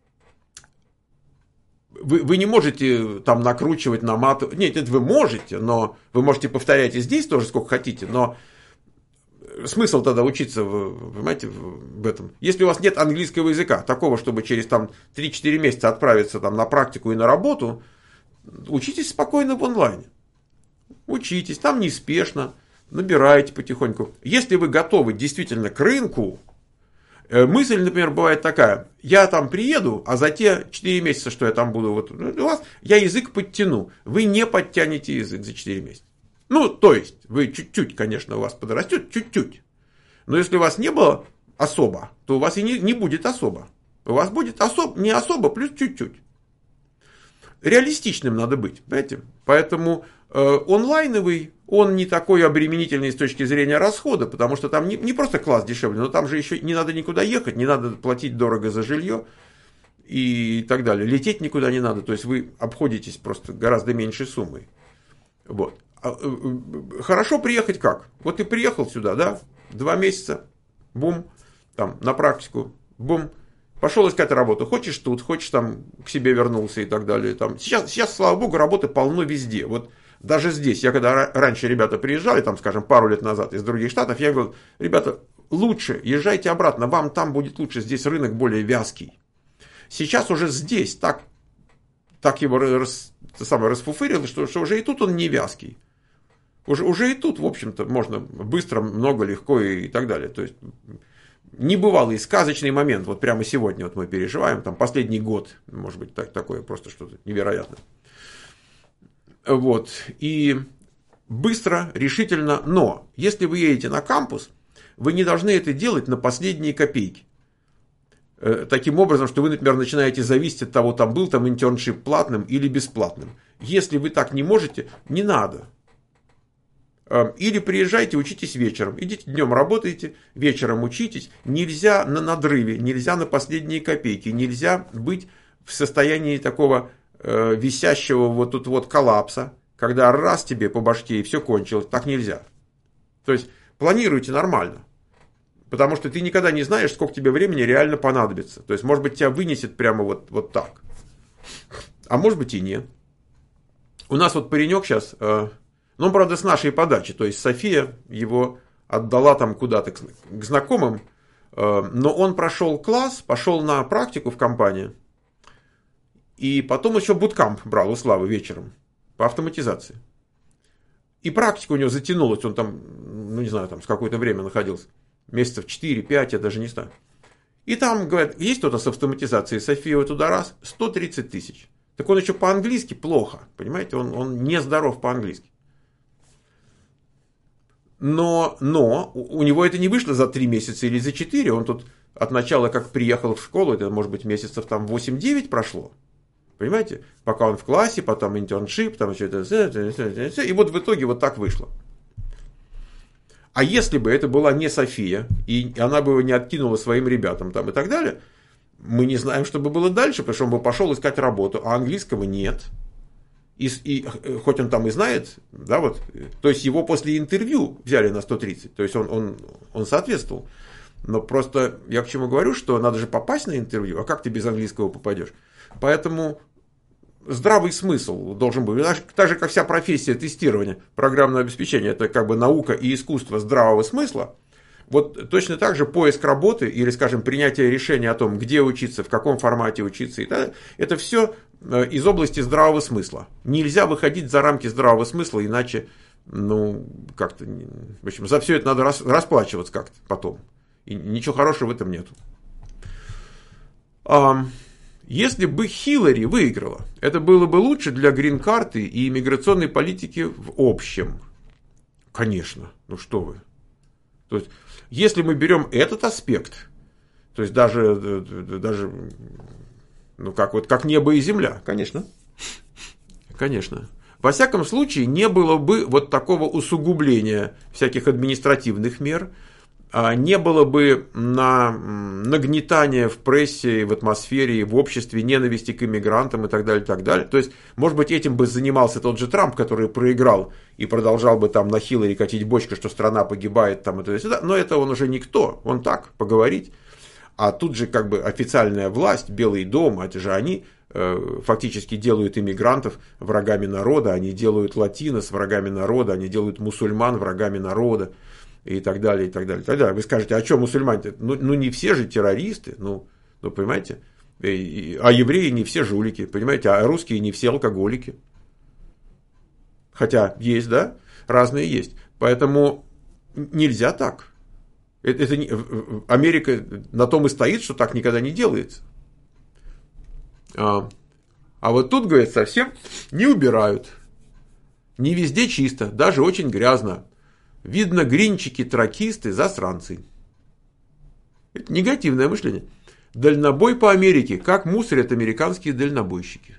Вы, вы не можете там накручивать, наматывать. Нет, это вы можете, но вы можете повторять и здесь тоже сколько хотите, но смысл тогда учиться, понимаете, в этом. Если у вас нет английского языка, такого, чтобы через там три-четыре месяца отправиться там на практику и на работу, учитесь спокойно в онлайне. Учитесь, там неспешно, набирайте потихоньку. Если вы готовы действительно к рынку, мысль, например, бывает такая: я там приеду, а за те четыре месяца, что я там буду, вот, у вас, я язык подтяну. Вы не подтянете язык за четыре месяца. Ну, то есть, вы чуть-чуть, конечно, у вас подрастет, чуть-чуть. Но если у вас не было особо, то у вас и не, не будет особо. У вас будет особ, не особо, плюс чуть-чуть. Реалистичным надо быть, понимаете? Поэтому э, онлайновый, он не такой обременительный с точки зрения расхода, потому что там не, не просто класс дешевле, но там же еще не надо никуда ехать, не надо платить дорого за жилье и так далее. Лететь никуда не надо, то есть вы обходитесь просто гораздо меньшей суммой. Вот. Хорошо приехать как? Вот ты приехал сюда, да, два месяца, бум, там, на практику, бум, пошел искать работу. Хочешь тут, хочешь там к себе вернулся и так далее. Там. Сейчас, сейчас, слава богу, работы полно везде. Вот даже здесь, я когда раньше ребята приезжали, там, скажем, пару лет назад из других штатов, я говорил: ребята, лучше езжайте обратно, вам там будет лучше, здесь рынок более вязкий. Сейчас уже здесь так, так его рас, самое, расфуфырило, что, что уже и тут он не вязкий. Уже, уже и тут, в общем-то, можно быстро, много, легко и, и так далее. То есть, небывалый сказочный момент, вот прямо сегодня вот мы переживаем, там последний год, может быть, так, такое просто что-то невероятное. Вот, и быстро, решительно, но если вы едете на кампус, вы не должны это делать на последние копейки. Таким образом, что вы, например, начинаете зависеть от того, там был там интерншип платным или бесплатным. Если вы так не можете, не надо. Или приезжайте, учитесь вечером. Идите днем работаете, вечером учитесь. Нельзя на надрыве, нельзя на последние копейки, нельзя быть в состоянии такого э, висящего вот тут вот коллапса, когда раз тебе по башке и все кончилось. Так нельзя. То есть планируйте нормально. Потому что ты никогда не знаешь, сколько тебе времени реально понадобится. То есть, может быть, тебя вынесет прямо вот, вот так. А может быть и нет. У нас вот паренек сейчас... Э, Ну, правда, с нашей подачи. То есть, София его отдала там куда-то к, к знакомым. Но он прошел класс, пошел на практику в компании. И потом еще буткамп брал у Славы вечером по автоматизации. И практика у него затянулась. Он там, ну не знаю, там с какое-то время находился. Месяцев четыре-пять, я даже не знаю. И там, говорят, есть кто-то с автоматизацией. София вот туда раз, сто тридцать тысяч. Так он еще по-английски плохо. Понимаете, он, он не здоров по-английски. Но, но у него это не вышло за три месяца или за четыре. Он тут от начала, как приехал в школу, это может быть месяцев там восемь-девять прошло. Понимаете? Пока он в классе, потом интерншип, там все это. И вот в итоге вот так вышло. А если бы это была не София, и она бы его не откинула своим ребятам там, и так далее, мы не знаем, что бы было дальше, потому что он бы пошел искать работу, а английского нет. И, и хоть он там и знает, да, вот, то есть его после интервью взяли на сто тридцать, то есть он, он, он соответствовал. Но просто я к чему говорю, что надо же попасть на интервью, а как ты без английского попадешь? Поэтому здравый смысл должен быть. Так же, как вся профессия тестирования программного обеспечения, это как бы наука и искусство здравого смысла. Вот точно так же поиск работы или, скажем, принятие решения о том, где учиться, в каком формате учиться, и так, это все из области здравого смысла. Нельзя выходить за рамки здравого смысла, иначе, ну, как-то, в общем, за все это надо расплачиваться как-то потом. И ничего хорошего в этом нету. Если бы Хиллари выиграла, это было бы лучше для грин-карты и иммиграционной политики в общем. Конечно, ну что вы. То есть, если мы берем этот аспект, то есть даже, даже ну как вот как небо и земля, конечно, конечно. Во всяком случае, не было бы вот такого усугубления всяких административных мер, не было бы на нагнетания в прессе, в атмосфере, в обществе ненависти к иммигрантам и так далее, и так далее. То есть, может быть, этим бы занимался тот же Трамп, который проиграл и продолжал бы там на Хиллари катить бочку, что страна погибает там и туда-сюда. Но это он уже никто, он так, поговорить. А тут же как бы официальная власть, Белый дом, это же они э, фактически делают иммигрантов врагами народа, они делают латинос врагами народа, они делают мусульман врагами народа. И так далее, и так далее, и так далее. Вы скажете, а что мусульмане? Ну, ну не все же террористы, ну, ну понимаете? И, и, а евреи не все жулики, понимаете? А русские не все алкоголики. Хотя есть, да? Разные есть. Поэтому нельзя так. Это, это не, Америка на том и стоит, что так никогда не делается. А, а вот тут, говорят, совсем не убирают. Не везде чисто, даже очень грязно. Видно, гринчики, тракисты, засранцы. Это негативное мышление. Дальнобой по Америке. Как мусорят американские дальнобойщики.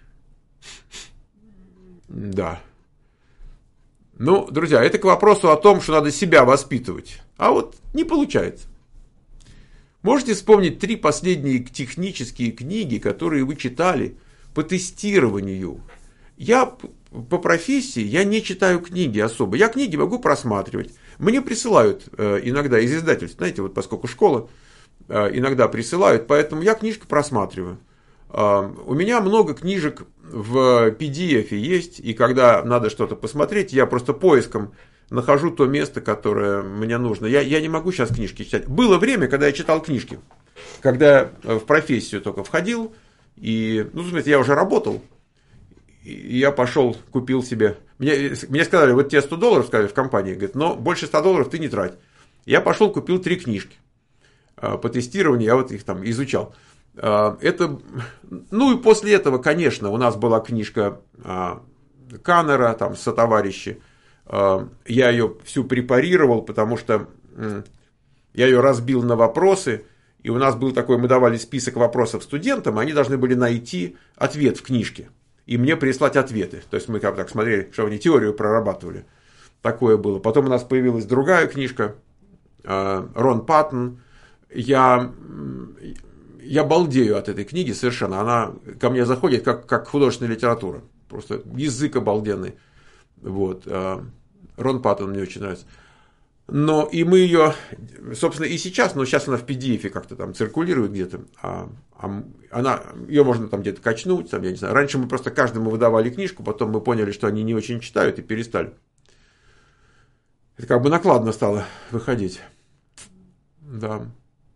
Да. Ну, друзья, это к вопросу о том, что надо себя воспитывать. А вот не получается. Можете вспомнить три последние технические книги, которые вы читали по тестированию? Я... По профессии я не читаю книги особо. Я книги могу просматривать. Мне присылают э, иногда из издательств. Знаете, вот поскольку школа, э, иногда присылают, поэтому я книжки просматриваю. Э, у меня много книжек в пи ди эф есть, и когда надо что-то посмотреть, я просто поиском нахожу то место, которое мне нужно. Я, я не могу сейчас книжки читать. Было время, когда я читал книжки. Когда в профессию только входил, и, ну, в смысле, я уже работал. И я пошел, купил себе. Мне, мне сказали, вот тебе сто долларов, сказали в компании, говорит, но больше ста долларов ты не трать. Я пошел, купил три книжки по тестированию, я вот их там изучал. Это, ну и после этого, конечно, у нас была книжка Каннера, там, сотоварищи. Я ее всю препарировал, потому что я ее разбил на вопросы. И у нас был такой, мы давали список вопросов студентам, они должны были найти ответ в книжке. И мне прислать ответы. То есть мы как так смотрели, что они теорию прорабатывали. Такое было. Потом у нас появилась другая книжка, Рон Паттон. Я, я балдею от этой книги совершенно. Она ко мне заходит как, как художественная литература. Просто язык обалденный. Вот. Рон Паттон мне очень нравится. Но и мы ее, собственно, и сейчас, но сейчас она в пи ди эф как-то там циркулирует где-то, а, а она, ее можно там где-то качнуть, там, я не знаю. Раньше мы просто каждому выдавали книжку, потом мы поняли, что они не очень читают и перестали. Это как бы накладно стало выходить. Да.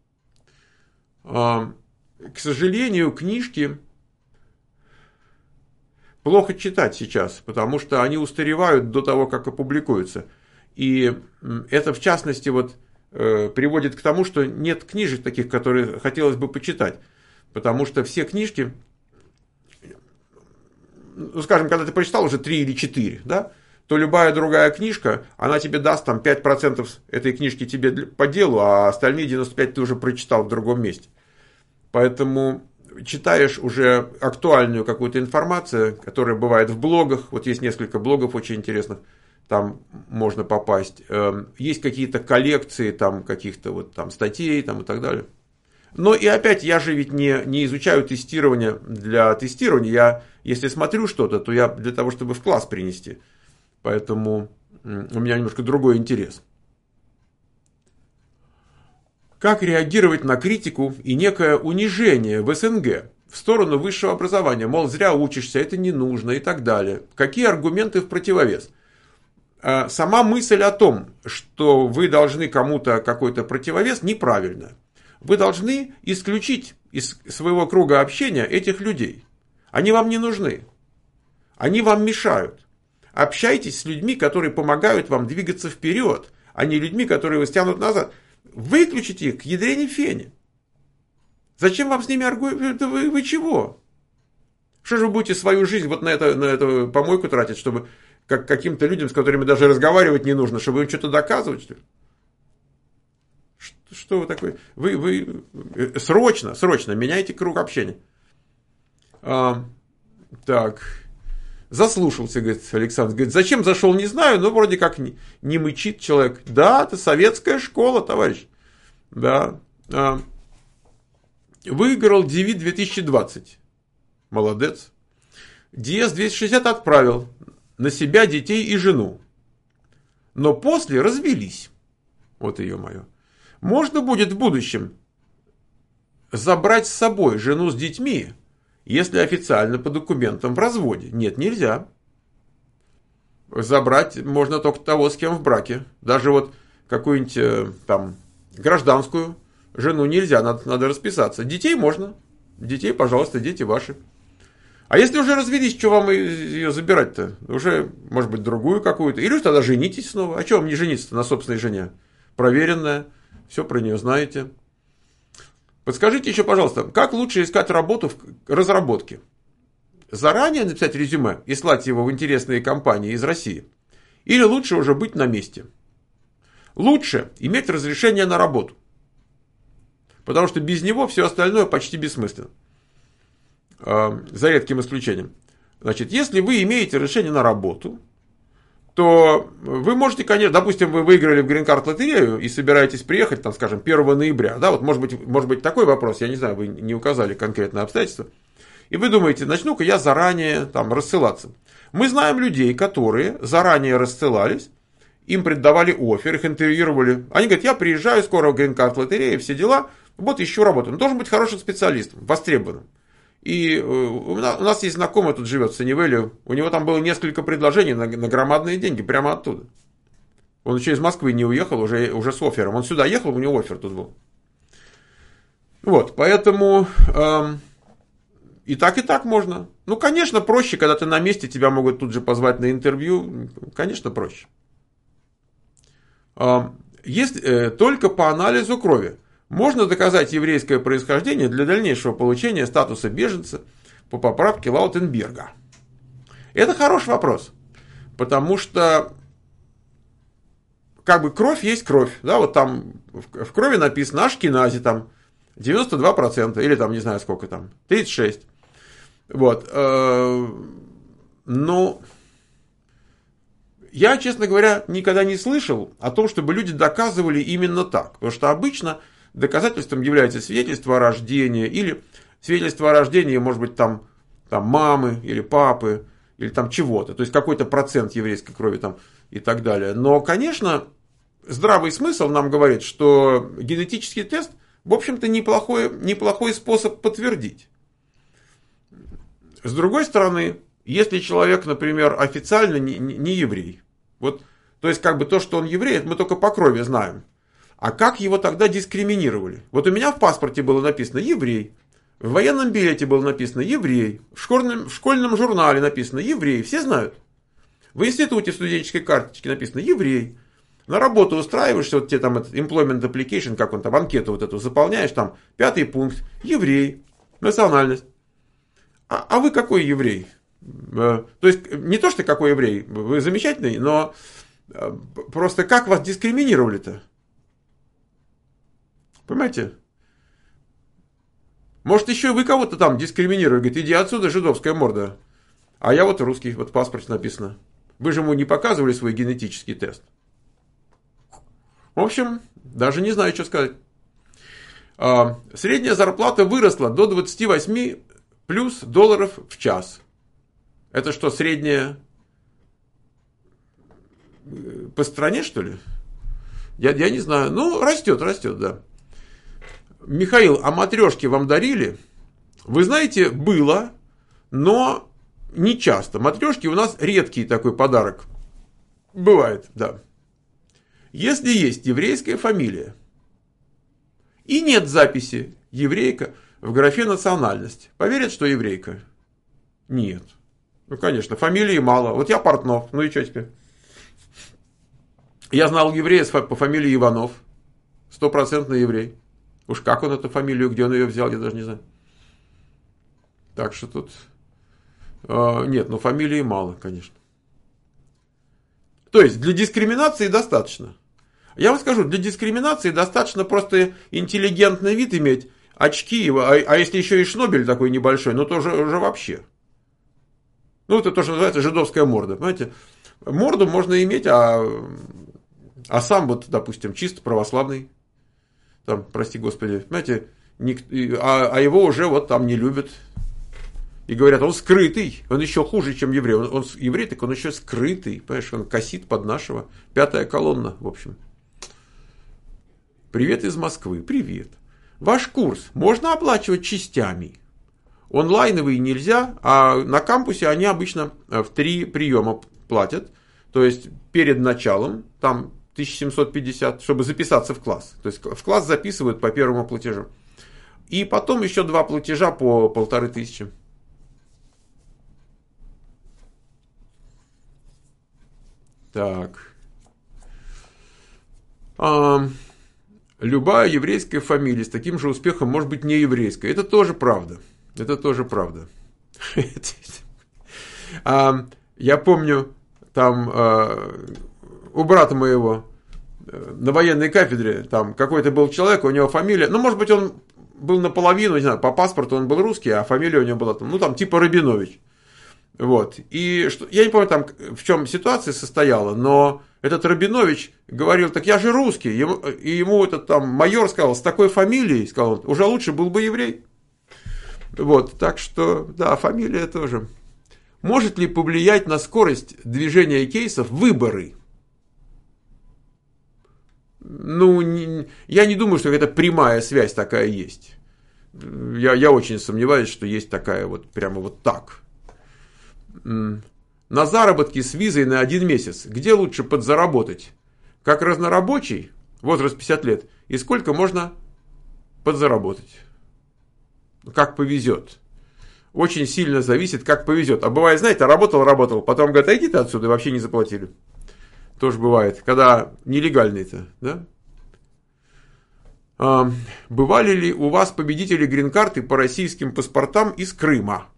А, к сожалению, книжки плохо читать сейчас, потому что они устаревают до того, как опубликуются. И это, в частности, вот, э, приводит к тому, что нет книжек таких, которые хотелось бы почитать. Потому что все книжки, ну, скажем, когда ты прочитал уже три или четыре, да, то любая другая книжка, она тебе даст там пять процентов этой книжки тебе по делу, а остальные девяносто пять процентов ты уже прочитал в другом месте. Поэтому читаешь уже актуальную какую-то информацию, которая бывает в блогах. Вот есть несколько блогов очень интересных. Там можно попасть. Есть какие-то коллекции там, каких-то вот там статей там, и так далее. Но и опять, я же ведь не, не изучаю тестирование для тестирования. Я, если смотрю что-то, то я для того, чтобы в класс принести. Поэтому у меня немножко другой интерес. Как реагировать на критику и некое унижение в СНГ в сторону высшего образования? Мол, зря учишься, это не нужно и так далее. Какие аргументы в противовес? Сама мысль о том, что вы должны кому-то какой-то противовес, неправильная. Вы должны исключить из своего круга общения этих людей. Они вам не нужны. Они вам мешают. Общайтесь с людьми, которые помогают вам двигаться вперед, а не людьми, которые вас тянут назад. Выключите их к ядрене фени. Зачем вам с ними аргументировать? Вы, вы чего? Что же вы будете свою жизнь вот на, это, на эту помойку тратить, чтобы как каким-то людям, с которыми даже разговаривать не нужно, чтобы им что-то доказывать, что ли? Что, что вы такое? Вы, вы срочно, срочно меняйте круг общения. А, так. Заслушался, говорит Александр. Говорит, зачем зашел, не знаю, но вроде как не, не мычит человек. Да, это советская школа, товарищ. Да. А, выиграл ди ви две тысячи двадцать. Молодец. ди эс двести шестьдесят отправил на себя детей и жену. Но после развелись. Вот ее мое. Можно будет в будущем забрать с собой жену с детьми, если официально по документам в разводе. Нет, нельзя. Забрать можно только того, с кем в браке. Даже вот какую-нибудь там гражданскую жену нельзя, надо, надо расписаться. Детей можно. Детей, пожалуйста, дети ваши. А если уже развелись, что вам ее забирать-то? Уже, может быть, другую какую-то. Или тогда женитесь снова. А что вам не жениться-то на собственной жене? Проверенная. Все про нее знаете. Подскажите еще, пожалуйста, как лучше искать работу в разработке? Заранее написать резюме и слать его в интересные компании из России? Или лучше уже быть на месте? Лучше иметь разрешение на работу. Потому что без него все остальное почти бессмысленно. За редким исключением. Значит, если вы имеете разрешение на работу, то вы можете, конечно, допустим, вы выиграли в грин-карт лотерею и собираетесь приехать, там, скажем, первого ноября, да, вот может быть, может быть такой вопрос, я не знаю, вы не указали конкретные обстоятельства, и вы думаете, начну-ка я заранее там рассылаться. Мы знаем людей, которые заранее рассылались, им предавали оффер, их интервьюировали, они говорят, я приезжаю скоро в грин-карт лотерею, все дела, вот ищу работу, но должен быть хорошим специалистом, востребованным. И у нас есть знакомый, тут живет в Саннивелле, у него там было несколько предложений на, на громадные деньги прямо оттуда. Он еще из Москвы не уехал, уже, уже с оффером. Он сюда ехал, у него оффер тут был. Вот, поэтому э, и так, и так можно. Ну, конечно, проще, когда ты на месте, тебя могут тут же позвать на интервью. Конечно, проще. Э, есть э, только по анализу крови. Можно доказать еврейское происхождение для дальнейшего получения статуса беженца по поправке Лаутенберга? Это хороший вопрос, потому что как бы кровь есть кровь, да, вот там в крови написано ашкенази там девяносто два процента или там не знаю сколько там, тридцать шесть процентов. Вот, но я, честно говоря, никогда не слышал о том, чтобы люди доказывали именно так, потому что обычно доказательством является свидетельство о рождении или свидетельство о рождении, может быть, там, там мамы или папы, или там чего-то, то есть какой-то процент еврейской крови там и так далее. Но, конечно, здравый смысл нам говорит, что генетический тест, в общем-то, неплохой, неплохой способ подтвердить. С другой стороны, если человек, например, официально не, не еврей, вот, то есть как бы то, что он еврей, это мы только по крови знаем. А как его тогда дискриминировали? Вот у меня в паспорте было написано «еврей», в военном билете было написано «еврей», в школьном, в школьном журнале написано «еврей», все знают. В институте в студенческой карточке написано «еврей». На работу устраиваешься, вот тебе там этот employment application, как он там, анкету вот эту заполняешь, там пятый пункт, еврей, национальность. А, а вы какой еврей? То есть не то, что какой еврей, вы замечательный, но просто как вас дискриминировали-то? Понимаете? Может, еще вы кого-то там дискриминируете. Говорит, иди отсюда, жидовская морда. А я вот русский, вот в паспорте написано. Вы же ему не показывали свой генетический тест. В общем, даже не знаю, что сказать. Средняя зарплата выросла до двадцати восьми плюс долларов в час. Это что, средняя по стране, что ли? Я, я не знаю. Ну, растет, растет, да. Михаил, а матрешки вам дарили? Вы знаете, было, но не часто. Матрешки у нас редкий такой подарок. Бывает, да. Если есть еврейская фамилия и нет записи еврейка в графе национальность, поверят, что еврейка? Нет. Ну, конечно, фамилии мало. Вот я Портнов, ну и что теперь? Я знал еврея по фамилии Иванов. Стопроцентный еврей. Уж как он эту фамилию, где он ее взял, я даже не знаю. Так что тут... Э, нет, ну фамилии мало, конечно. То есть, для дискриминации достаточно. Я вам скажу, для дискриминации достаточно просто интеллигентный вид иметь, очки, а, а если еще и шнобель такой небольшой, ну то уже, уже вообще. Ну, это то, что называется жидовская морда. Понимаете, морду можно иметь, а, а сам вот, допустим, чисто православный. Там, прости господи, понимаете, ник, а, а его уже вот там не любят. И говорят, он скрытый, он еще хуже, чем еврей. Он, он еврей, так он еще скрытый, понимаешь, он косит под нашего. Пятая колонна, в общем. Привет из Москвы, привет. Ваш курс можно оплачивать частями? Онлайновый нельзя, а на кампусе они обычно в три приема платят. То есть перед началом, там тысяча семьсот пятьдесят, чтобы записаться в класс. То есть в класс записывают по первому платежу. И потом еще два платежа по полторы тысячи. Так. А, любая еврейская фамилия с таким же успехом может быть не еврейская. Это тоже правда. Это тоже правда. а, я помню, там а, у брата моего на военной кафедре там какой-то был человек, у него фамилия, ну, может быть, он был наполовину, не знаю, по паспорту он был русский, а фамилия у него была там, ну, там, типа Рабинович. Вот. И что, я не помню, там, в чем ситуация состояла, но этот Рабинович говорил, так я же русский. Ему, и ему этот там майор сказал, с такой фамилией, сказал он, уже лучше был бы еврей. Вот. Так что, да, фамилия тоже. Может ли повлиять на скорость движения кейсов выборы? Ну, не, я не думаю, что это прямая связь такая есть. Я, я очень сомневаюсь, что есть такая вот, прямо вот так. На заработки с визой на один месяц. Где лучше подзаработать? Как разнорабочий, возраст пятьдесят лет, и сколько можно подзаработать? Как повезет. Очень сильно зависит, как повезет. А бывает, знаете, работал, работал, потом говорят, а иди ты отсюда, и вообще не заплатили. Тоже бывает, когда нелегальный-то, да? А, бывали ли у вас победители грин-карты по российским паспортам из Крыма?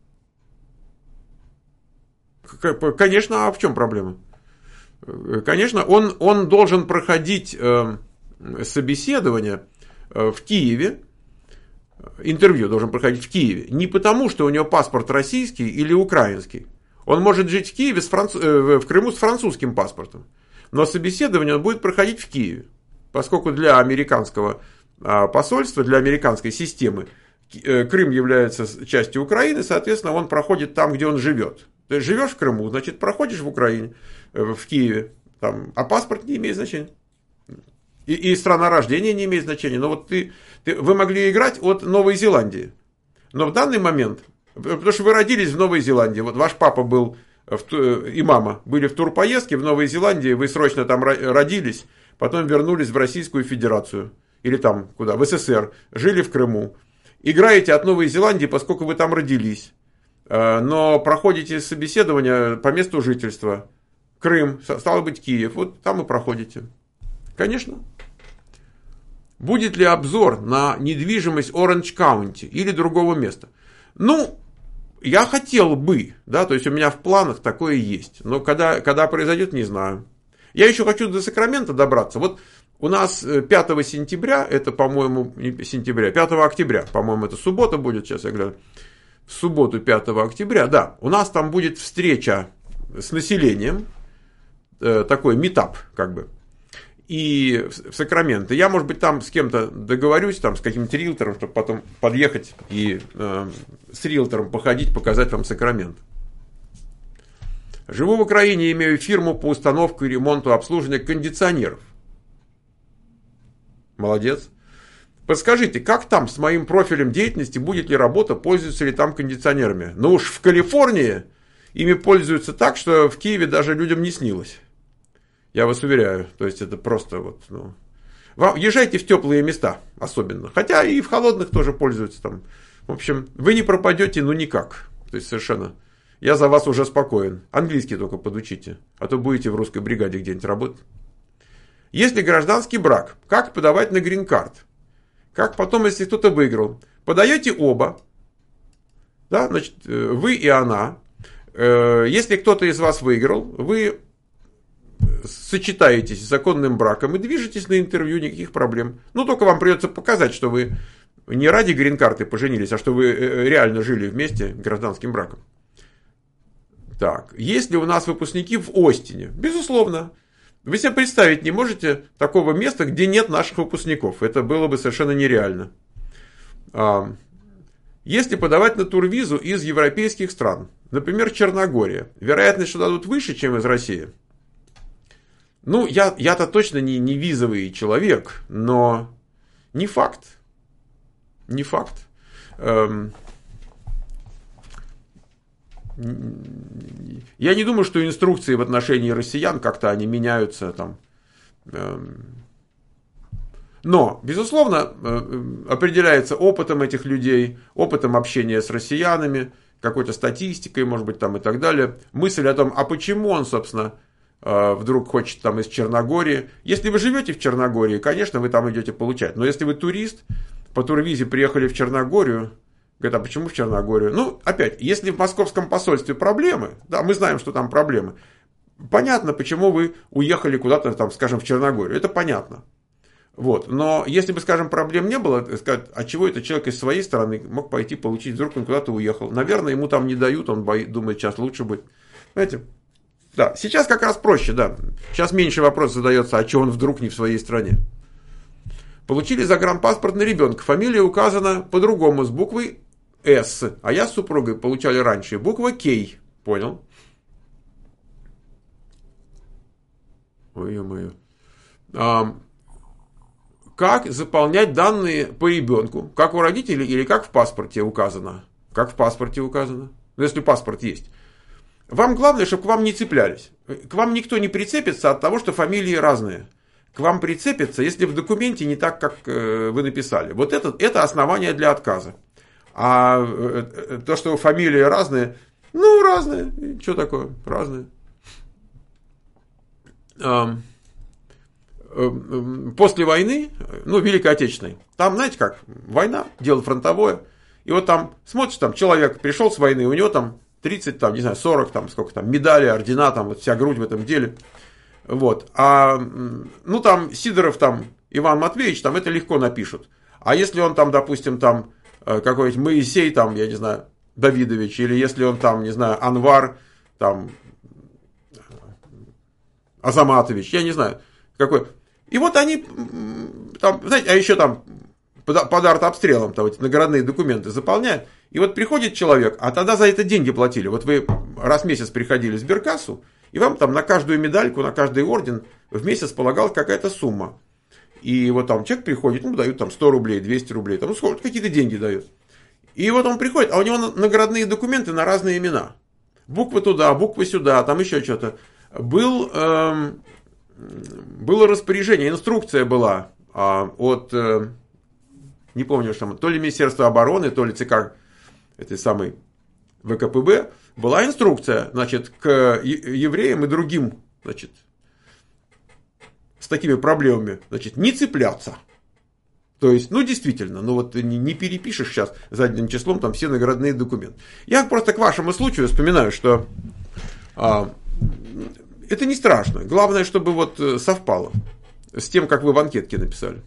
Конечно, а в чем проблема? Конечно, он, он должен проходить э, собеседование э, в Киеве, интервью должен проходить в Киеве, не потому, что у него паспорт российский или украинский. Он может жить в Киеве, с франц... э, в Крыму с французским паспортом, но собеседование он будет проходить в Киеве, поскольку для американского э, посольства, для американской системы э, Крым является частью Украины, соответственно, он проходит там, где он живет. Ты живешь в Крыму, значит, проходишь в Украине, в Киеве, там, а паспорт не имеет значения. И, и страна рождения не имеет значения. Но вот ты, ты, вы могли играть от Новой Зеландии. Но в данный момент, потому что вы родились в Новой Зеландии, вот ваш папа был в, и мама были в турпоездке в Новой Зеландии, вы срочно там родились, потом вернулись в Российскую Федерацию, или там куда, в СССР, жили в Крыму. Играете от Новой Зеландии, поскольку вы там родились. Но проходите собеседование по месту жительства. Крым, стало быть, Киев. Вот там и проходите. Конечно. Будет ли обзор на недвижимость Оранж Каунти или другого места? Ну, я хотел бы, да, то есть у меня в планах такое есть. Но когда, когда произойдет, не знаю. Я еще хочу до Сакрамента добраться. Вот у нас пятого сентября, это, по-моему, не сентября, пятого октября, по-моему, это суббота будет, сейчас я гляну. В субботу пятого октября, да, у нас там будет встреча с населением, э, такой митап, как бы. и в Сакраменто. Я, может быть, там с кем-то договорюсь, там, с каким-то риэлтором, чтобы потом подъехать и э, с риэлтором походить, показать вам Сакраменто. Живу в Украине, имею фирму по установке, ремонту, обслуживанию кондиционеров. Молодец. Подскажите, как там с моим профилем деятельности, будет ли работа, пользуются ли там кондиционерами? Ну уж в Калифорнии ими пользуются так, что в Киеве даже людям не снилось. Я вас уверяю. То есть это просто вот, ну... Вам, езжайте в теплые места особенно. Хотя и в холодных тоже пользуются там. В общем, вы не пропадете, ну никак. То есть совершенно... Я за вас уже спокоен. Английский только подучите. А то будете в русской бригаде где-нибудь работать. Если гражданский брак, как подавать на грин-карт? Как потом, если кто-то выиграл? Подаете оба. Да, значит, вы и она. Если кто-то из вас выиграл, вы сочетаетесь с законным браком и движетесь на интервью, никаких проблем. Ну, только вам придется показать, что вы не ради грин-карты поженились, а что вы реально жили вместе гражданским браком. Так, есть ли у нас выпускники в Остине? Безусловно. Вы себе представить не можете такого места, где нет наших выпускников. Это было бы совершенно нереально. Если подавать на турвизу из европейских стран, например, Черногория, вероятность, что дадут выше, чем из России. Ну, я, я-то точно не, не визовый человек, но не факт. Не факт. Эм... Я не думаю, что инструкции в отношении россиян как-то они меняются там. Но, безусловно, определяется опытом этих людей, опытом общения с россиянами, какой-то статистикой, может быть, там и так далее. Мысль о том, а почему он, собственно, вдруг хочет там из Черногории. Если вы живете в Черногории, конечно, вы там идете получать. Но если вы турист, по турвизе приехали в Черногорию, говорят, а почему в Черногорию? Ну, опять, если в московском посольстве проблемы, да, мы знаем, что там проблемы, понятно, почему вы уехали куда-то, там, скажем, в Черногорию, это понятно. Вот. Но если бы, скажем, проблем не было, сказать, а чего этот человек из своей стороны мог пойти получить, вдруг он куда-то уехал. Наверное, ему там не дают, он боит, думает, сейчас лучше будет. Понимаете? Да, сейчас как раз проще, да. Сейчас меньше вопросов задается, а чего он вдруг не в своей стране. Получили загранпаспорт на ребенка, фамилия указана по-другому, с буквой С, а я с супругой получали раньше, буква К, понял? Ой, ё-моё. А, как заполнять данные по ребенку? Как у родителей или как в паспорте указано? Как в паспорте указано? Ну, если паспорт есть. Вам главное, чтобы к вам не цеплялись. К вам никто не прицепится от того, что фамилии разные. К вам прицепится, если в документе не так, как вы написали. Вот это, это основание для отказа. А то, что фамилии разные, ну, разные. Что такое? Разные. После войны, ну, Великой Отечественной, там, знаете как, война, дело фронтовое. И вот там, смотришь, там человек пришел с войны, у него там тридцать, там, не знаю, сорок, там, сколько там, медали, ордена, там, вот вся грудь в этом деле. Вот. А, ну, там, Сидоров, там, Иван Матвеевич, там, это легко напишут. А если он там, допустим, там, какой-нибудь Моисей, там, я не знаю, Давидович, или если он там, не знаю, Анвар, там, Азаматович, я не знаю, какой. И вот они, там, знаете, а еще там, под артобстрелом, там, эти наградные документы заполняют. И вот приходит человек, а тогда за это деньги платили. Вот вы раз в месяц приходили в сберкассу, и вам там на каждую медальку, на каждый орден в месяц полагалась какая-то сумма. И вот там человек приходит, ну, дают там сто рублей, двести рублей, там, ну, какие-то деньги дают. И вот он приходит, а у него наградные документы на разные имена. Буквы туда, буквы сюда, там еще что-то. Был, эм, было распоряжение, инструкция была э, от, э, не помню, что там, то ли Министерства обороны, то ли ЦК этой самой ВКПБ, была инструкция, значит, к евреям и другим, значит, с такими проблемами, значит, не цепляться. То есть, ну, действительно, ну, вот не, не перепишешь сейчас задним числом там все наградные документы. Я просто к вашему случаю вспоминаю, что а, это не страшно. Главное, чтобы вот совпало с тем, как вы в анкетке написали.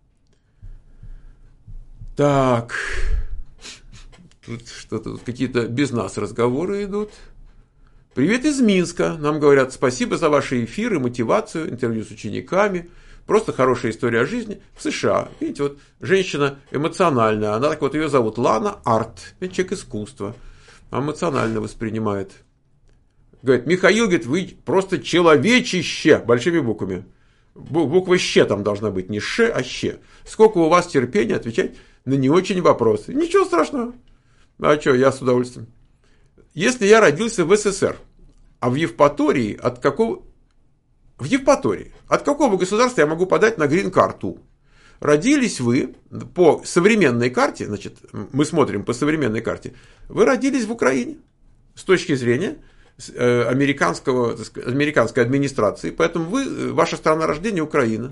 Так... Тут что-то, какие-то без нас разговоры идут. Привет из Минска. Нам говорят, спасибо за ваши эфиры, мотивацию, интервью с учениками. Просто хорошая история жизни в США. Видите, вот женщина эмоциональная. Она так вот, ее зовут Лана Арт. Это человек искусства. Эмоционально воспринимает. Говорит, Михаил, говорит, вы просто человечище. Большими буквами. Буква «щ» там должна быть. Не «ш», а «щ». Сколько у вас терпения отвечать на не очень вопросы. Ничего страшного. А что, я с удовольствием. Если я родился в СССР, а в Евпатории от какого... В Евпатории. От какого государства я могу подать на грин-карту? Родились вы по современной карте, значит, мы смотрим по современной карте, вы родились в Украине с точки зрения американского, американской администрации, поэтому вы, ваша страна рождения Украина.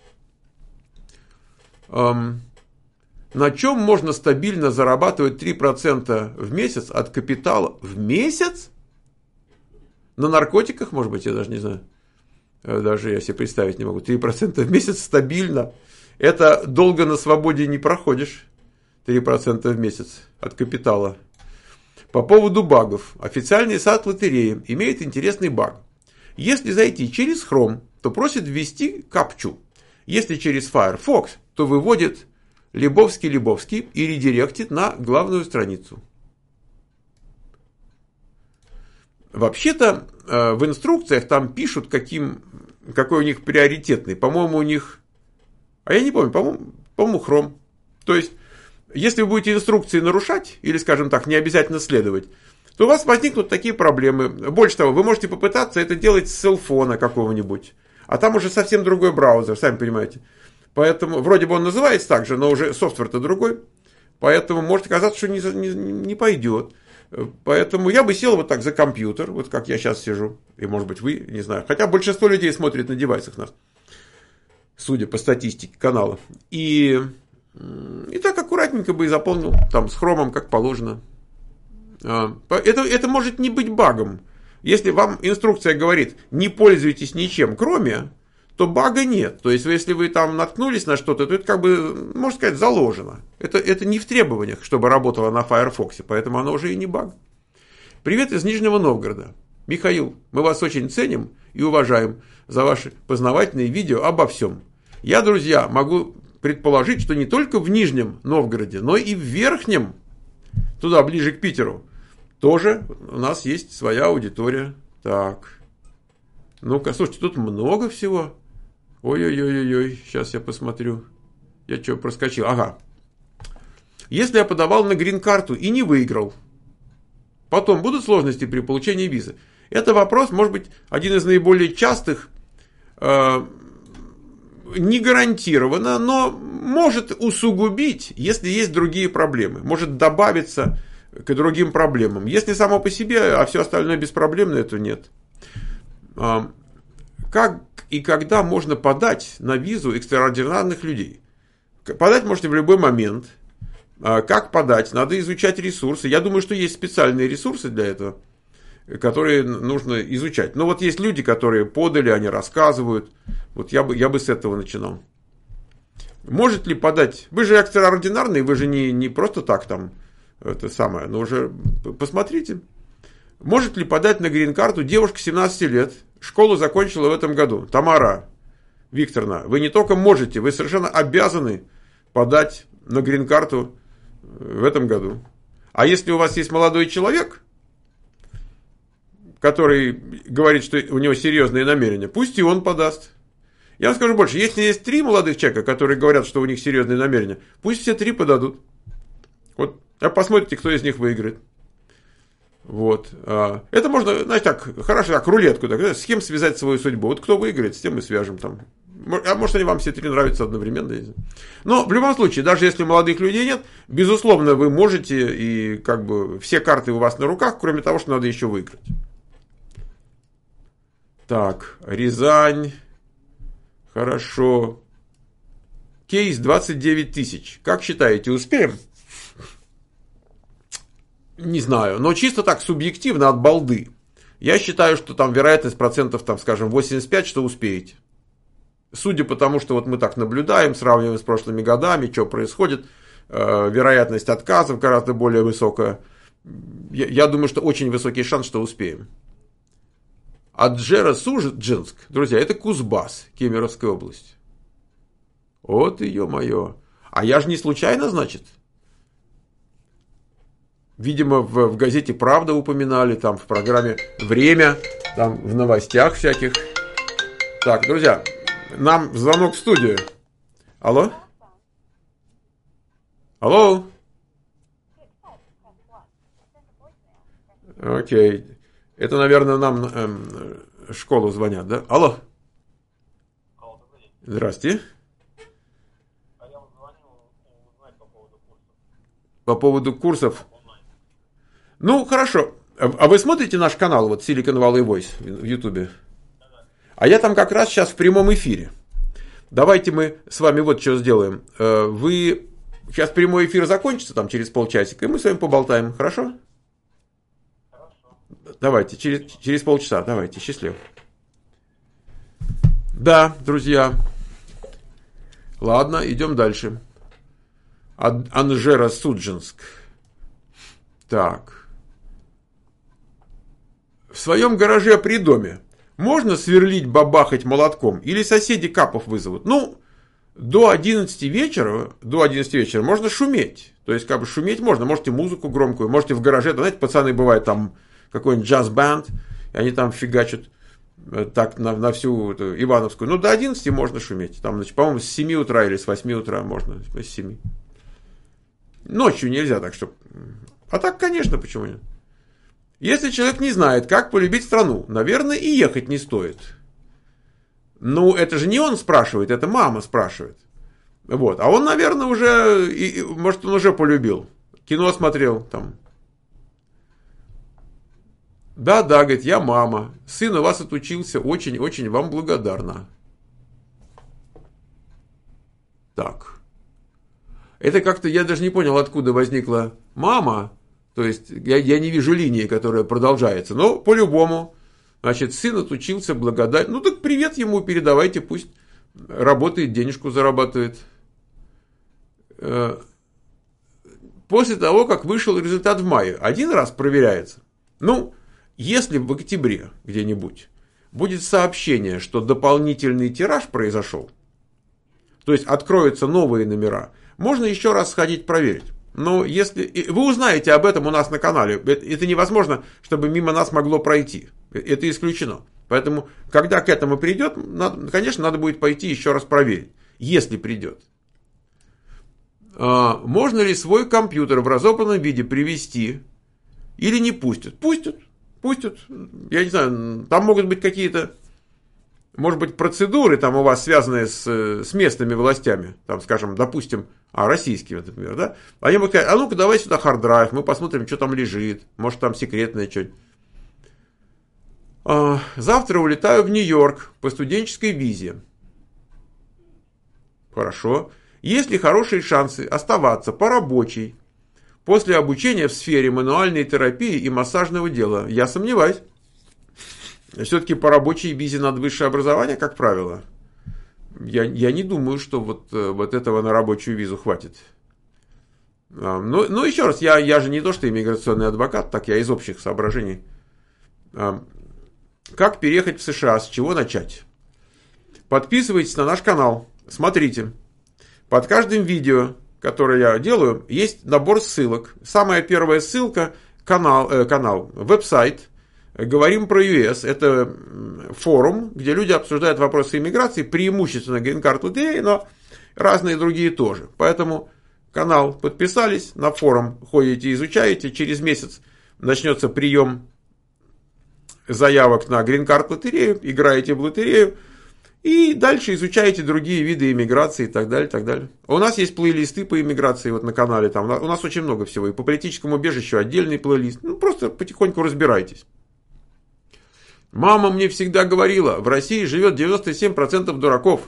Эм, на чем можно стабильно зарабатывать три процента в месяц от капитала? В месяц? На наркотиках, может быть, я даже не знаю. Даже я себе представить не могу. три процента в месяц стабильно. Это долго на свободе не проходишь. три процента в месяц от капитала. По поводу багов. Официальный сайт лотереи имеет интересный баг. Если зайти через Chrome, то просит ввести капчу. Если через Firefox, то выводит Лебовский-Лебовский и редиректит на главную страницу. Вообще-то в инструкциях там пишут, каким, какой у них приоритетный. По-моему, у них... А я не помню, по-моему, по-моему, Chrome. То есть, если вы будете инструкции нарушать, или, скажем так, не обязательно следовать, то у вас возникнут такие проблемы. Больше того, вы можете попытаться это делать с селфона какого-нибудь. А там уже совсем другой браузер, сами понимаете. Поэтому, вроде бы он называется так же, но уже софтвер-то другой. Поэтому может казаться, что не, не, не пойдет. Поэтому я бы сел вот так за компьютер, вот как я сейчас сижу. И, может быть, вы, не знаю. Хотя большинство людей смотрит на девайсах нас. Судя по статистике канала. И, и так аккуратненько бы и заполнил. Там с хромом, как положено. Это, это может не быть багом. Если вам инструкция говорит, не пользуйтесь ничем, кроме... то бага нет. То есть, если вы там наткнулись на что-то, то это, как бы, можно сказать, заложено. Это, это не в требованиях, чтобы работало на Firefox, поэтому оно уже и не баг. Привет из Нижнего Новгорода. Михаил, мы вас очень ценим и уважаем за ваши познавательные видео обо всем. Я, друзья, могу предположить, что не только в Нижнем Новгороде, но и в Верхнем, туда, ближе к Питеру, тоже у нас есть своя аудитория. Так. Ну-ка, слушайте, тут много всего. Ой-ой-ой-ой, сейчас я посмотрю. Я что, проскочил? Ага. Если я подавал на грин-карту и не выиграл, потом будут сложности при получении визы? Это вопрос, может быть, один из наиболее частых, э, не гарантированно, но может усугубить, если есть другие проблемы. Может добавиться к другим проблемам. Если само по себе, а все остальное беспроблемно, это нет. Как и когда можно подать на визу экстраординарных людей? Подать можете в любой момент. Как подать? Надо изучать ресурсы. Я думаю, что есть специальные ресурсы для этого, которые нужно изучать. Но вот есть люди, которые подали, они рассказывают. Вот я бы, я бы с этого начинал. Может ли подать? Вы же экстраординарный, вы же не, не просто так там это самое, но уже посмотрите. Может ли подать на грин-карту девушка семнадцати лет? Школу закончила в этом году. Тамара Викторовна, вы не только можете, вы совершенно обязаны подать на грин-карту в этом году. А если у вас есть молодой человек, который говорит, что у него серьезные намерения, пусть и он подаст. Я вам скажу больше, если есть три молодых человека, которые говорят, что у них серьезные намерения, пусть все три подадут. Вот, а посмотрите, кто из них выиграет. Вот. Это можно, знаете, так, хорошо, так, рулетку, так, с кем связать свою судьбу. Вот кто выиграет, с тем мы свяжем там. А может, они вам все три нравятся одновременно. Но в любом случае, даже если молодых людей нет, безусловно, вы можете, и как бы все карты у вас на руках, кроме того, что надо еще выиграть. Так, Рязань. Хорошо. Кейс двадцать девять тысяч. Как считаете, успеем? Не знаю, но чисто так субъективно от балды. Я считаю, что там вероятность процентов, там, скажем, восемьдесят пять, что успеете. Судя по тому, что вот мы так наблюдаем, сравниваем с прошлыми годами, что происходит, э, вероятность отказов гораздо более высокая. Я, я думаю, что очень высокий шанс, что успеем. Аджера-Судженск, друзья, это Кузбасс, Кемеровская область. Вот ее мое. А я же не случайно, значит? Видимо, в, в газете «Правда» упоминали, там в программе «Время», там в новостях всяких. Так, друзья, нам звонок в студию. Алло? Алло? Окей. Это, наверное, нам эм, в школу звонят, да? Алло? Здрасте. А я вот звоню узнать по поводу курсов. По поводу курсов? Ну, хорошо. А вы смотрите наш канал, вот Silicon Valley Voice в Ютубе? А я там как раз сейчас в прямом эфире. Давайте мы с вами вот что сделаем. Вы... Сейчас прямой эфир закончится, там через полчасика, и мы с вами поболтаем, хорошо? Хорошо. Давайте, через, через полчаса, давайте, счастливо. Да, друзья. Ладно, идем дальше. Анжеро-Судженск. Так. В своем гараже при доме можно сверлить, бабахать молотком? Или соседи капов вызовут? Ну, до одиннадцати вечера, до одиннадцати вечера можно шуметь. То есть, как бы шуметь можно. Можете музыку громкую, можете в гараже. Знаете, пацаны бывают там какой-нибудь джаз-бенд, и они там фигачат так на, на всю эту Ивановскую. Ну, до одиннадцати можно шуметь. Там, значит, по-моему, с семи утра или с восьми утра можно. С семи. Ночью нельзя, так что... А так, конечно, почему нет? Если человек не знает, как полюбить страну, наверное, и ехать не стоит. Ну, это же не он спрашивает, это мама спрашивает. Вот. А он, наверное, уже, и, может, он уже полюбил. Кино смотрел там. Да, да, говорит, я мама. Сын у вас отучился, очень-очень вам благодарна. Так. Это как-то, я даже не понял, откуда возникла мама. То есть, я, я не вижу линии, которая продолжается. Но, по-любому, значит, сын отучился, благодарен. Ну, так привет ему передавайте, пусть работает, денежку зарабатывает. После того, как вышел результат в мае, один раз проверяется. Ну, если в октябре где-нибудь будет сообщение, что дополнительный тираж произошел, то есть откроются новые номера, можно еще раз сходить проверить. Но если... Вы узнаете об этом у нас на канале. Это невозможно, чтобы мимо нас могло пройти. Это исключено. Поэтому, когда к этому придет, конечно, надо будет пойти еще раз проверить. Если придет. Можно ли свой компьютер в разобранном виде привести? Или не пустят? Пустят. Пустят. Я не знаю, там могут быть какие-то, может быть, процедуры там у вас, связанные с, с местными властями. Там, скажем, допустим, а, российскими, например, да? Они могут сказать, а ну-ка давай сюда хард-драйв, мы посмотрим, что там лежит. Может, там секретное что-нибудь. А, завтра улетаю в Нью-Йорк по студенческой визе. Хорошо. Есть ли хорошие шансы оставаться по рабочей после обучения в сфере мануальной терапии и массажного дела? Я сомневаюсь. Все-таки по рабочей визе надо высшее образование, как правило. Я, я не думаю, что вот, вот этого на рабочую визу хватит. Ну, ну еще раз, я, я же не то, что иммиграционный адвокат, так я из общих соображений. Как переехать в США, с чего начать? Подписывайтесь на наш канал, смотрите. Под каждым видео, которое я делаю, есть набор ссылок. Самая первая ссылка – канал, э, канал, веб-сайт. Говорим про ю эс. Это форум, где люди обсуждают вопросы иммиграции, преимущественно грин-карт лотереи, но разные другие тоже. Поэтому канал подписались, на форум ходите, изучаете. Через месяц начнется прием заявок на грин-карт лотерею, играете в лотерею. И дальше изучаете другие виды иммиграции и так далее, так далее. У нас есть плейлисты по иммиграции вот на канале. Там у нас очень много всего. И по политическому убежищу отдельный плейлист. Ну, просто потихоньку разбирайтесь. Мама мне всегда говорила, в России живет девяносто семь процентов дураков.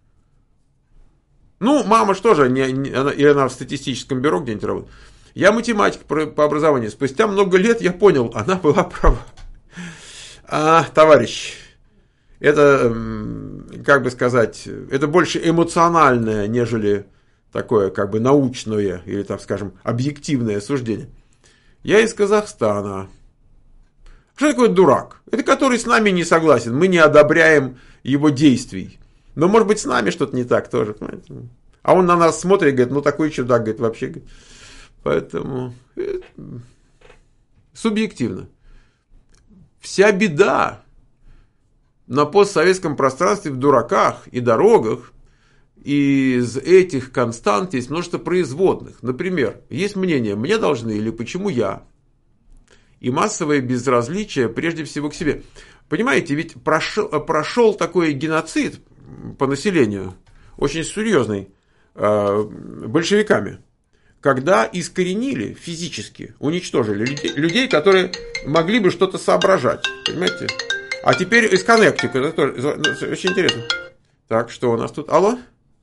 Ну, мама что же, не, не, она, и она в статистическом бюро где-нибудь работает. Я математик по, по образованию. Спустя много лет я понял, она была права. А, товарищ, это, как бы сказать, это больше эмоциональное, нежели такое, как бы научное, или, так скажем, объективное суждение. Я из Казахстана. Что такое дурак? Это который с нами не согласен, мы не одобряем его действий. Но может быть с нами что-то не так тоже, понимаете? А он на нас смотрит и говорит, ну такой чудак, говорит, вообще. Говорит. Поэтому э, субъективно. Вся беда на постсоветском пространстве в дураках и дорогах. Из этих констант есть множество производных. Например, есть мнение, мне должны или почему я. И массовое безразличие прежде всего к себе. Понимаете, ведь прошел, прошел такой геноцид по населению, очень серьезный, э, большевиками, когда искоренили физически, уничтожили людей, людей, которые могли бы что-то соображать. Понимаете? А теперь из Коннектикута, это тоже очень интересно. Так, что у нас тут? Алло?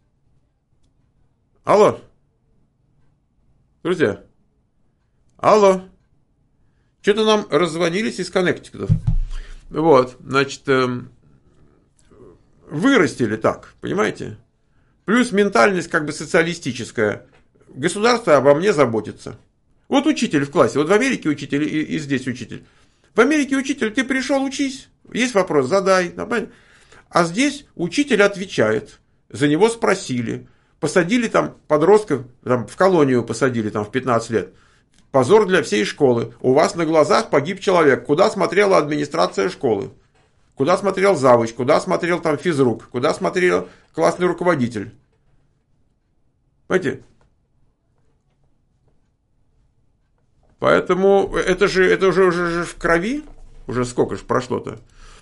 Алло? Друзья? Алло? Что-то нам раззвонились из Коннектикута. Вот, значит, эм, вырастили так, понимаете? Плюс ментальность как бы социалистическая. Государство обо мне заботится. Вот учитель в классе, вот в Америке учитель и, и здесь учитель. В Америке учитель, ты пришел, учись. Есть вопрос, задай. А здесь учитель отвечает. За него спросили. Посадили там подростков, там, в колонию посадили там, в пятнадцать лет. Позор для всей школы. У вас на глазах погиб человек. Куда смотрела администрация школы? Куда смотрел завуч? Куда смотрел там физрук? Куда смотрел классный руководитель? Понимаете? Поэтому это же, это уже, уже, уже в крови. Уже сколько же прошло-то?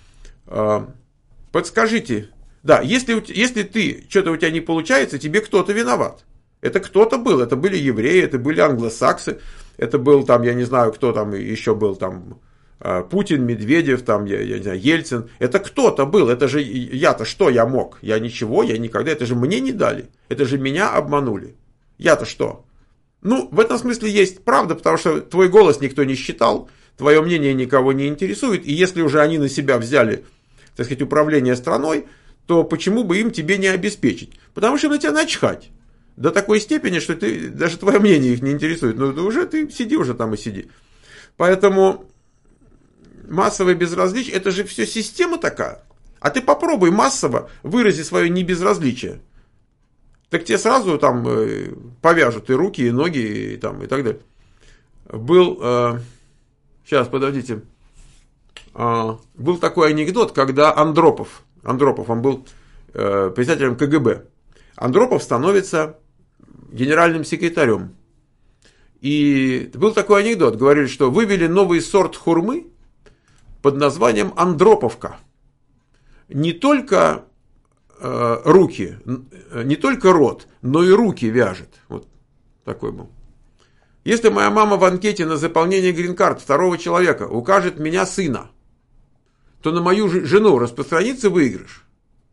Подскажите. Да, если, если ты, что-то у тебя не получается, тебе кто-то виноват. Это кто-то был, это были евреи, это были англосаксы, это был там, я не знаю, кто там еще был, там, Путин, Медведев, там, я, я не знаю, Ельцин. Это кто-то был, это же я-то что я мог? Я ничего, я никогда, это же мне не дали, это же меня обманули. Я-то что? Ну, в этом смысле есть правда, потому что твой голос никто не считал, твое мнение никого не интересует, и если уже они на себя взяли, так сказать, управление страной, то почему бы им тебе не обеспечить? Потому что на тебя начхать. До такой степени, что ты, даже твое мнение их не интересует. Ну, уже ты сиди уже там и сиди. Поэтому массовое безразличие, это же все система такая. А ты попробуй массово вырази свое небезразличие. Так тебе сразу там повяжут и руки, и ноги, и, там, и так далее. Был, э, сейчас, подождите, э, был такой анекдот, когда Андропов, Андропов, он был э, председателем ка гэ бэ. Андропов становится генеральным секретарем. И был такой анекдот, говорили, что вывели новый сорт хурмы под названием Андроповка. Не только э, руки, не только рот, но и руки вяжет. Вот такой был. Если моя мама в анкете на заполнение грин-карт второго человека укажет меня сына, то на мою жену распространится выигрыш?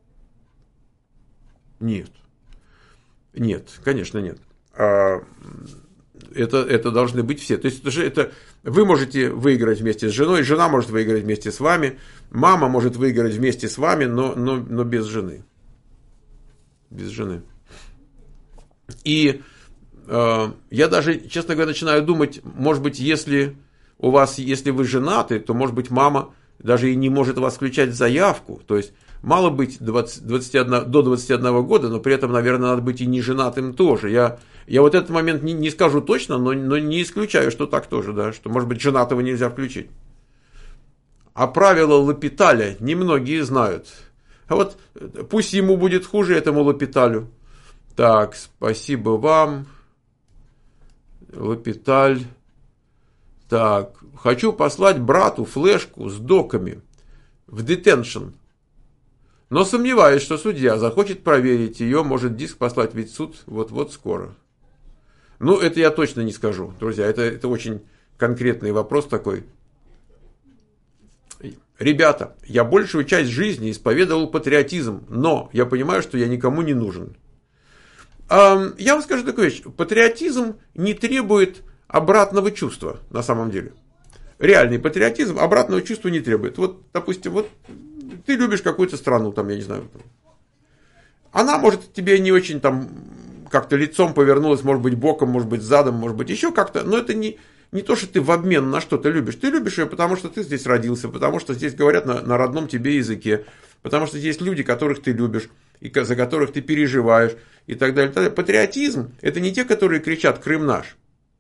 Нет. Нет, конечно, нет. Это, это должны быть все. То есть это, это, вы можете выиграть вместе с женой, жена может выиграть вместе с вами, мама может выиграть вместе с вами, но, но, но без жены. Без жены. И э, я даже, честно говоря, начинаю думать, может быть, если у вас, если вы женаты, то, может быть, мама даже и не может вас включать в заявку. То есть мало быть двадцать, двадцать один, до двадцати одного года, но при этом, наверное, надо быть и не женатым тоже. Я, я вот этот момент не, не скажу точно, но, но не исключаю, что так тоже, да, что, может быть, женатого нельзя включить. А правила Лапиталя немногие знают. А вот пусть ему будет хуже, этому Лапиталю. Так, спасибо вам. Лапиталь. Так, хочу послать брату флешку с доками в детеншн. Но сомневаюсь, что судья захочет проверить ее, может диск послать, ведь суд вот-вот скоро. Ну, это я точно не скажу, друзья, это, это очень конкретный вопрос такой. Ребята, я большую часть жизни исповедовал патриотизм, но я понимаю, что я никому не нужен. Я вам скажу такую вещь, патриотизм не требует обратного чувства, на самом деле. Реальный патриотизм обратного чувства не требует. Вот, допустим, вот ты любишь какую-то страну, там, я не знаю. Она, может, тебе не очень там как-то лицом повернулась, может быть, боком, может быть, задом, может быть, еще как-то. Но это не, не то, что ты в обмен на что-то любишь. Ты любишь ее, потому что ты здесь родился, потому что здесь говорят на, на родном тебе языке, потому что здесь люди, которых ты любишь, и за которых ты переживаешь, и так далее. И так далее. Патриотизм – это не те, которые кричат «Крым наш».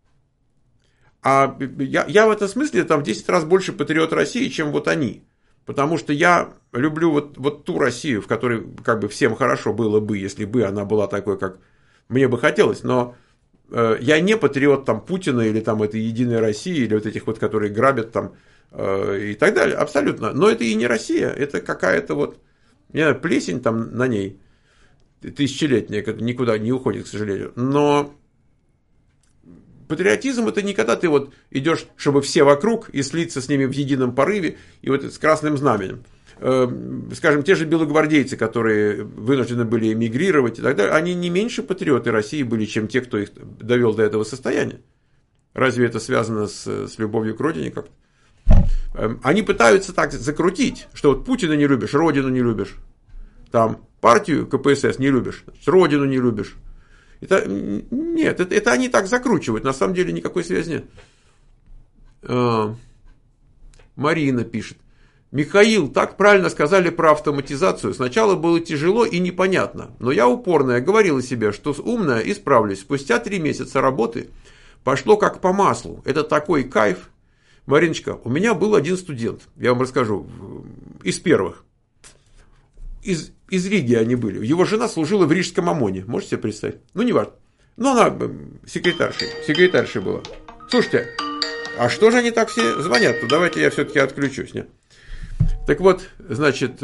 А я, я в этом смысле там в десять раз больше патриот России, чем вот они. Потому что я люблю вот, вот ту Россию, в которой как бы всем хорошо было бы, если бы она была такой, как мне бы хотелось. Но э, я не патриот там Путина или там этой Единой России, или вот этих вот, которые грабят там э, и так далее. Абсолютно. Но это и не Россия, это какая-то вот, не знаю, плесень там на ней тысячелетняя, никуда не уходит, к сожалению. Но патриотизм – это не когда ты вот идешь, чтобы все вокруг, и слиться с ними в едином порыве, и вот с красным знаменем. Скажем, те же белогвардейцы, которые вынуждены были эмигрировать и так далее, они не меньше патриоты России были, чем те, кто их довел до этого состояния. Разве это связано с, с любовью к родине как-то? Они пытаются так закрутить, что вот Путина не любишь, родину не любишь, там партию ка пэ эс эс не любишь, родину не любишь. Это, нет, это, это они так закручивают, на самом деле никакой связи нет. А, Марина пишет. Михаил, так правильно сказали про автоматизацию. Сначала было тяжело и непонятно, но я упорная говорила себе, что умная исправлюсь. Спустя три месяца работы пошло как по маслу. Это такой кайф. Мариночка, у меня был один студент, я вам расскажу, из первых. Из, из Риги они были. Его жена служила в Рижском ОМОНе. Можете себе представить? Ну, не важно. Но она секретаршей, секретаршей была. Слушайте, а что же они так все звонят-то? Давайте я все-таки отключусь. Нет? Так вот, значит,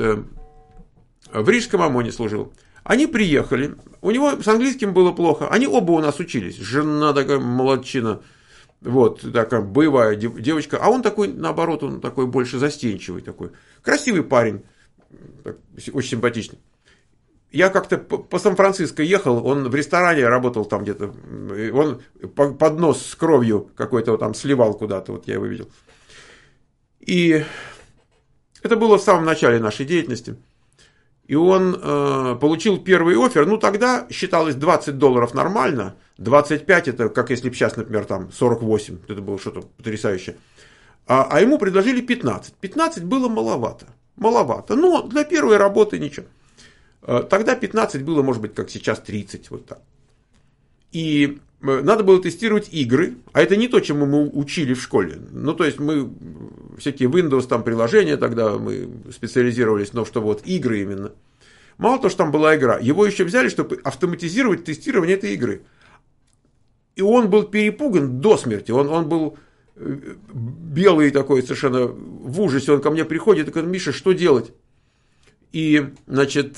в Рижском ОМОНе служил. Они приехали. У него с английским было плохо. Они оба у нас учились. Жена такая молодчина. Вот, такая боевая девочка. А он такой, наоборот, он такой больше застенчивый такой. Красивый парень. Очень симпатичный. Я как-то по Сан-Франциско ехал, он в ресторане работал там где-то, он поднос с кровью какой-то там сливал куда-то, вот я его видел. И это было в самом начале нашей деятельности. И он э, получил первый оффер, ну тогда считалось двадцать долларов нормально, двадцать пять это как если бы сейчас, например, там сорок восемь, это было что-то потрясающее. А, а ему предложили пятнадцать. пятнадцать было маловато. Маловато, но для первой работы ничего. Тогда пятнадцать было, может быть, как сейчас тридцать, вот так. И надо было тестировать игры, а это не то, чему мы учили в школе. Ну, то есть, мы всякие Windows, там, приложения, тогда мы специализировались, но что вот игры именно. Мало того, что там была игра, его еще взяли, чтобы автоматизировать тестирование этой игры. И он был перепуган до смерти, он, он был... белый такой совершенно в ужасе, он ко мне приходит и говорит: Миша, что делать? И, значит,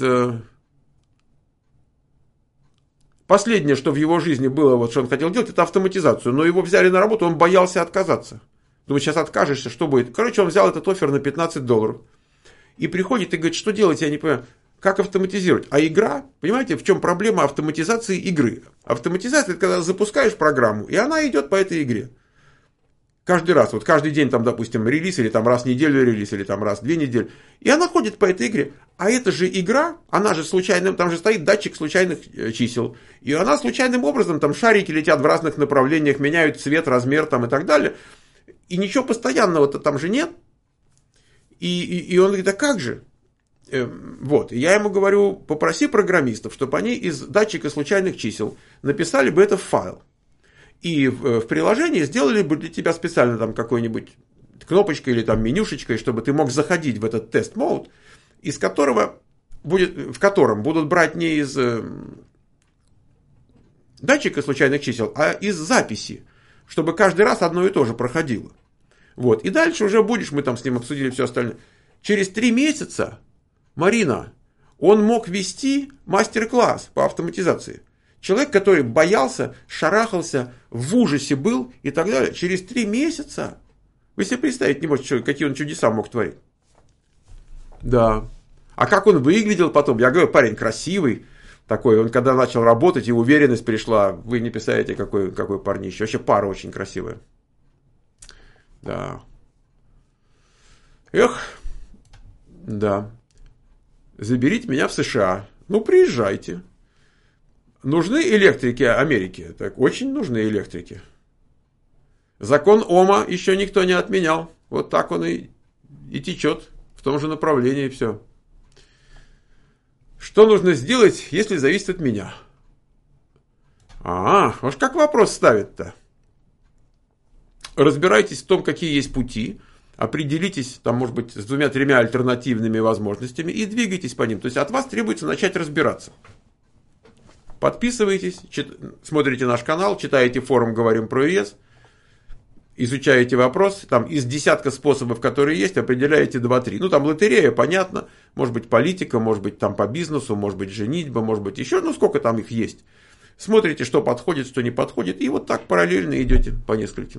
последнее, что в его жизни было, вот что он хотел делать, это автоматизацию, но его взяли на работу, он боялся отказаться. Думаю, сейчас откажешься, что будет? Короче, он взял этот оффер на пятнадцать долларов и приходит и говорит: что делать, я не понимаю. Как автоматизировать? А игра, понимаете, в чем проблема автоматизации игры? Автоматизация – это когда запускаешь программу, и она идет по этой игре. Каждый раз, вот каждый день там, допустим, релиз, или там раз в неделю релиз, или там раз в две недели. И она ходит по этой игре. А это же игра, она же случайным, там же стоит датчик случайных чисел. И она случайным образом, там шарики летят в разных направлениях, меняют цвет, размер там и так далее. И ничего постоянного-то там же нет. И, и, и он говорит: а как же? Вот, и я ему говорю: попроси программистов, чтобы они из датчика случайных чисел написали бы это в файл. И в, в приложении сделали бы для тебя специально там какой-нибудь кнопочкой или там менюшечкой, чтобы ты мог заходить в этот тест-мод, из которого будет, в котором будут брать не из э, датчика случайных чисел, а из записи, чтобы каждый раз одно и то же проходило. Вот, и дальше уже будешь, мы там с ним обсудили все остальное. Через три месяца, Марина, он мог вести мастер-класс по автоматизации. Человек, который боялся, шарахался, в ужасе был и так далее. Через три месяца. Вы себе представить не можете, какие он чудеса мог творить. Да. А как он выглядел потом? Я говорю, парень красивый такой. Он когда начал работать, и уверенность пришла. Вы не представляете, какой, какой парнище. Вообще пара очень красивая. Да. Эх. Да. Заберите меня в США. Ну, приезжайте. Нужны электрики Америки? Так, очень нужны электрики. Закон Ома еще никто не отменял. Вот так он и, и течет в том же направлении, и все. Что нужно сделать, если зависит от меня? А, уж как вопрос ставит-то? Разбирайтесь в том, какие есть пути, определитесь, там, может быть, с двумя-тремя альтернативными возможностями и двигайтесь по ним. То есть от вас требуется начать разбираться. Подписывайтесь, чит, смотрите наш канал, читаете форум «Говорим про ИЭС», изучаете вопрос, там из десятка способов, которые есть, определяете два-три. Ну, там лотерея, понятно, может быть, политика, может быть, там по бизнесу, может быть, женитьба, может быть, еще, ну, сколько там их есть. Смотрите, что подходит, что не подходит, и вот так параллельно идете по нескольким.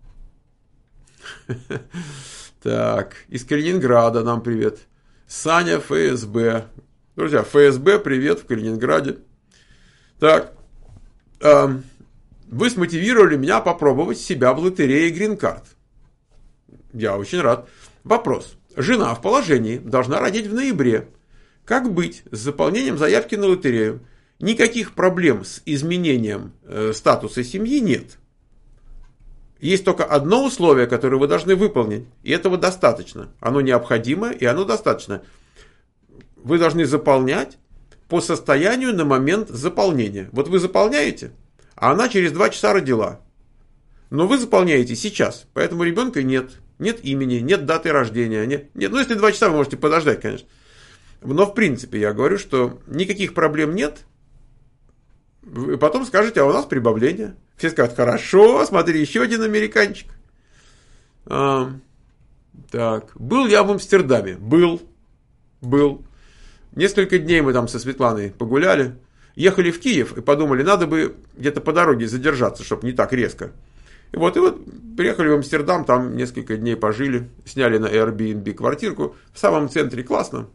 Так, из Калининграда нам привет. Саня, ФСБ. Друзья, ФСБ, привет в Калининграде. Так, э, вы смотивировали меня попробовать себя в лотерее Green Card. Я очень рад. Вопрос. Жена в положении должна родить в ноябре. Как быть с заполнением заявки на лотерею? Никаких проблем с изменением э, статуса семьи нет. Есть только одно условие, которое вы должны выполнить. И этого достаточно. Оно необходимо и оно достаточно. Вы должны заполнять по состоянию на момент заполнения. Вот вы заполняете, а она через два часа родила. Но вы заполняете сейчас, поэтому ребенка нет. Нет имени, нет даты рождения. Нет, нет. Ну, если два часа, вы можете подождать, конечно. Но, в принципе, я говорю, что никаких проблем нет. Вы потом скажете, а у нас прибавление. Все скажут, хорошо, смотри, еще один американчик. А, так, был я в Амстердаме? Был. Был. Несколько дней мы там со Светланой погуляли. Ехали в Киев и подумали, надо бы где-то по дороге задержаться, чтобы не так резко. И вот, и вот приехали в Амстердам, там несколько дней пожили, сняли на Airbnb квартирку в самом центре, классно.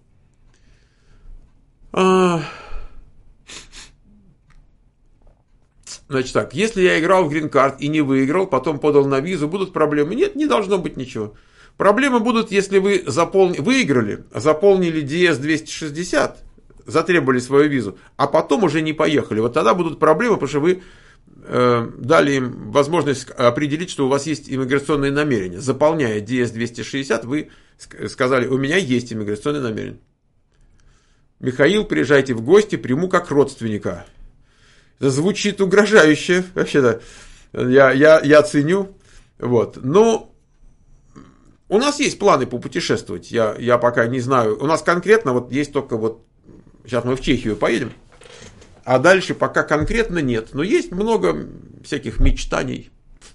А... Значит так, если я играл в Green Card и не выиграл, потом подал на визу, будут проблемы? Нет, не должно быть ничего. Проблемы будут, если вы запол... выиграли, заполнили ди эс двести шестьдесят, затребовали свою визу, а потом уже не поехали. Вот тогда будут проблемы, потому что вы э, дали им возможность определить, что у вас есть иммиграционные намерения. Заполняя ди эс двести шестьдесят, вы сказали, у меня есть иммиграционные намерения. Михаил, приезжайте в гости, приму как родственника. Это звучит угрожающе, вообще-то. Я, я, я ценю. Вот. Но у нас есть планы попутешествовать. Я, я пока не знаю. У нас конкретно вот есть только вот... Сейчас мы в Чехию поедем. А дальше пока конкретно нет. Но есть много всяких мечтаний.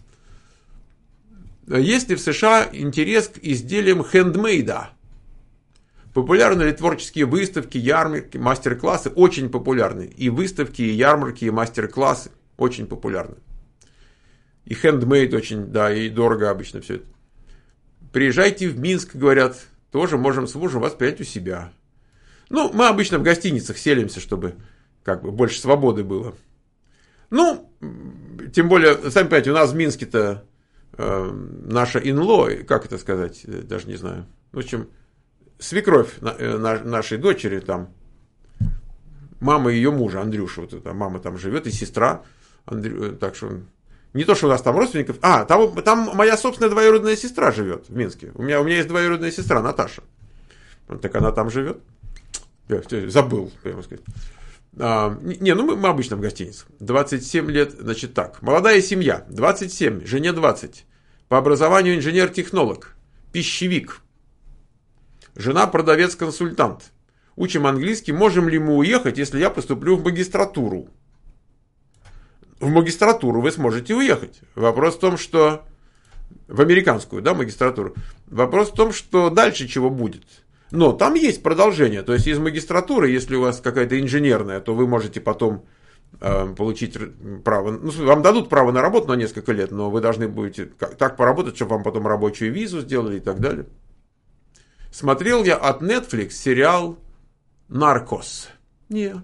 Есть ли в США интерес к изделиям хендмейда? Популярны ли творческие выставки, ярмарки, мастер-классы? Очень популярны. И выставки, и ярмарки, и мастер-классы очень популярны. И хендмейд очень, да, и дорого обычно все это. Приезжайте в Минск, говорят, тоже можем с мужем вас принять у себя. Ну, мы обычно в гостиницах селимся, чтобы как бы больше свободы было. Ну, тем более, сами понимаете, у нас в Минске-то э, наша инло, как это сказать, даже не знаю. В общем, свекровь нашей дочери, там, мама ее мужа, Андрюша, вот эта мама там живет, и сестра, Андрю, так что, не то, что у нас там родственников, а, там, там моя собственная двоюродная сестра живет в Минске, у меня, у меня есть двоюродная сестра, Наташа, так она там живет, я забыл, прямо сказать. А, не, ну мы, мы обычно в гостинице, двадцать семь лет, значит так, молодая семья, двадцать семь, жене двадцать, по образованию инженер-технолог, пищевик. Жена продавец-консультант. Учим английский. Можем ли мы уехать, если я поступлю в магистратуру? В магистратуру вы сможете уехать. Вопрос в том, что... В американскую, да, магистратуру. Вопрос в том, что дальше чего будет. Но там есть продолжение. То есть из магистратуры, если у вас какая-то инженерная, то вы можете потом э, получить право... Ну, вам дадут право на работу на несколько лет, но вы должны будете так поработать, чтобы вам потом рабочую визу сделали и так далее. Смотрел я от Netflix сериал «Наркос». Не.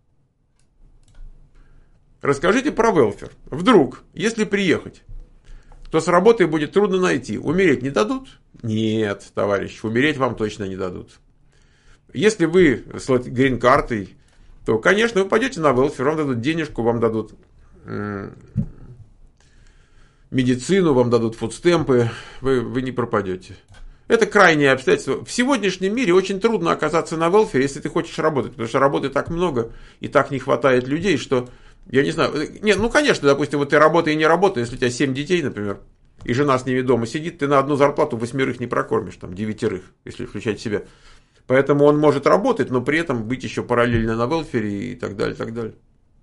Расскажите про велфер. Вдруг, если приехать, то с работой будет трудно найти. Умереть не дадут? Нет, товарищ, умереть вам точно не дадут. Если вы с грин-картой, то, конечно, вы пойдете на велфер, вам дадут денежку, вам дадут медицину, вам дадут фудстемпы, вы, вы не пропадете. Это крайние обстоятельства. В сегодняшнем мире очень трудно оказаться на велфере, если ты хочешь работать, потому что работы так много, и так не хватает людей, что, я не знаю, нет, ну, конечно, допустим, вот ты работаешь и не работаешь, если у тебя семь детей, например, и жена с ними дома сидит, ты на одну зарплату восьмерых не прокормишь, там, девятерых, если включать себя. Поэтому он может работать, но при этом быть еще параллельно на велфере и так далее, так далее.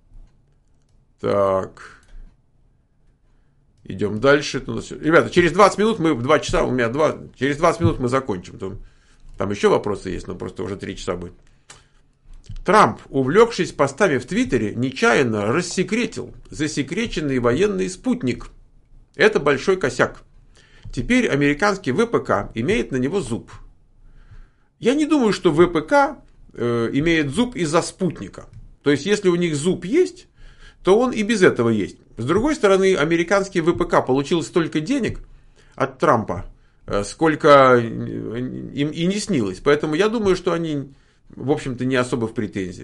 Так. Идем дальше. Ребята, через двадцать минут мы в два часа, у меня два, через двадцать минут мы закончим. Там, там еще вопросы есть, но просто уже три часа будет. Трамп, увлекшись постами в Твиттере, нечаянно рассекретил засекреченный военный спутник. Это большой косяк. Теперь американский вэ пэ ка имеет на него зуб. Я не думаю, что вэ пэ ка э, имеет зуб из-за спутника. То есть, если у них зуб есть, то он и без этого есть. С другой стороны, американский вэ пэ ка получил столько денег от Трампа, сколько им и не снилось. Поэтому я думаю, что они, в общем-то, не особо в претензии.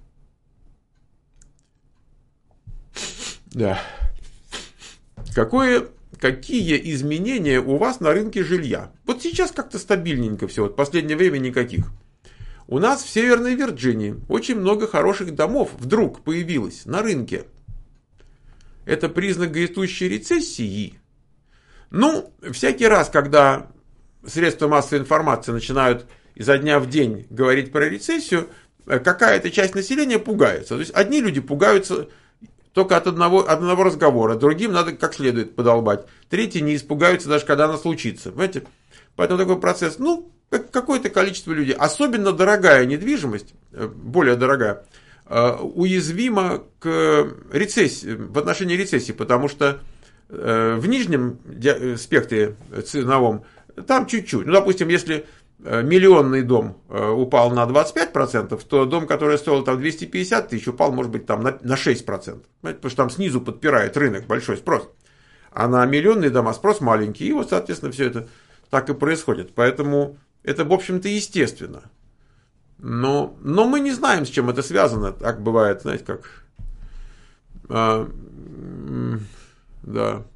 Да. Какое, какие изменения у вас на рынке жилья? Вот сейчас как-то стабильненько все. Вот в последнее время никаких. У нас в Северной Вирджинии очень много хороших домов вдруг появилось на рынке. Это признак грядущей рецессии. Ну, всякий раз, когда средства массовой информации начинают изо дня в день говорить про рецессию, какая-то часть населения пугается. То есть одни люди пугаются только от одного, одного разговора, другим надо как следует подолбать. Третьи не испугаются даже, когда она случится. Понимаете? Поэтому такой процесс, ну, какое-то количество людей, особенно дорогая недвижимость, более дорогая, уязвима к рецессии, в отношении рецессии, потому что в нижнем спектре ценовом там чуть-чуть. Ну, допустим, если миллионный дом упал на двадцать пять процентов, то дом, который стоил там двести пятьдесят тысяч, упал, может быть, там на шесть процентов. Потому что там снизу подпирает рынок, большой спрос. А на миллионные дома спрос маленький. И вот, соответственно, все это так и происходит. Поэтому это, в общем-то, естественно. Но, но мы не знаем, с чем это связано. Так бывает, знаете, как... А, да.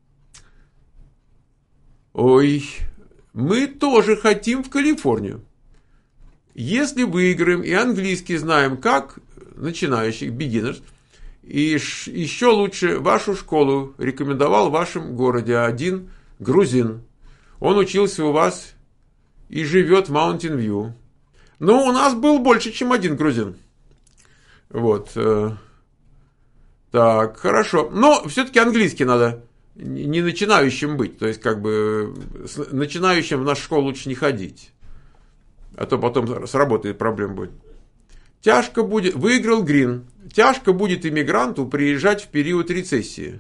Ой, мы тоже хотим в Калифорнию. Если выиграем и английский знаем, как начинающих, beginners, и еще лучше вашу школу рекомендовал в вашем городе один грузин. Он учился у вас и живет в Mountain View. Но у нас был больше, чем один грузин. Вот. Так, хорошо. Но все-таки английский надо не начинающим быть. То есть, как бы, с начинающим в нашу школу лучше не ходить. А то потом с работой проблем будет. Тяжко будет... Выиграл Грин. Тяжко будет иммигранту приезжать в период рецессии.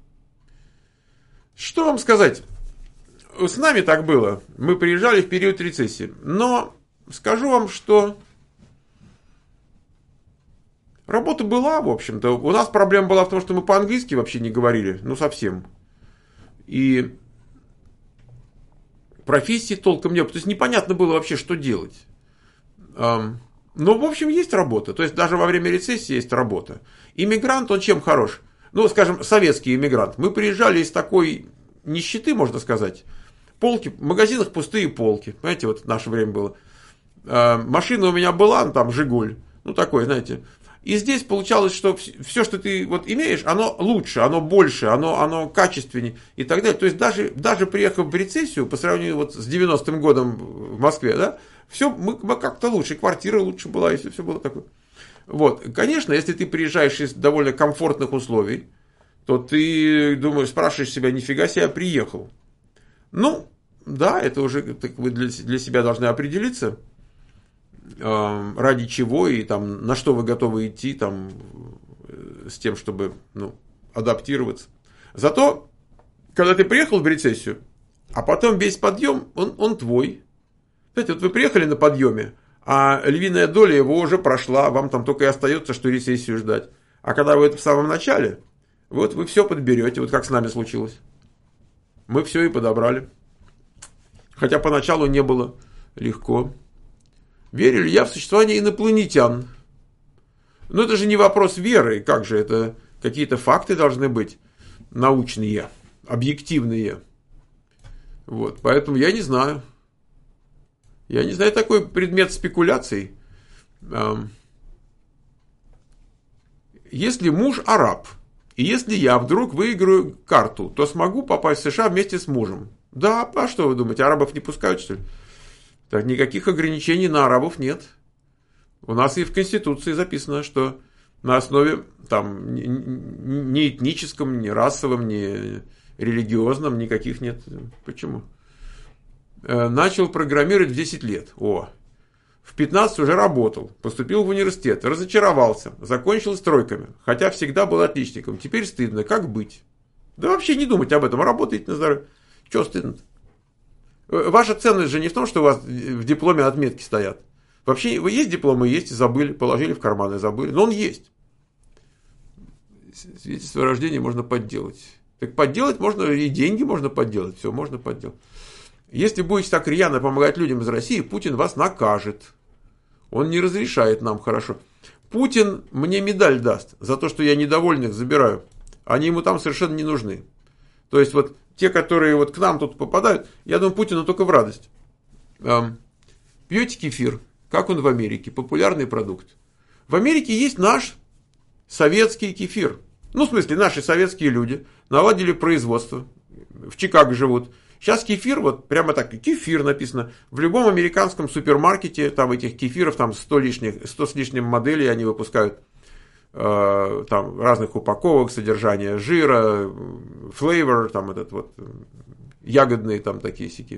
Что вам сказать? С нами так было. Мы приезжали в период рецессии. Но скажу вам, что работа была, в общем-то. У нас проблема была в том, что мы по-английски вообще не говорили. Ну, совсем. И профессии толком не было. То есть, непонятно было вообще, что делать. Но, в общем, есть работа. То есть, даже во время рецессии есть работа. Иммигрант, он чем хорош? Ну, скажем, советский иммигрант. Мы приезжали из такой нищеты, можно сказать. Полки, в магазинах пустые полки. Понимаете, вот в наше время было. Машина у меня была, ну, там, Жигуль. Ну, такой, знаете. И здесь получалось, что все, что ты вот имеешь, оно лучше, оно больше, оно, оно качественнее и так далее. То есть, даже, даже приехав в рецессию, по сравнению вот с девяностым годом в Москве, да, все мы, мы как-то лучше, квартира лучше была, если все было такое. Вот, конечно, если ты приезжаешь из довольно комфортных условий, то ты думаешь, спрашиваешь себя, нифига себе, я приехал. Ну, да, это уже так вы для, для себя должны определиться, э, ради чего и там, на что вы готовы идти там, э, с тем, чтобы ну, адаптироваться. Зато, когда ты приехал в рецессию, а потом весь подъем, он, он твой. Знаете, вот вы приехали на подъеме, а львиная доля его уже прошла, вам там только и остается, что рецессию ждать. А когда вы это в самом начале, вот вы все подберете, вот как с нами случилось. Мы все и подобрали. Хотя поначалу не было легко. Верю ли я в существование инопланетян? Но это же не вопрос веры, как же это, какие-то факты должны быть научные. объективные. Вот, поэтому я не знаю. Я не знаю, такой предмет спекуляций. Если муж араб, и если я вдруг выиграю карту, то смогу попасть в США вместе с мужем. Да, а что вы думаете, арабов не пускают, что ли? Так, никаких ограничений на арабов нет. У нас и в Конституции записано, что на основе там ни этническом, ни расовом, ни религиозном никаких нет. Почему? Начал программировать в десять лет. О, в пятнадцать уже работал, поступил в университет, разочаровался, закончил с тройками, хотя всегда был отличником. Теперь стыдно, как быть? Да вообще не думать об этом, работайте на здоровье. Чего стыдно? Ваша ценность же не в том, что у вас в дипломе отметки стоят. Вообще, вы есть дипломы, есть, и забыли, положили в карман и забыли. Но он есть. Свидетельство о рождении можно подделать. Так подделать можно, и деньги можно подделать, все можно подделать. Если будете так рьяно помогать людям из России, Путин вас накажет. Он не разрешает нам хорошо. Путин мне медаль даст за то, что я недовольных забираю. Они ему там совершенно не нужны. То есть, вот те, которые вот к нам тут попадают, я думаю, Путину только в радость. Эм, пьете кефир, как он в Америке, популярный продукт. В Америке есть наш советский кефир. Ну, в смысле, наши советские люди наладили производство. В Чикаго живут. Сейчас кефир, вот прямо так, кефир написано. В любом американском супермаркете, там этих кефиров, там сто, лишних, сто с лишним моделей они выпускают. Э, там разных упаковок, содержания жира, флейвор, там этот вот, ягодные там такие сики.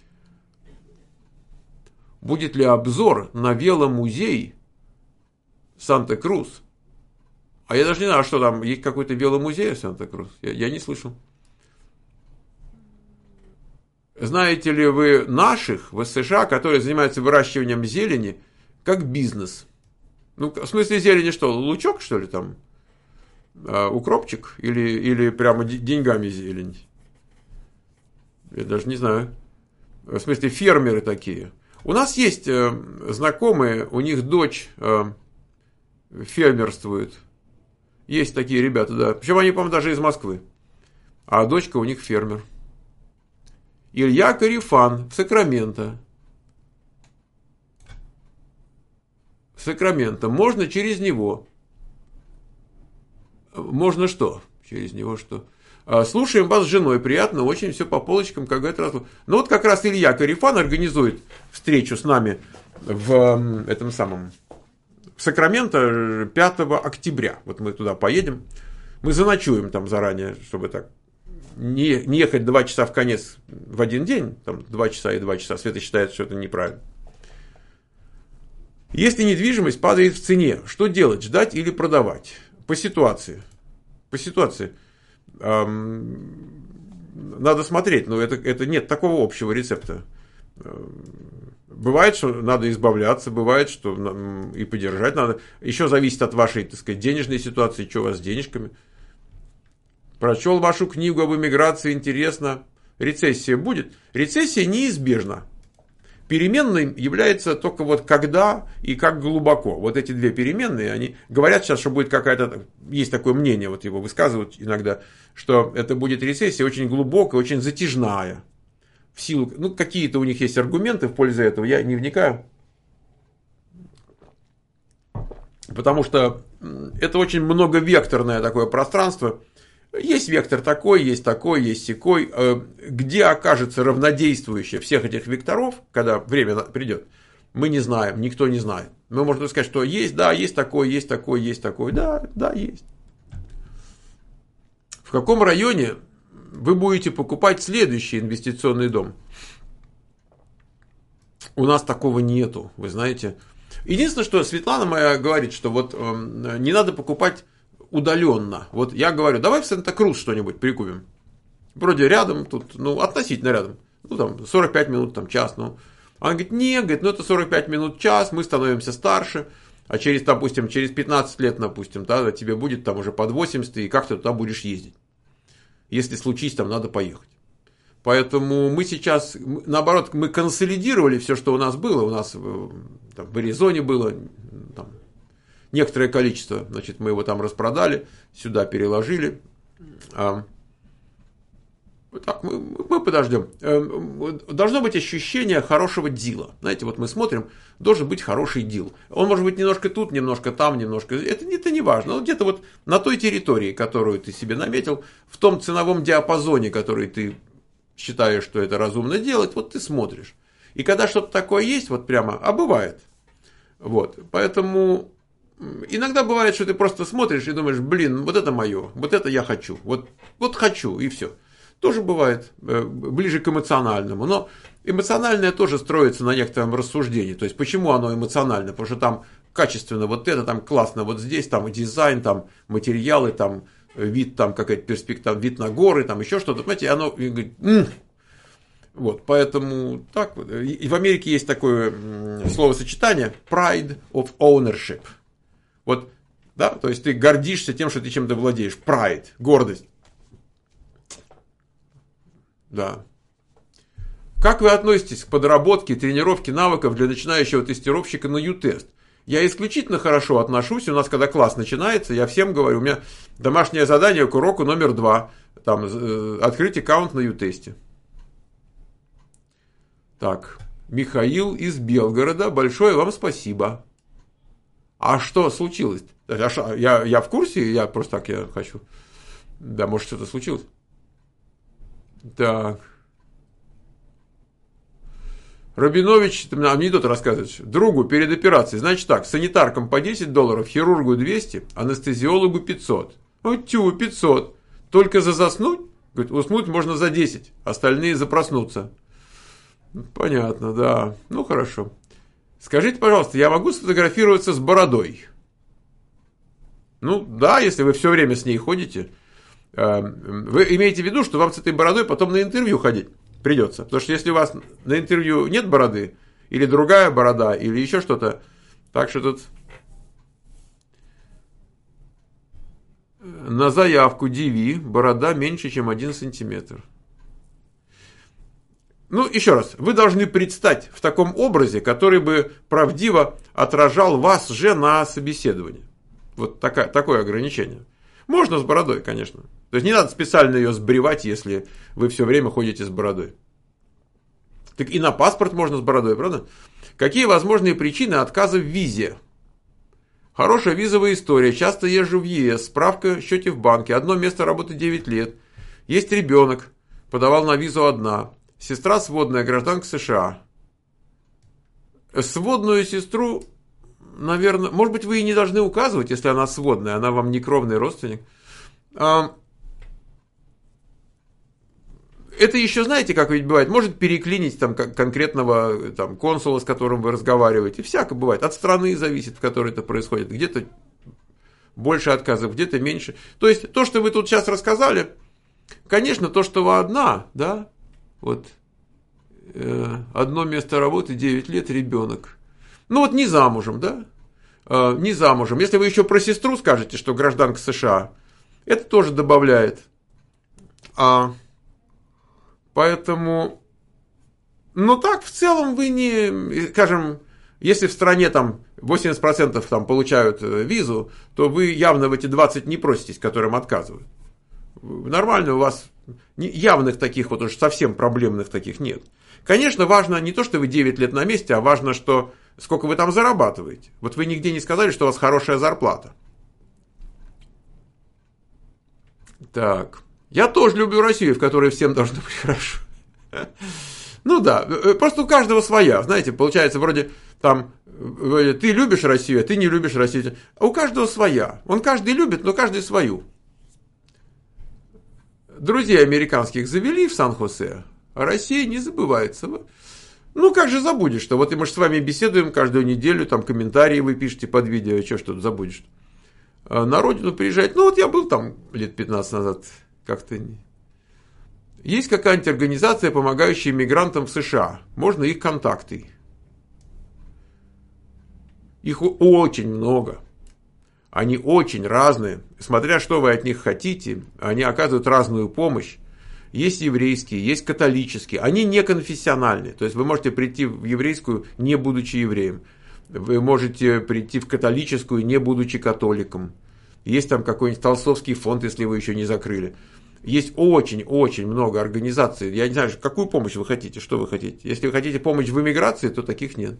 Будет ли обзор на веломузей Санта-Крус? А я даже не знаю, что там, есть какой-то веломузей в Санта-Крус? Я, я не слышал. Знаете ли вы наших в США, которые занимаются выращиванием зелени, как бизнес? Ну, в смысле зелени что, лучок, что ли, там? А, укропчик? Или, или прямо деньгами зелень? Я даже не знаю. В смысле фермеры такие. У нас есть э, знакомые, у них дочь э, фермерствует. Есть такие ребята, да. Причем они, по-моему, даже из Москвы. А дочка у них фермер. Илья Карифан в Сакраменто. В Сакраменто. Можно через него. Можно что? Через него что? Слушаем вас с женой. Приятно, очень все по полочкам, как говорят. Раз. Ну вот как раз Илья Карифан организует встречу с нами в этом самом в Сакраменто пятого октября. Вот мы туда поедем. Мы заночуем там заранее, чтобы так не, не ехать два часа в конец в один день. Там два часа и два часа. Света считает, что это неправильно. Если недвижимость падает в цене, что делать? Ждать или продавать? По ситуации. По ситуации. Эм, надо смотреть, но это, это нет такого общего рецепта. Бывает, что надо избавляться, бывает, что и поддержать надо. Еще зависит от вашей, так сказать, денежной ситуации, что у вас с денежками. Прочел вашу книгу об эмиграции, интересно. Рецессия будет? Рецессия неизбежна. Переменной является только вот когда и как глубоко. Вот эти две переменные, они говорят сейчас, что будет какая-то, есть такое мнение, вот его высказывают иногда, что это будет рецессия очень глубокая, очень затяжная. В силу, ну, какие-то у них есть аргументы в пользу этого, я не вникаю. Потому что это очень многовекторное такое пространство. Есть вектор такой, есть такой, есть сякой. Где окажется равнодействующее всех этих векторов, когда время придет, мы не знаем, никто не знает. Мы можем сказать, что есть, да, есть такой, есть такой, есть такой, да, да, есть. В каком районе вы будете покупать следующий инвестиционный дом? У нас такого нету, вы знаете. Единственное, что Светлана моя говорит, что вот э, не надо покупать удаленно. Вот я говорю, давай в Санта-Крус что-нибудь прикупим. Вроде рядом, тут, ну, относительно рядом. Ну, там, сорок пять минут, там, час, ну. Она говорит, не, говорит, ну, это сорок пять минут, час, мы становимся старше, а через, допустим, через пятнадцать лет, допустим, да, тебе будет там уже под восемьдесят, и как ты туда будешь ездить. Если случись, там надо поехать. Поэтому мы сейчас, наоборот, мы консолидировали все, что у нас было. У нас там, в Аризоне было там, некоторое количество, значит, мы его там распродали, сюда переложили. А, Так, мы, мы подождем. Должно быть ощущение хорошего дила. Знаете, вот мы смотрим, должен быть хороший дил. Он может быть немножко тут, немножко там, немножко... Это, это не важно. Он где-то вот на той территории, которую ты себе наметил, в том ценовом диапазоне, который ты считаешь, что это разумно делать, вот ты смотришь. И когда что-то такое есть, вот прямо, а бывает. Вот, поэтому... Иногда бывает, что ты просто смотришь и думаешь, блин, вот это мое, вот это я хочу, вот, вот хочу, и все. Тоже бывает ближе к эмоциональному, но эмоциональное тоже строится на некотором рассуждении. То есть, почему оно эмоционально? Потому что там качественно вот это, там классно вот здесь, там дизайн, там материалы, там вид, там какая-то перспектива, вид на горы, там еще что-то. Понимаете, оно говорит, м-м". Вот, поэтому так вот. И в Америке есть такое словосочетание pride of ownership. Вот, да, то есть ты гордишься тем, что ты чем-то владеешь. Pride, гордость. Да. Как вы относитесь к подработке, тренировке навыков для начинающего тестировщика на ю-тест? Я исключительно хорошо отношусь. У нас, когда класс начинается, я всем говорю, у меня домашнее задание к уроку номер два. Там, э, открыть аккаунт на ю-тесте. Так, Михаил из Белгорода, большое вам спасибо. А что случилось? Я, я в курсе, я просто так я хочу. Да, может, что-то случилось. Так. Рабинович, анекдот рассказывает. Другу перед операцией. Значит так, санитаркам по десять долларов, хирургу двести, анестезиологу пятьсот. Ну, тю, пятьсот. Только за заснуть? Говорит, уснуть можно за десять, остальные за проснуться. Понятно, да. Ну, хорошо. Скажите, пожалуйста, я могу сфотографироваться с бородой? Ну, да, если вы все время с ней ходите. Вы имеете в виду, что вам с этой бородой потом на интервью ходить придется. Потому что если у вас на интервью нет бороды, или другая борода, или еще что-то, так что тут на заявку ди ви борода меньше, чем один сантиметр. Ну, еще раз, вы должны предстать в таком образе, который бы правдиво отражал вас же на собеседовании. Вот такая, такое ограничение. Можно с бородой, конечно. То есть не надо специально ее сбривать, если вы все время ходите с бородой. Так и на паспорт можно с бородой, правда? Какие возможные причины отказа в визе? Хорошая визовая история. Часто езжу в е эс. Справка о счете в банке. Одно место работы девять лет. Есть ребенок. Подавал на визу одна. Сестра сводная, гражданка США. Сводную сестру, наверное, может быть, вы и не должны указывать, если она сводная, она вам не кровный родственник. Это еще, знаете, как ведь бывает, может переклинить там конкретного там, консула, с которым вы разговариваете. Всяко бывает. От страны зависит, в которой это происходит. Где-то больше отказов, где-то меньше. То есть, то, что вы тут сейчас рассказали, конечно, то, что вы одна, да, вот, э, одно место работы, девять лет, ребенок. Ну, вот не замужем, да, э, не замужем. Если вы еще про сестру скажете, что гражданка США, это тоже добавляет. А, поэтому, ну, так, в целом вы не, скажем, если в стране там восемьдесят процентов там получают визу, то вы явно в эти двадцать не проситесь, которым отказывают. Нормально у вас явных таких вот уж совсем проблемных таких нет. Конечно, важно не то, что вы девять лет на месте, а важно, что сколько вы там зарабатываете. Вот вы нигде не сказали, что у вас хорошая зарплата. Так. Я тоже люблю Россию, в которой всем должно быть хорошо. Ну да, просто у каждого своя. Знаете, получается, вроде там ты любишь Россию, а ты не любишь Россию. А у каждого своя. Он каждый любит, но каждый свою. Друзей американских завели в Сан-Хосе, а Россия не забывается. Ну, как же забудешь-то? Вот мы же с вами беседуем каждую неделю, там комментарии вы пишете под видео, что что-то забудешь. На родину приезжать. Ну, вот я был там лет пятнадцать назад, как-то не... Есть какая-нибудь организация, помогающая иммигрантам в США? Можно их контакты? Их очень много. Они очень разные. Смотря что вы от них хотите, они оказывают разную помощь. Есть еврейские, есть католические. Они не конфессиональные. То есть вы можете прийти в еврейскую, не будучи евреем. Вы можете прийти в католическую, не будучи католиком. Есть там какой-нибудь толстовский фонд, если вы еще не закрыли. Есть очень-очень много организаций. Я не знаю, какую помощь вы хотите, что вы хотите. Если вы хотите помощь в эмиграции, то таких нет.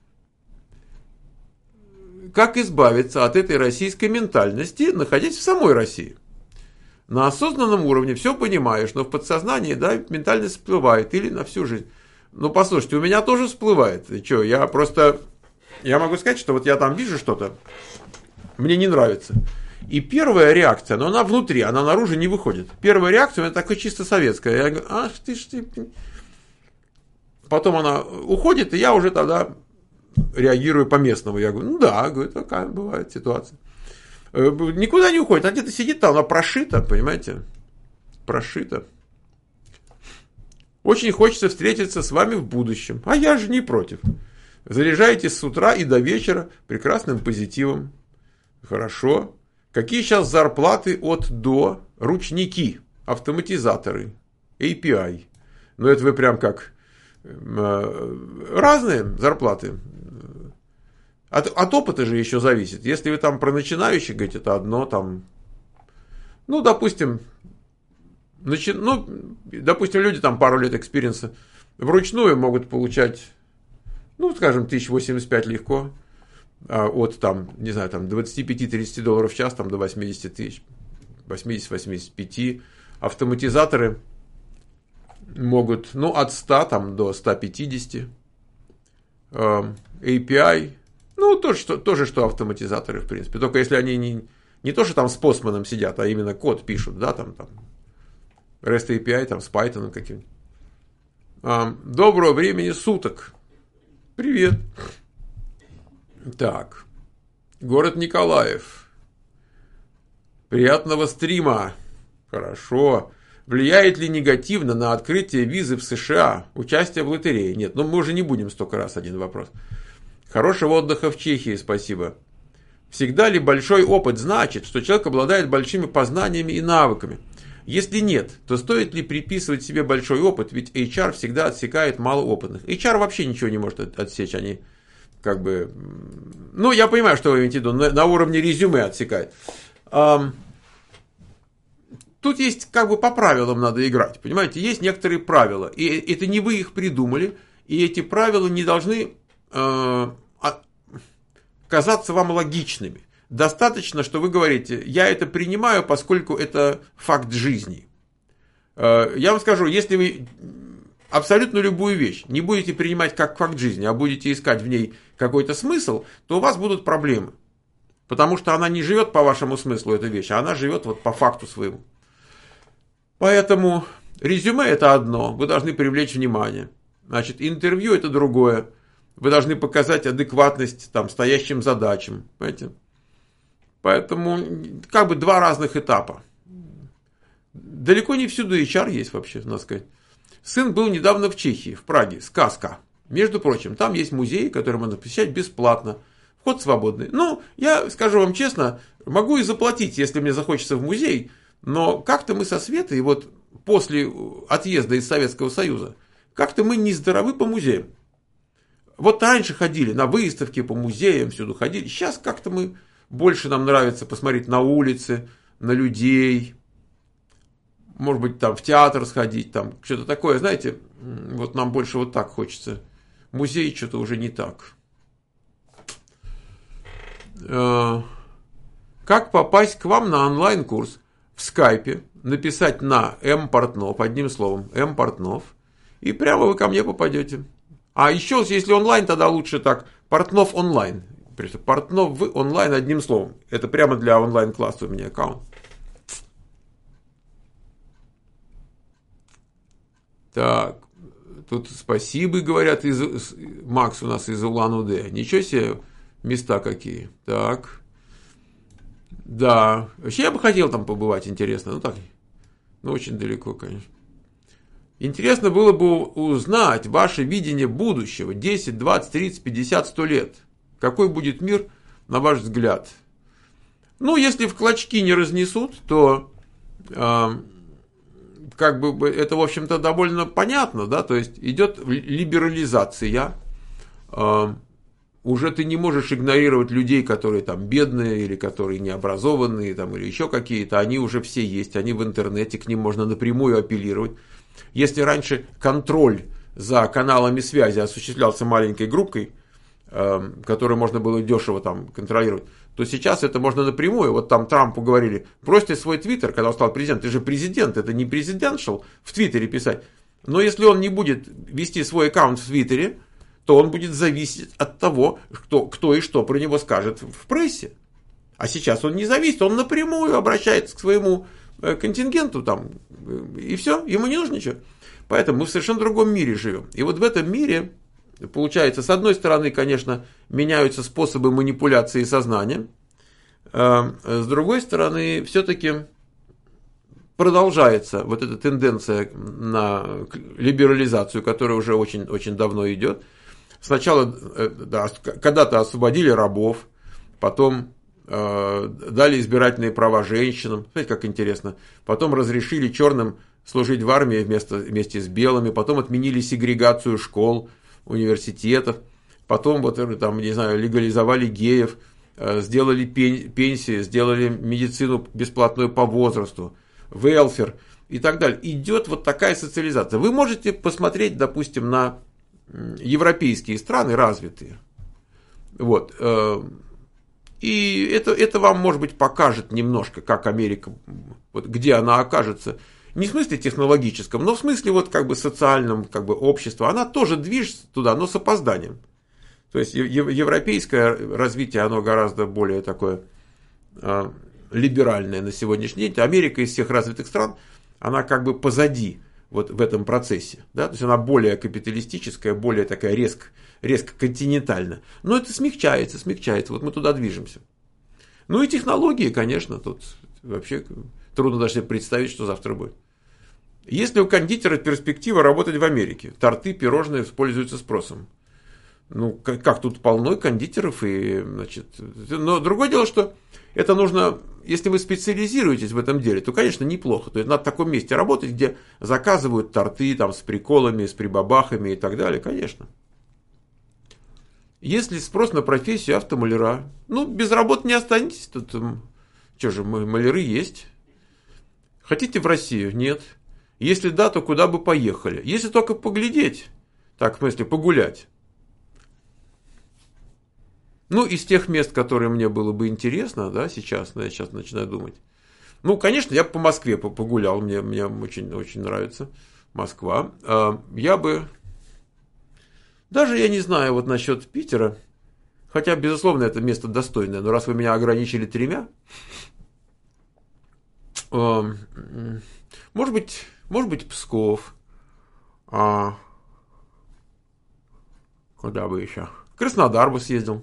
Как избавиться от этой российской ментальности, находясь в самой России? На осознанном уровне все понимаешь, но в подсознании, да, ментальность всплывает или на всю жизнь. Ну, послушайте, у меня тоже всплывает. И что, я просто... Я могу сказать, что вот я там вижу что-то, мне не нравится. И первая реакция, но она внутри, она наружу не выходит. Первая реакция, это такая чисто советская. Я говорю, ах ты ж ты... Потом она уходит, и я уже тогда реагирую по-местному. Я говорю, ну да, говорю, такая бывает ситуация. Никуда не уходит, она где-то сидит там, она прошита, понимаете? Прошита. Очень хочется встретиться с вами в будущем, а я же не против. Заряжаетесь с утра и до вечера прекрасным позитивом. Хорошо. Какие сейчас зарплаты от до? Ручники, автоматизаторы, эй пи ай. Ну, это вы прям как разные зарплаты. От, от опыта же еще зависит. Если вы там про начинающих говорите, это одно там. Ну, допустим, начи, ну, допустим, люди там пару лет экспириенса вручную могут получать, ну, скажем, тысяча восемьдесят пять легко. От там, не знаю, там двадцать пять тридцать долларов в час там, до восемьдесят тысяч, восемьдесят восемьдесят пять. Автоматизаторы могут, ну, от ста там, до ста пятидесяти. эй пи ай, ну, тоже что, тоже, что автоматизаторы, в принципе. Только если они не, не то, что там с постманом сидят, а именно код пишут, да, там, там REST эй пи ай, там, с Python каким-нибудь. Доброго времени суток. Привет. Так, город Николаев. Приятного стрима. Хорошо. Влияет ли негативно на открытие визы в США участие в лотерее? Нет, ну мы уже не будем столько раз один вопрос. Хорошего отдыха в Чехии, спасибо. Всегда ли большой опыт значит, что человек обладает большими познаниями и навыками? Если нет, то стоит ли приписывать себе большой опыт, ведь эйч ар всегда отсекает малоопытных. эйч ар вообще ничего не может отсечь, они... Как бы, ну, я понимаю, что вы имеете в виду, на, на уровне резюме отсекает. А, тут есть, как бы, по правилам надо играть, понимаете, есть некоторые правила, и это не вы их придумали, и эти правила не должны э, казаться вам логичными. Достаточно, что вы говорите, я это принимаю, поскольку это факт жизни. Э, я вам скажу, если вы... абсолютно любую вещь не будете принимать как факт жизни, а будете искать в ней какой-то смысл, то у вас будут проблемы. Потому что она не живет по вашему смыслу, эта вещь, а она живет вот по факту своему. Поэтому резюме это одно, вы должны привлечь внимание. Значит, интервью это другое. Вы должны показать адекватность там, стоящим задачам. Понимаете? Поэтому как бы два разных этапа. Далеко не всюду эйч ар есть вообще, надо сказать. Сын был недавно в Чехии, в Праге, сказка. Между прочим, там есть музей, который можно посещать бесплатно. Вход свободный. Ну, я скажу вам честно, могу и заплатить, если мне захочется в музей, но как-то мы со Светой, вот после отъезда из Советского Союза, как-то мы не здоровы по музеям. Вот раньше ходили на выставки по музеям, всюду ходили. Сейчас как-то мы, больше нам нравится посмотреть на улицы, на людей. Может быть, там в театр сходить, там что-то такое, знаете, вот нам больше вот так хочется. Музей что-то уже не так. Как попасть к вам на онлайн-курс? В скайпе написать на М. Портнов, одним словом, М. Портнов, и прямо вы ко мне попадете. А еще, если онлайн, тогда лучше так, Портнов онлайн. Портнов в онлайн одним словом. Это прямо для онлайн-класса у меня аккаунт. Так, тут спасибо, говорят, из, Макс у нас из Улан-Удэ. Ничего себе, места какие. Так, да, вообще я бы хотел там побывать, интересно. Ну так, ну очень далеко, конечно. Интересно было бы узнать ваше видение будущего. десять, двадцать, тридцать, пятьдесят, сто лет. Какой будет мир, на ваш взгляд? Ну, если в клочки не разнесут, то... Э, как бы это, в общем-то, довольно понятно, да, то есть идет либерализация, э, уже ты не можешь игнорировать людей, которые там бедные, или которые необразованные, там, или еще какие-то, они уже все есть, они в интернете, к ним можно напрямую апеллировать. Если раньше контроль за каналами связи осуществлялся маленькой группкой, э, которую можно было дешево там контролировать, то сейчас это можно напрямую. Вот там Трампу говорили, бросьте свой твиттер, когда он стал президентом, ты же президент, это не президентшал в твиттере писать. Но если он не будет вести свой аккаунт в твиттере, то он будет зависеть от того, кто, кто и что про него скажет в прессе. А сейчас он не зависит, он напрямую обращается к своему контингенту там, и все, ему не нужно ничего. Поэтому мы в совершенно другом мире живем. И вот в этом мире, получается, с одной стороны, конечно, меняются способы манипуляции сознанием, а с другой стороны, все-таки продолжается вот эта тенденция на либерализацию, которая уже очень, очень давно идет. Сначала, да, когда-то освободили рабов, потом э, дали избирательные права женщинам, смотрите, как интересно, потом разрешили черным служить в армии вместо, вместе с белыми, потом отменили сегрегацию школ, университетов, потом, вот, там, не знаю, легализовали геев, э, сделали пенсии, сделали медицину бесплатную по возрасту, велфер и так далее. Идет вот такая социализация. Вы можете посмотреть, допустим, на европейские страны развитые. Вот. И это, это вам, может быть, покажет немножко, как Америка, вот, где она окажется. Не в смысле технологическом, но в смысле вот, как бы, социальном, как бы, общества. Она тоже движется туда, но с опозданием. То есть европейское развитие, оно гораздо более такое э, либеральное на сегодняшний день. Америка из всех развитых стран, она как бы позади вот в этом процессе. Да? То есть она более капиталистическая, более такая резко, резко континентальная. Но это смягчается, смягчается. Вот мы туда движемся. Ну и технологии, конечно, тут вообще трудно даже себе представить, что завтра будет. Если у кондитера перспектива работать в Америке, торты, пирожные пользуются спросом. Ну, как, как тут полно кондитеров, и, значит, но другое дело, что это нужно, если вы специализируетесь в этом деле, то, конечно, неплохо. То есть надо в таком месте работать, где заказывают торты там, с приколами, с прибабахами и так далее, конечно. Если спрос на профессию автомаляра, ну, без работы не останетесь, тут, что же, маляры есть. Хотите в Россию? Нет. Если да, то куда бы поехали? Если только поглядеть, так, в смысле, погулять. Ну, из тех мест, которые мне было бы интересно, да, сейчас, я сейчас начинаю думать. Ну, конечно, я по Москве погулял, мне, мне очень, очень нравится Москва. Я бы, даже я не знаю вот насчет Питера, хотя, безусловно, это место достойное, но раз вы меня ограничили тремя, может быть, может быть, Псков, а, куда бы еще, Краснодар бы съездил.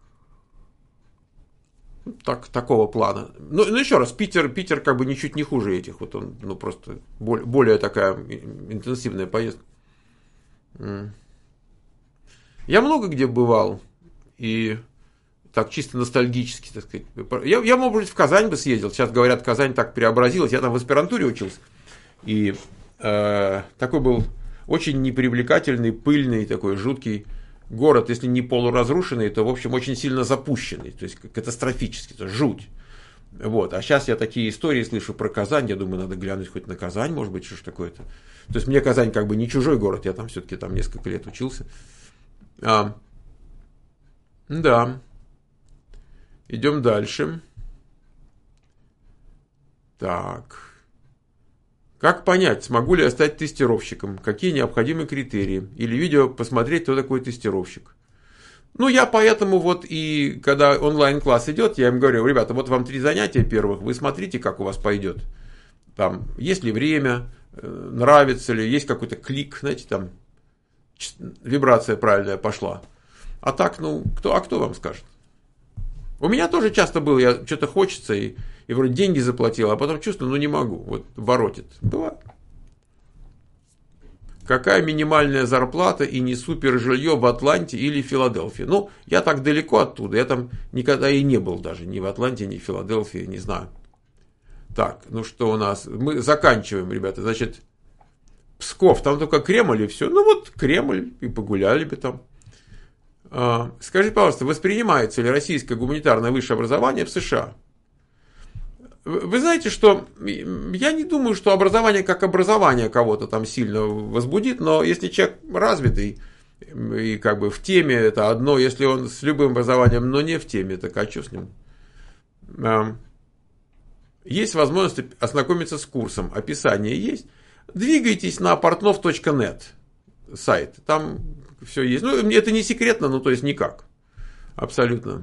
Так, такого плана. Ну, ну, еще раз, Питер, Питер как бы ничуть не хуже этих. Вот он, ну, просто более, более такая интенсивная поездка. Я много где бывал. И так чисто ностальгически, так сказать. Я, я может быть, в Казань бы съездил. Сейчас, говорят, Казань так преобразилась. Я там в аспирантуре учился. И э, такой был очень непривлекательный, пыльный, такой жуткий город, если не полуразрушенный, то, в общем, очень сильно запущенный, то есть катастрофически, то жуть. Вот. А сейчас я такие истории слышу про Казань, я думаю, надо глянуть хоть на Казань, может быть, что ж такое-то. То есть мне Казань как бы не чужой город, я там все-таки там несколько лет учился. А, да. Идем дальше. Так. Как понять, смогу ли я стать тестировщиком? Какие необходимые критерии? Или видео посмотреть, кто такой тестировщик? Ну, я поэтому вот и когда онлайн-класс идет, я им говорю, ребята, вот вам три занятия первых, вы смотрите, как у вас пойдет. Там, есть ли время, нравится ли, есть какой-то клик, знаете, там, вибрация правильная пошла. А так, ну, кто, а кто вам скажет? У меня тоже часто было, я что-то хочется, и, и вроде деньги заплатил, а потом чувствую, ну не могу, вот воротит. Бывает. Какая минимальная зарплата и не супер жилье в Атланте или Филадельфии? Ну, я так далеко оттуда, я там никогда и не был даже, ни в Атланте, ни в Филадельфии, не знаю. Так, ну что у нас? Мы заканчиваем, ребята, значит, Псков, там только Кремль и все. Ну вот Кремль, и погуляли бы там. Скажите, пожалуйста, воспринимается ли российское гуманитарное высшее образование в США? Вы знаете, что я не думаю, что образование как образование кого-то там сильно возбудит, но если человек развитый и как бы в теме, это одно, если он с любым образованием, но не в теме, так а что с ним? Есть возможность ознакомиться с курсом, описание есть. Двигайтесь на портнов точка нет сайт, там все есть. Ну, это не секретно, ну, то есть никак. Абсолютно.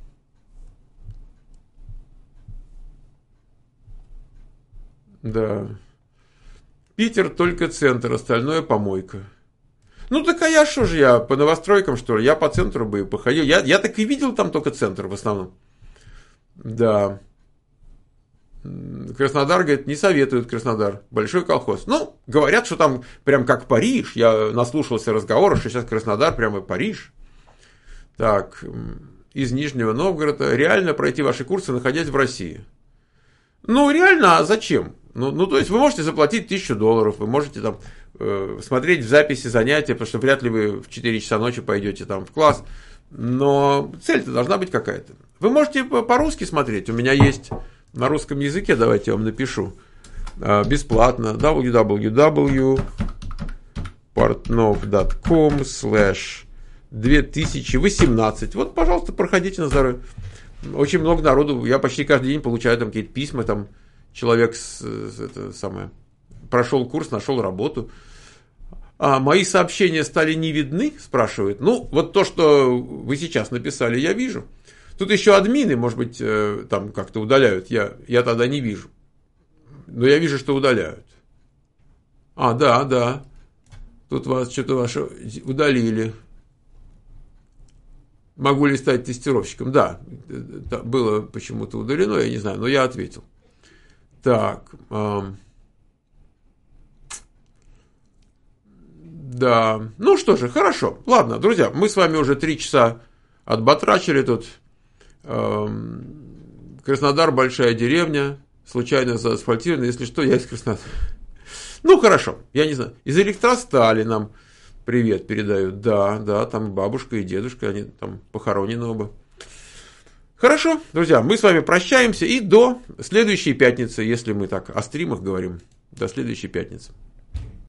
Да. Питер только центр, остальное помойка. Ну, так а я что же, я по новостройкам, что ли? Я по центру бы походил. Я, я так и видел там только центр в основном. Да. Краснодар, говорит, не советуют Краснодар. Большой колхоз. Ну, говорят, что там прям как Париж. Я наслушался разговоров, что сейчас Краснодар прямо Париж. Так, из Нижнего Новгорода. Реально пройти ваши курсы, находясь в России. Ну, реально, а зачем? Ну, ну, то есть, вы можете заплатить тысячу долларов, вы можете там э, смотреть в записи занятия, потому что вряд ли вы в четыре часа ночи пойдете там в класс. Но цель-то должна быть какая-то. Вы можете по-русски смотреть. У меня есть на русском языке, давайте я вам напишу, бесплатно, дабл ю дабл ю дабл ю точка портнов точка ком слэш две тысячи восемнадцать. Вот, пожалуйста, проходите на здоровье. Очень много народу, я почти каждый день получаю там какие-то письма, там человек с, с, это самое, прошел курс, нашел работу. А мои сообщения стали не видны, спрашивают. Ну, вот то, что вы сейчас написали, я вижу. Тут еще админы, может быть, там как-то удаляют. Я, я тогда не вижу. Но я вижу, что удаляют. А, да, да. Тут вас что-то ваше удалили. Могу ли стать тестировщиком? Да. Было почему-то удалено, я не знаю, но я ответил. Так. Эм, да. Ну что же, хорошо. Ладно, друзья, мы с вами уже три часа отбатрачили тут. Краснодар, большая деревня, случайно заасфальтирована, если что, я из Краснодара. Ну, хорошо, я не знаю. Из Электростали нам привет передают. Да, да, там бабушка и дедушка, они там похоронены оба. Хорошо, друзья, мы с вами прощаемся и до следующей пятницы, если мы так о стримах говорим. До следующей пятницы.